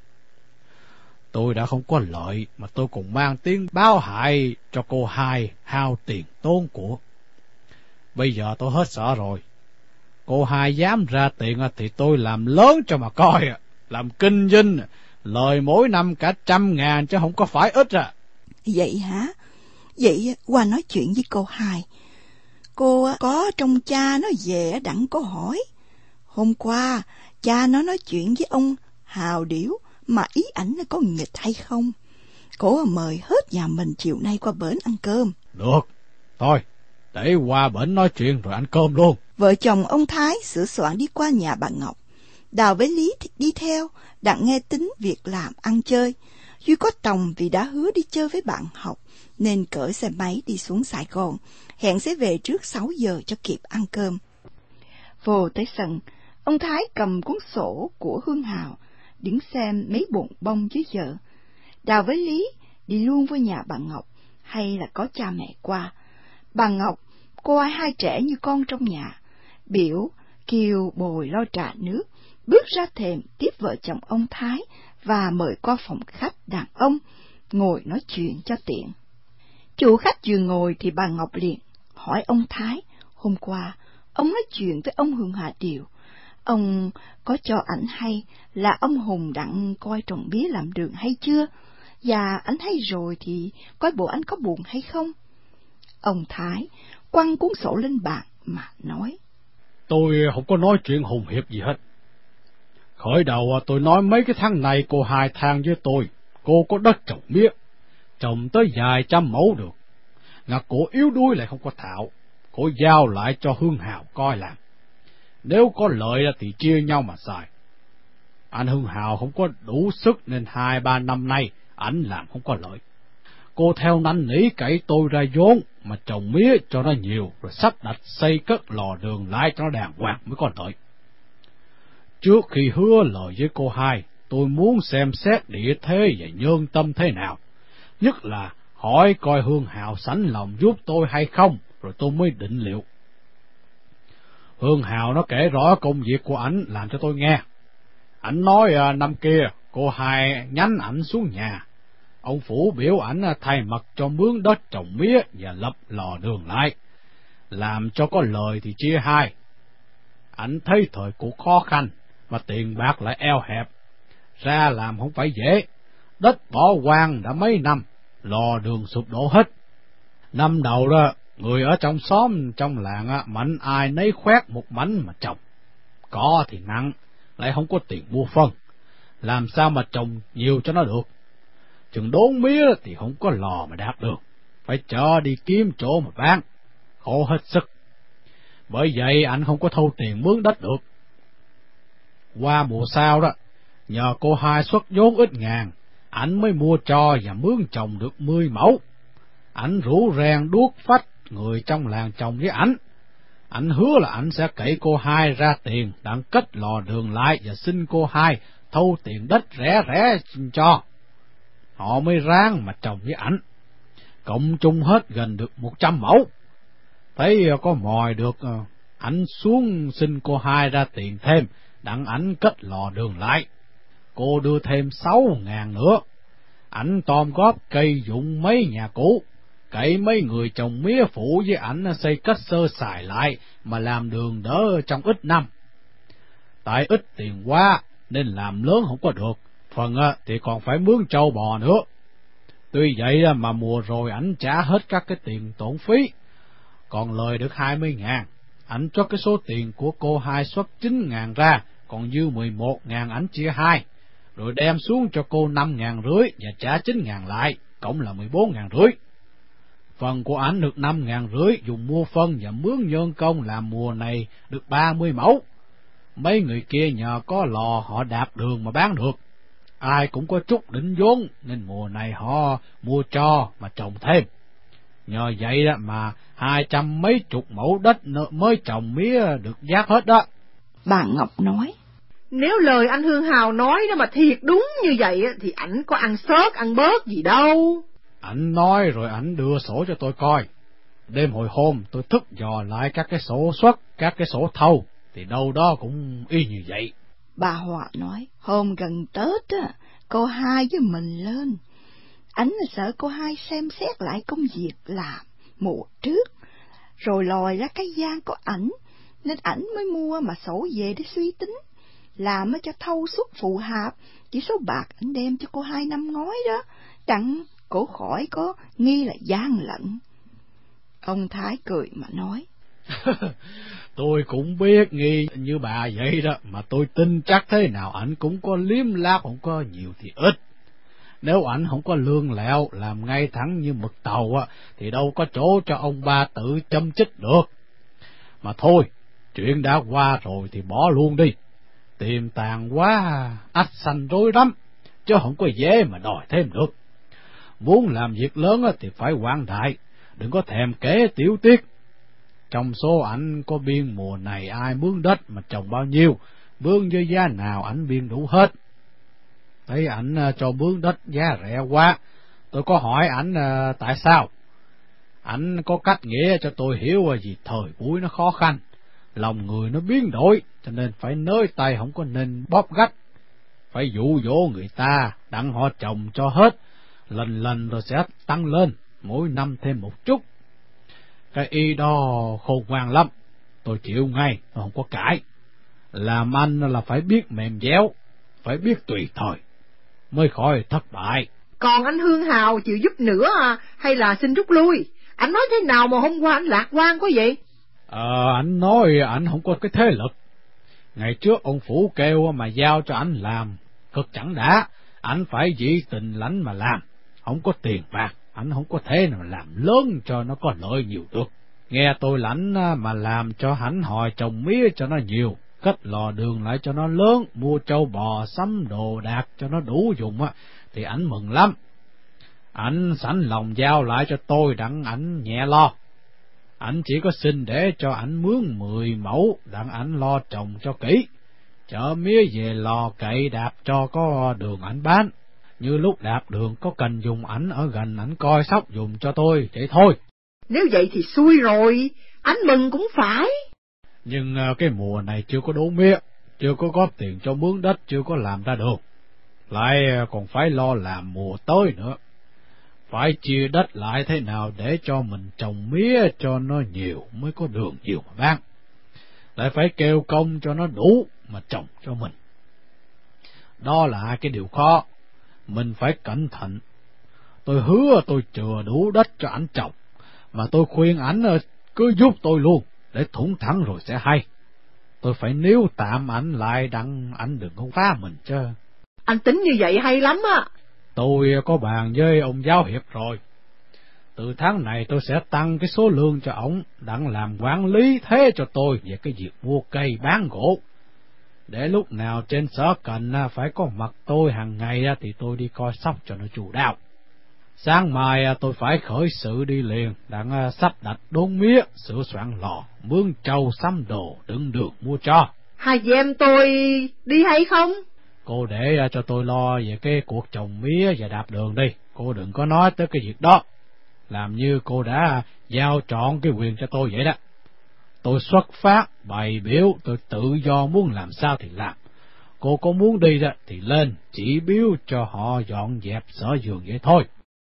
Speaker 3: Tôi đã không có lợi mà tôi còn mang tiếng báo hại cho cô Hai hao tiền tốn của. Bây giờ tôi hết sợ rồi. Cô Hai dám ra tiền thì tôi làm lớn cho mà coi, làm kinh doanh, lời mỗi năm cả trăm ngàn chứ không có phải ít à.
Speaker 6: Vậy hả? Vậy qua nói chuyện với cô Hai. Cô có trong cha nó về đặng có hỏi. Hôm qua cha nó nói chuyện với ông Hào Điểu mà ý ảnh có nghịch hay không. Cô mời hết nhà mình chiều nay qua bển ăn cơm.
Speaker 3: Được, thôi, để qua bển nói chuyện rồi ăn cơm luôn.
Speaker 6: Vợ chồng ông Thái sửa soạn đi qua nhà bà Ngọc. Đào với Lý thì đi theo, đặng nghe tính việc làm ăn chơi. Duy có tòng vì đã hứa đi chơi với bạn học, nên cởi xe máy đi xuống Sài Gòn, hẹn sẽ về trước sáu giờ cho kịp ăn cơm. Vô tới sân, ông Thái cầm cuốn sổ của Hương Hào, đứng xem mấy bộn bông với vợ. Đào với Lý đi luôn với nhà bà Ngọc, hay là có cha mẹ qua. Bà Ngọc coi hai trẻ như con trong nhà, biểu kêu bồi lo trà nước, bước ra thềm tiếp vợ chồng ông Thái và mời qua phòng khách đàn ông, ngồi nói chuyện cho tiện. Chủ khách vừa ngồi thì bà Ngọc liền hỏi ông Thái, hôm qua ông nói chuyện với ông Hương Hà Điều, ông có cho ảnh hay là ông Hùng đặng coi trồng mía làm đường hay chưa? Và ảnh hay rồi thì coi bộ ảnh có buồn hay không? Ông Thái quăng cuốn sổ lên bàn mà nói:
Speaker 3: Tôi không có nói chuyện hùng hiệp gì hết. Khởi đầu tôi nói mấy cái tháng này cô Hai than với tôi, cô có đất trồng mía, trồng tới vài trăm mẫu được. Ngặt cổ yếu đuối lại không có thạo, cổ giao lại cho Hương Hào coi làm. Nếu có lợi thì chia nhau mà xài. Anh Hương Hào không có đủ sức nên hai ba năm nay ảnh làm không có lợi. Cô theo năn nỉ cậy tôi ra vốn mà trồng mía cho nó nhiều, rồi sắp đặt xây cất lò đường lại cho nó đàng hoàng mới có lợi. Trước khi hứa lời với cô Hai, tôi muốn xem xét địa thế và nhân tâm thế nào, nhất là hỏi coi Hương Hào sẵn lòng giúp tôi hay không, rồi tôi mới định liệu. Hương Hào nó kể rõ công việc của ảnh làm cho tôi nghe. Ảnh nói à, năm kia cô Hai nhắn ảnh xuống nhà, ông Phủ biểu ảnh thay mặt cho mướn đất trồng mía và lập lò đường lại, làm cho có lời thì chia hai. Ảnh thấy thời cuộc khó khăn mà tiền bạc lại eo hẹp, ra làm không phải dễ. Đất bỏ hoang đã mấy năm, lò đường sụp đổ hết. Năm đầu đó, người ở trong xóm trong làng mạnh ai nấy khoét một mảnh mà trồng. Có thì nặng, lại không có tiền mua phân, làm sao mà trồng nhiều cho nó được. chừng đốn mía thì không có lò mà đạp được, phải cho đi kiếm chỗ mà bán, khổ hết sức. Bởi vậy anh không có thâu tiền mướn đất được. Qua mùa sau đó, nhờ cô hai xuất vốn ít ngàn, ảnh mới mua cho và mướn trồng được mười mẫu. Ảnh rủ rèn đuốc phách người trong làng trồng với ảnh. Ảnh hứa là ảnh sẽ cậy cô hai ra tiền đặng kết lò đường lại và xin cô hai thâu tiền đất rẻ rẻ cho. Họ mới ráng mà trồng với ảnh, cộng chung hết gần được một trăm mẫu. Thấy có mòi được, ảnh xuống xin cô hai ra tiền thêm đặng ảnh kết lò đường lại. Cô đưa thêm sáu ngàn nữa. Ảnh tóm góp cây dụng mấy nhà cũ, cậy mấy người trồng mía phụ với ảnh xây cách sơ xài lại mà làm đường đỡ trong ít năm. Tại ít tiền quá nên làm lớn không có được, phần thì còn phải mướn trâu bò nữa. Tuy vậy mà mùa rồi ảnh trả hết các cái tiền tổn phí, còn lời được hai mươi ngàn. Ảnh cho cái số tiền của cô hai xuất chín ngàn ra, còn dư mười một ngàn ảnh chia hai, rồi đem xuống cho cô năm ngàn rưỡi và trả chín ngàn lại, cộng là mười bốn ngàn rưỡi. Phần của ảnh được năm ngàn rưỡi dùng mua phân và mướn nhân công làm mùa này được ba mươi mẫu. Mấy người kia nhờ có lò họ đạp đường mà bán được. Ai cũng có chút định vốn nên mùa này họ mua cho mà trồng thêm. Nhờ vậy đó mà hai trăm mấy chục mẫu đất mới trồng mía được vác hết đó.
Speaker 1: Bà Ngọc nói,
Speaker 4: nếu lời anh Hương Hào nói đó mà thiệt đúng như vậy thì ảnh có ăn xớt ăn bớt gì đâu.
Speaker 3: Ảnh nói rồi ảnh đưa sổ cho tôi coi. Đêm hồi hôm tôi thức dò lại các cái sổ xuất, các cái sổ thâu, thì đâu đó cũng y như vậy.
Speaker 1: Bà Hòa nói, hôm gần Tết á, cô hai với mình lên. Ảnh là sợ cô hai xem xét lại công việc làm mùa trước, rồi lòi ra cái gian của ảnh, nên ảnh mới mua mà sổ về để suy tính, làm cho thâu suất phù hợp, chỉ số bạc ảnh đem cho cô hai năm ngoái đó, đặng cổ khỏi có nghi là gian lận. Ông Thái cười mà nói,
Speaker 3: tôi cũng biết nghi như bà vậy đó, mà tôi tin chắc thế nào ảnh cũng có liếm láp, không có nhiều thì ít. Nếu ảnh không có lương lẹo, làm ngay thẳng như mực tàu á, thì đâu có chỗ cho ông ba tự châm chích được. Mà thôi, chuyện đã qua rồi thì bỏ luôn đi. Tiềm tàng quá, ách xanh rối rắm, chứ không có dễ mà đòi thêm được. Muốn làm việc lớn á thì phải quảng đại, đừng có thèm kể tiểu tiết. Trong số ảnh có biên mùa này ai mướn đất mà trồng bao nhiêu, mướn với giá nào ảnh biên đủ hết. Thấy ảnh cho mướn đất giá rẻ quá, tôi có hỏi ảnh tại sao. Ảnh có cách nghĩa cho tôi hiểu vì thời buổi nó khó khăn, lòng người nó biến đổi, cho nên phải nới tay, không có nên bóp gắt. Phải dụ dỗ người ta, đặng họ trồng cho hết, lần lần rồi sẽ tăng lên, mỗi năm thêm một chút. Cái y đó khôn ngoan lắm, tôi chịu ngay, tôi không có cãi. Làm anh là phải biết mềm dẻo, phải biết tùy thời, mới khỏi thất bại.
Speaker 4: Còn anh Hương Hào chịu giúp nữa à, hay là xin rút lui? Anh nói thế nào mà hôm qua anh lạc quan quá vậy?
Speaker 3: Ờ, anh nói anh không có cái thế lực. Ngày trước ông Phủ kêu mà giao cho anh làm, cực chẳng đã, anh phải dĩ tình lãnh mà làm, không có tiền bạc, anh không có thể nào làm lớn cho nó có lợi nhiều được. Nghe tôi lãnh mà làm cho hẳn hòi trồng mía cho nó nhiều, cất lò đường lại cho nó lớn, mua trâu bò sắm đồ đạc cho nó đủ dùng á, thì ảnh mừng lắm. Ảnh sẵn lòng giao lại cho tôi đặng ảnh nhẹ lo. Ảnh chỉ có xin để cho ảnh mướn mười mẫu đặng ảnh lo trồng cho kỹ, chở mía về lò cậy đạp cho có đường ảnh bán. Như lúc đạp đường có cần dùng ảnh ở gần ảnh coi sóc dùng cho tôi, vậy thôi.
Speaker 4: Nếu vậy thì xui rồi, ảnh mừng cũng phải.
Speaker 3: Nhưng cái mùa này chưa có đốn mía, chưa có góp tiền cho mướn đất, chưa có làm ra được, lại còn phải lo làm mùa tới nữa. Phải chia đất lại thế nào để cho mình trồng mía cho nó nhiều mới có đường nhiều mà bán. Lại phải kêu công cho nó đủ mà trồng cho mình. Đó là cái điều khó, mình phải cẩn thận. Tôi hứa tôi chừa đủ đất cho ảnh trồng, mà tôi khuyên ảnh cứ giúp tôi luôn, để thủng thẳng rồi sẽ hay. Tôi phải níu tạm ảnh lại đặng ảnh đừng có phá mình chứ.
Speaker 4: Anh tính như vậy hay lắm á.
Speaker 3: Tôi có bàn với ông giáo hiệp rồi. Từ tháng này tôi sẽ tăng cái số lương cho ổng, đặng làm quản lý thế cho tôi về cái việc mua cây bán gỗ. Để lúc nào trên sở cạnh phải có mặt tôi hàng ngày thì tôi đi coi sóc cho nó chu đáo. Sáng mai tôi phải khởi sự đi liền, đặng sắp đặt đốn mía, sửa soạn lò, mướn trâu sắm đồ, đựng đường mua cho.
Speaker 4: Hai chị em tôi đi hay không?
Speaker 3: Cô để cho tôi lo về cái cuộc trồng mía và đạp đường đi, cô đừng có nói tới cái việc đó. Làm như cô đã giao trọn cái quyền cho tôi vậy đó. Tôi xuất phát, bày biểu, tôi tự do muốn làm sao thì làm. Cô có muốn đi đó thì lên, chỉ biếu cho họ dọn dẹp sở vườn vậy thôi.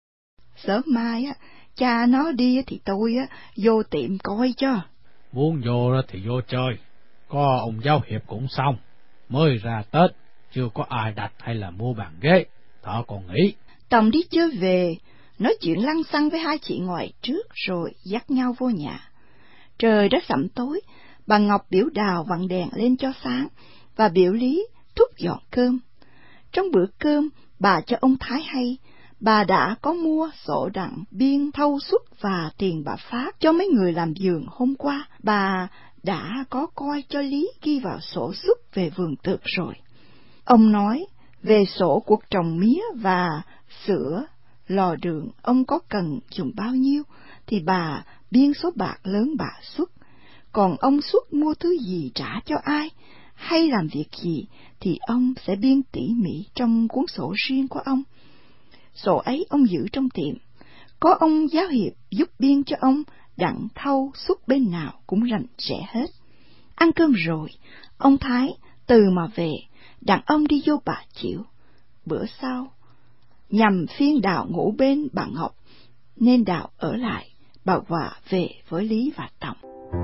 Speaker 6: Sớm mai á, cha nó đi thì tôi á vô tiệm coi cho.
Speaker 3: Muốn vô đó thì vô chơi, có ông giáo hiệp cũng xong. Mới ra Tết, chưa có ai đặt hay là mua bàn ghế, thợ còn nghỉ.
Speaker 6: Tòng đi chơi về, nói chuyện lăng xăng với hai chị ngoài trước rồi dắt nhau vô nhà. Trời đã sẩm tối, bà Ngọc biểu Đào vặn đèn lên cho sáng, và biểu Lý thúc dọn cơm. Trong bữa cơm, bà cho ông Thái hay, bà đã có mua sổ đặng biên thâu suất và tiền bà phát cho mấy người làm vườn hôm qua. Bà đã có coi cho Lý ghi vào sổ suất về vườn tược rồi. Ông nói về sổ cuộc trồng mía và sữa, lò đường, ông có cần dùng bao nhiêu, thì bà biên số bạc lớn bà xuất. Còn ông xuất mua thứ gì trả cho ai, hay làm việc gì, thì ông sẽ biên tỉ mỉ trong cuốn sổ riêng của ông. Sổ ấy ông giữ trong tiệm, có ông giáo hiệp giúp biên cho ông, đặng thâu xuất bên nào cũng rành rẽ hết. Ăn cơm rồi, ông Thái từ mà về, đặng ông đi vô bà chịu. Bữa sau, nhằm phiên Đào ngủ bên bà Ngọc, nên Đào ở lại, bà Hòa về với Lý và Tòng.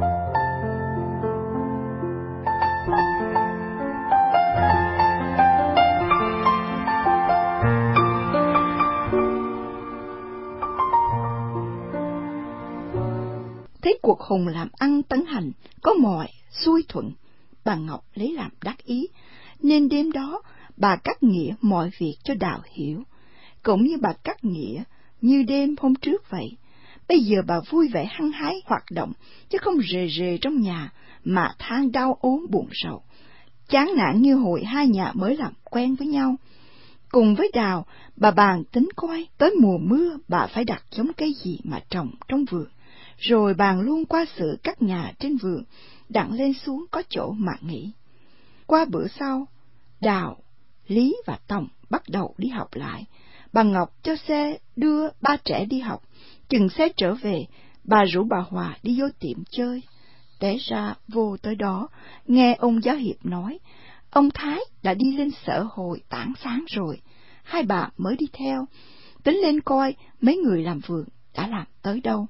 Speaker 6: Thấy cuộc hùng làm ăn tấn hành, có mọi xuôi thuận, bà Ngọc lấy làm đắc ý, nên đêm đó bà cắt nghĩa mọi việc cho Đào hiểu, cũng như bà cắt nghĩa như đêm hôm trước vậy. Bây giờ bà vui vẻ hăng hái hoạt động, chứ không rề rề trong nhà mà than đau ốm buồn rầu, chán nản như hồi hai nhà mới làm quen với nhau. Cùng với Đào, bà bàn tính coi tới mùa mưa bà phải đặt giống cây gì mà trồng trong vườn, rồi bàn luôn qua sự cắt nhà trên vườn, đặng lên xuống có chỗ mà nghỉ. Qua bữa sau, Đào, Lý và Tòng bắt đầu đi học lại. Bà Ngọc cho xe đưa ba trẻ đi học. Chừng xe trở về, bà rủ bà Hòa đi vô tiệm chơi. Té ra vô tới đó, nghe ông giáo hiệp nói, ông Thái đã đi lên sở hội tảng sáng rồi. Hai bà mới đi theo, tính lên coi mấy người làm vườn đã làm tới đâu.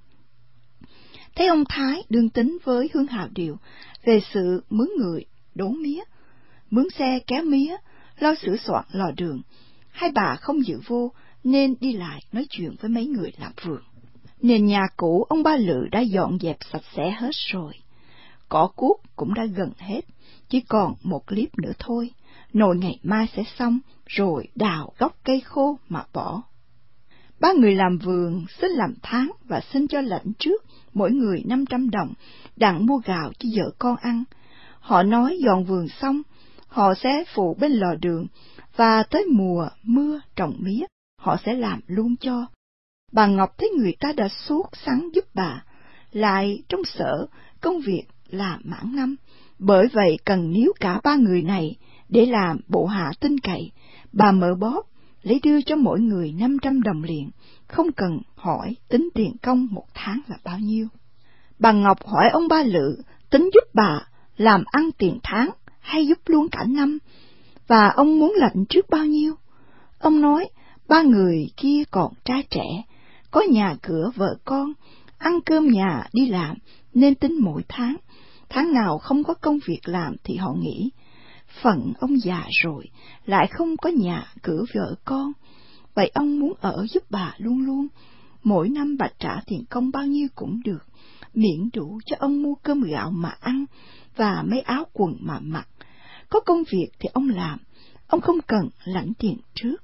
Speaker 6: Thấy ông Thái đương tính với Hương Hào Điều về sự mướn người đốn mía, mướn xe kéo mía, lo sửa soạn lò đường. Hai bà không dự vô nên đi lại nói chuyện với mấy người làm vườn. Nền nhà cũ ông Ba Lự đã dọn dẹp sạch sẽ hết rồi. Cỏ cuốc cũng đã gần hết, chỉ còn một clip nữa thôi. Nồi ngày mai sẽ xong, rồi đào gốc cây khô mà bỏ. Ba người làm vườn xin làm tháng và xin cho lãnh trước mỗi người năm trăm đồng, đặng mua gạo cho vợ con ăn. Họ nói dọn vườn xong, họ sẽ phụ bên lò đường, và tới mùa mưa trồng mía, họ sẽ làm luôn cho. Bà Ngọc thấy người ta đã suốt sắng giúp bà, lại trong sở công việc là mãn năm, bởi vậy cần níu cả ba người này để làm bộ hạ tin cậy. Bà mở bóp, lấy đưa cho mỗi người năm trăm đồng liền, không cần hỏi tính tiền công một tháng là bao nhiêu. Bà Ngọc hỏi ông Ba Lự tính giúp bà làm ăn tiền tháng hay giúp luôn cả năm, và ông muốn lãnh trước bao nhiêu. Ông nói ba người kia còn trai trẻ, có nhà cửa vợ con, ăn cơm nhà đi làm, nên tính mỗi tháng. Tháng nào không có công việc làm thì họ nghỉ. Phận ông già rồi, lại không có nhà cửa vợ con, vậy ông muốn ở giúp bà luôn luôn. Mỗi năm bà trả tiền công bao nhiêu cũng được, miễn đủ cho ông mua cơm gạo mà ăn và mấy áo quần mà mặc. Có công việc thì ông làm, ông không cần lãnh tiền trước.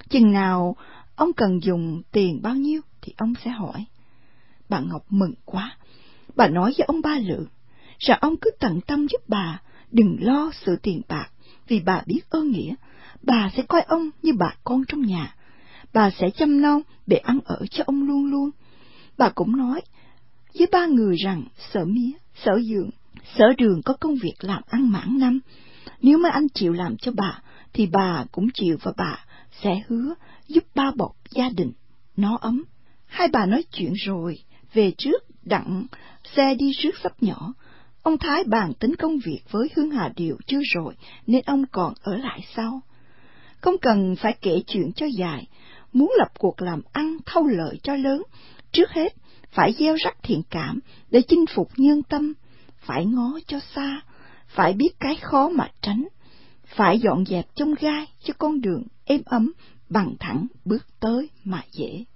Speaker 1: Chừng nào ông cần dùng tiền bao nhiêu thì ông sẽ hỏi. Bà Ngọc mừng quá. Bà nói với ông Ba Lự rằng ông cứ tận tâm giúp bà, đừng lo sự tiền bạc, vì bà biết ơn nghĩa. Bà sẽ coi ông như bà con trong nhà. Bà sẽ chăm nom để ăn ở cho ông luôn luôn. Bà cũng nói với ba người rằng Sở Mía, Sở Dượng, Sở Đường có công việc làm ăn mãn năm. Nếu mấy anh chịu làm cho bà, thì bà cũng chịu, và bà sẽ hứa giúp ba bọc gia đình nó ấm. Hai bà nói chuyện rồi về trước, đặng xe đi rước sắp nhỏ. Ông Thái bàn tính công việc với Hương Hà Điệu chưa rồi, nên ông còn ở lại sau. Không cần phải kể chuyện cho dài, muốn lập cuộc làm ăn thâu lợi cho lớn, trước hết phải gieo rắc thiện cảm để chinh phục nhân tâm, phải ngó cho xa, phải biết cái khó mà tránh, phải dọn dẹp chông gai cho con đường êm ấm, bằng thẳng bước tới mà dễ.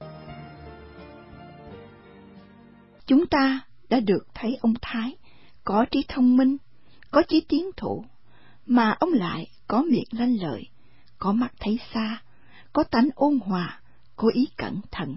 Speaker 1: Chúng ta đã được thấy ông Thái có trí thông minh, có chí tiến thủ, mà ông lại có miệng lanh lợi, có mắt thấy xa, có tánh ôn hòa, có ý cẩn thận.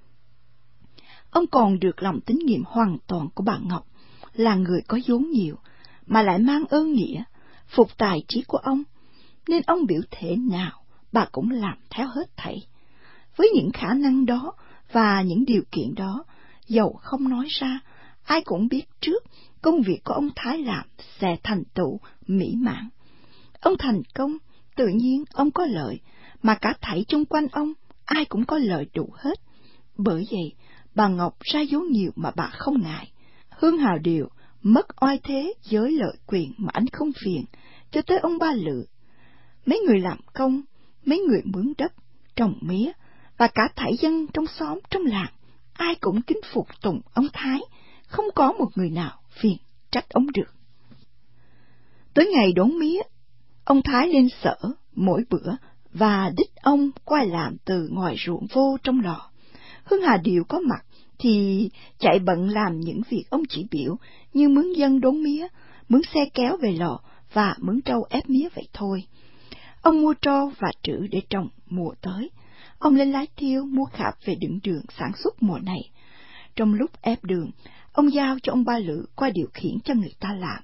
Speaker 1: Ông còn được lòng tín nhiệm hoàn toàn của bà Ngọc, là người có vốn nhiều, mà lại mang ơn nghĩa, phục tài trí của ông, nên ông biểu thể nào bà cũng làm theo hết thảy. Với những khả năng đó và những điều kiện đó, dầu không nói ra, ai cũng biết trước công việc của ông Thái làm sẽ thành tựu mỹ mãn. Ông thành công, tự nhiên ông có lợi, mà cả thảy chung quanh ông ai cũng có lợi đủ hết. Bởi vậy bà Ngọc ra vốn nhiều mà bà không ngại. Hương Hào Điệu mất oai thế với lợi quyền mà anh không phiền, cho tới ông Ba Lự. Mấy người làm công, mấy người mướn đất, trồng mía, và cả thảy dân trong xóm trong làng, ai cũng kính phục tùng ông Thái, không có một người nào phiền trách ông được. Tới ngày đốn mía, ông Thái lên sở mỗi bữa, và đích ông quay làm từ ngoài ruộng vô trong lò. Hương Hà Điệu có mặt thì chạy bận làm những việc ông chỉ biểu, như mướn dân đốn mía, mướn xe kéo về lò và mướn trâu ép mía vậy thôi. Ông mua trâu và trữ để trồng mùa tới. Ông lên lái thiêu mua khạp về đựng đường sản xuất mùa này. Trong lúc ép đường, ông giao cho ông Ba Lự qua điều khiển cho người ta làm.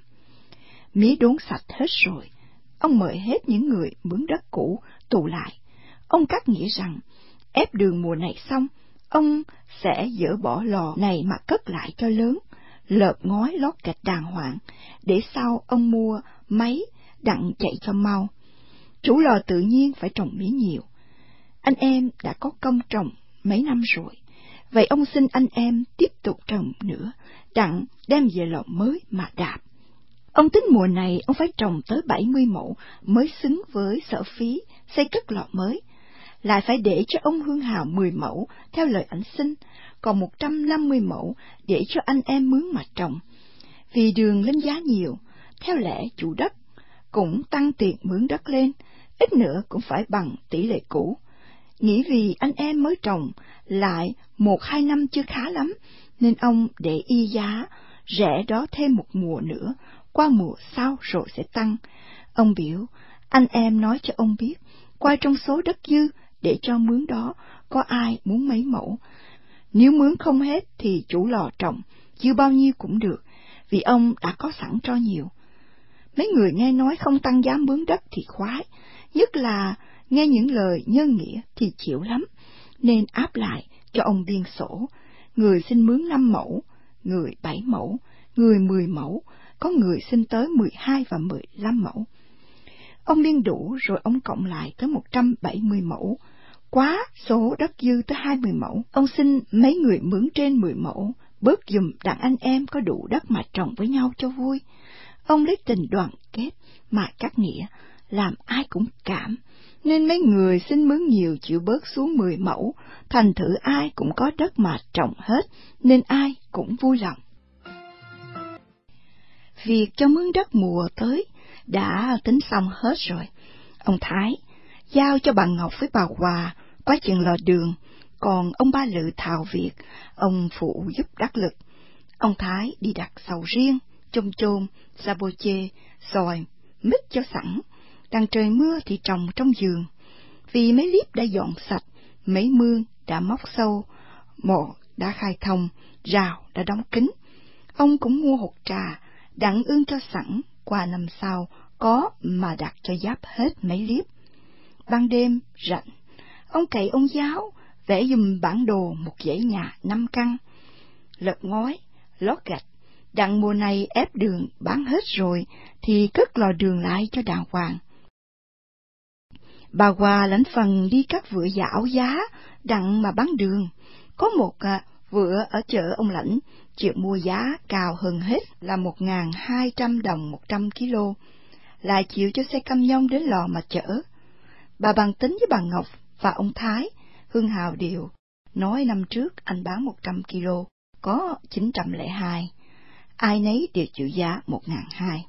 Speaker 1: Mía đốn sạch hết rồi, ông mời hết những người mướn đất cũ tụ lại. Ông cắt nghĩa rằng ép đường mùa này xong, ông sẽ dỡ bỏ lò này mà cất lại cho lớn, lợp ngói lót gạch đàng hoàng, để sau ông mua máy đặng chạy cho mau. Chủ lò tự nhiên phải trồng mía nhiều. Anh em đã có công trồng mấy năm rồi, vậy ông xin anh em tiếp tục trồng nữa, đặng đem về lò mới mà đạp. Ông tính mùa này ông phải trồng tới bảy mươi mẫu mới xứng với sở phí xây cất lò mới, lại phải để cho ông Hương Hào mười mẫu theo lời ảnh xin, còn một trăm năm mươi mẫu để cho anh em mướn mà trồng. Vì đường lên giá nhiều, theo lẽ chủ đất cũng tăng tiền mướn đất lên, ít nữa cũng phải bằng tỷ lệ cũ. Nghĩ vì anh em mới trồng lại một hai năm chưa khá lắm, nên ông để y giá rẻ đó thêm một mùa nữa, qua mùa sau rồi sẽ tăng. Ông biểu anh em nói cho ông biết, qua trong số đất dư để cho mướn đó có ai muốn mấy mẫu. Nếu mướn không hết thì chủ lò trồng dư bao nhiêu cũng được, vì ông đã có sẵn cho nhiều. Mấy người nghe nói không tăng giá mướn đất thì khoái, nhất là nghe những lời nhân nghĩa thì chịu lắm, nên áp lại cho ông biên sổ. Người xin mướn năm mẫu, người bảy mẫu, người mười mẫu, có người xin tới mười hai và mười lăm mẫu. Ông biên đủ rồi ông cộng lại tới một trăm bảy mươi mẫu. Quá số đất dư tới hai mươi mẫu, ông xin mấy người mướn trên mười mẫu, bớt giùm đặng anh em có đủ đất mà trồng với nhau cho vui. Ông lấy tình đoàn kết mà cắt nghĩa, làm ai cũng cảm, nên mấy người xin mướn nhiều chịu bớt xuống mười mẫu, thành thử ai cũng có đất mà trồng hết, nên ai cũng vui lòng. Việc cho mướn đất mùa tới đã tính xong hết rồi. Ông Thái giao cho bà Ngọc với bà Hòa qua chừng lò đường, còn ông Ba Lự thào việc, ông phụ giúp đắc lực. Ông Thái đi đặt sầu riêng, chôm chôm, sa bô chê, xoài, mít cho sẵn, đằng trời mưa thì trồng trong vườn. vì mấy liếp đã dọn sạch, mấy mương đã móc sâu, mộ đã khai thông, rào đã đóng kín. Ông cũng mua hột trà, đặng ương cho sẵn, qua năm sau có mà đặt cho giáp hết mấy liếp. Ban đêm rảnh, ông cậy ông giáo, vẽ giùm bản đồ một dãy nhà năm căn, lợp ngói, lót gạch, đặng mùa này ép đường bán hết rồi thì cất lò đường lại cho đàng hoàng. Bà Hòa lãnh phần đi các vựa dạo giá, đặng mà bán đường. Có một à, vựa ở chợ ông lãnh, chịu mua giá cao hơn hết là một ngàn hai trăm đồng một trăm ki lô, lại chịu cho xe cam nhông đến lò mà chở. Bà bàn tính với bà Ngọc và ông Thái, Hương Hào đều nói năm trước anh bán một trăm ki lô, có chín trăm lẻ hai, ai nấy đều chịu giá một ngàn hai.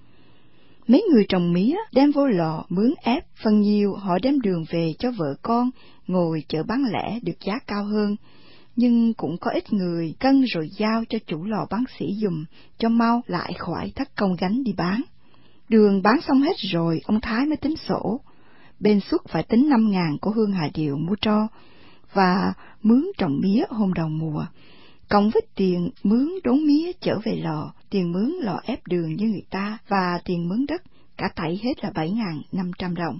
Speaker 1: Mấy người trồng mía đem vô lò mướn ép, phần nhiều họ đem đường về cho vợ con ngồi chợ bán lẻ được giá cao hơn, nhưng cũng có ít người cân rồi giao cho chủ lò bán sỉ giùm cho mau, lại khỏi thất công gánh đi bán. Đường bán xong hết rồi, ông Thái mới tính sổ. Bên suất phải tính năm ngàn của Hương Hà Điều mua tro và mướn trồng mía hôm đầu mùa, cộng với tiền mướn đốn mía chở về lò, tiền mướn lò ép đường như người ta và tiền mướn đất, cả thảy hết là bảy ngàn năm trăm đồng.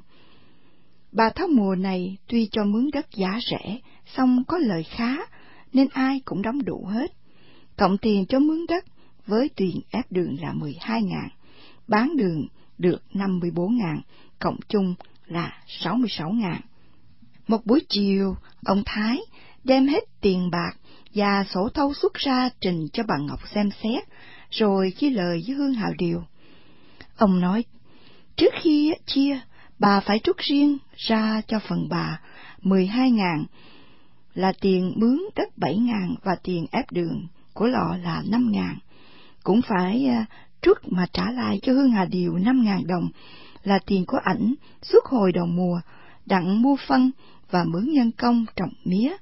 Speaker 1: Bà Tháo mùa này tuy cho mướn đất giá rẻ, song có lời khá, nên ai cũng đóng đủ hết. Cộng tiền cho mướn đất với tiền ép đường là mười hai ngàn, bán đường được năm mươi bốn ngàn, cộng chung là sáu mươi sáu ngàn. Một buổi chiều, ông Thái đem hết tiền bạc và sổ thâu xuất ra trình cho bà Ngọc xem xét, rồi chia lời với Hương Hào Điều. Ông nói, trước khi chia, bà phải trút riêng ra cho phần bà mười hai ngàn là tiền mướn đất bảy ngàn và tiền ép đường của lò là năm ngàn. Cũng phải uh, trút mà trả lại cho Hương Hà Điều năm ngàn đồng là tiền của ảnh suốt hồi đầu mùa, đặng mua phân và mướn nhân công trồng mía.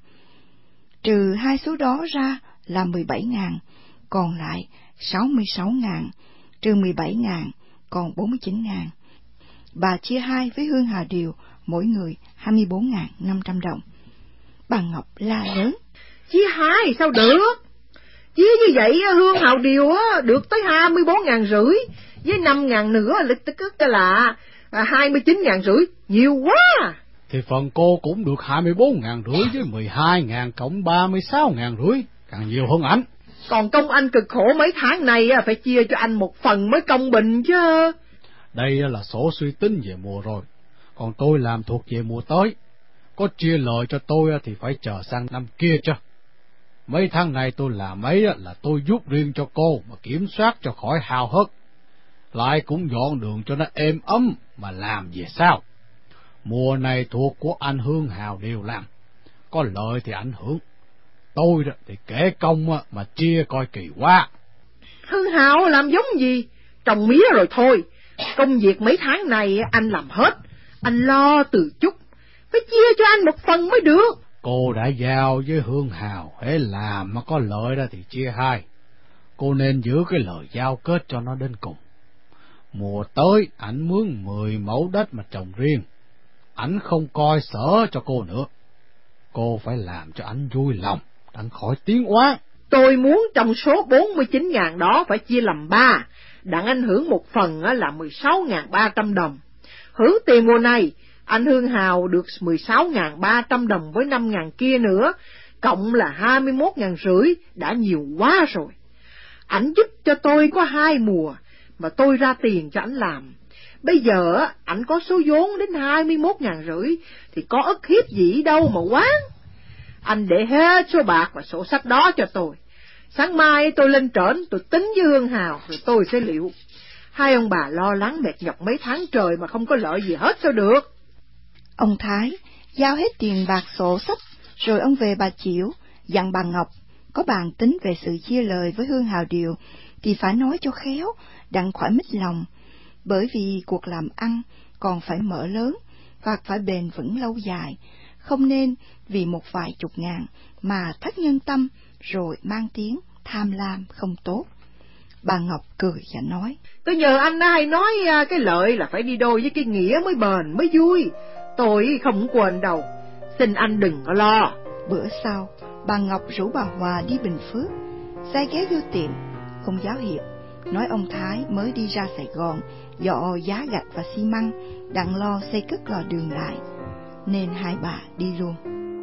Speaker 1: Trừ hai số đó ra là mười bảy ngàn, còn lại sáu mươi sáu ngàn, trừ mười bảy ngàn, còn bốn mươi chín ngàn. Bà chia hai với Hương Hà Điều, mỗi người hai mươi bốn ngàn năm trăm đồng. Bà Ngọc la lớn,
Speaker 4: chia hai sao được? Chia như vậy Hương Hào Điều được tới hai mươi bốn ngàn rưỡi, với năm ngàn nữa lịch tức là hai mươi chín ngàn rưỡi, nhiều quá.
Speaker 3: Thì phần cô cũng được hai mươi bốn ngàn rưỡi với mười hai ngàn cộng ba mươi sáu ngàn rưỡi, càng nhiều hơn ảnh.
Speaker 4: Còn công anh cực khổ mấy tháng này phải chia cho anh một phần mới công bình chứ.
Speaker 3: Đây là sổ suy tính về mùa rồi, còn tôi làm thuộc về mùa tới. Có chia lời cho tôi thì phải chờ sang năm kia cho. Mấy tháng này tôi làm ấy là tôi giúp riêng cho cô mà kiểm soát cho khỏi hao hớt, lại cũng dọn đường cho nó êm ấm mà làm về sao. Mùa này thuộc của anh Hương Hào đều làm, có lợi thì ảnh hưởng, tôi đó thì kể công mà chia coi kỳ quá.
Speaker 4: Hương Hào làm giống gì, trồng mía rồi thôi, công việc mấy tháng này anh làm hết, anh lo từ chút, phải chia cho anh một phần mới được.
Speaker 3: Cô đã giao với Hương Hào, hễ làm mà có lợi đó thì chia hai. Cô nên giữ cái lời giao kết cho nó đến cùng. Mùa tới ảnh mướn mười mẫu đất mà trồng riêng, ảnh không coi sở cho cô nữa. Cô phải làm cho ảnh vui lòng, đặng khỏi tiếng oán.
Speaker 4: Tôi muốn trong số bốn mươi chín ngàn đó phải chia làm ba, đặng anh hưởng một phần là mười sáu ngàn ba trăm đồng. Hưởng tiền mùa này, anh Hương Hào được mười sáu ngàn ba trăm đồng với năm ngàn kia nữa, cộng là hai mươi mốt ngàn rưỡi, đã nhiều quá rồi. Ảnh giúp cho tôi có hai mùa, mà tôi ra tiền cho ảnh làm. Bây giờ ảnh có số vốn đến hai mươi mốt ngàn rưỡi, thì có ức hiếp gì đâu mà quán. Anh để hết số bạc và sổ sách đó cho tôi. Sáng mai tôi lên trển, tôi tính với Hương Hào, rồi tôi sẽ liệu. Hai ông bà lo lắng mệt nhọc mấy tháng trời mà không có lợi gì hết sao được.
Speaker 1: Ông Thái giao hết tiền bạc sổ sách, rồi ông về Bà Chiểu, dặn bà Ngọc, có bàn tính về sự chia lời với Hương Hào Điều, thì phải nói cho khéo, đặng khỏi mít lòng, bởi vì cuộc làm ăn còn phải mở lớn, và phải bền vững lâu dài, không nên vì một vài chục ngàn mà thất nhân tâm, rồi mang tiếng tham lam không tốt. Bà Ngọc cười và nói,
Speaker 4: tôi nhờ anh hay nói cái lợi là phải đi đôi với cái nghĩa mới bền mới vui. Tôi không quên đâu, xin anh đừng có lo.
Speaker 1: Bữa sau, bà Ngọc rủ bà Hòa đi Bình Phước. Sai ghé vô tiệm ông giáo Hiệp, nói ông Thái mới đi ra Sài Gòn, dọ giá gạch và xi măng, đặng lo xây cất lò đường lại, nên hai bà đi luôn.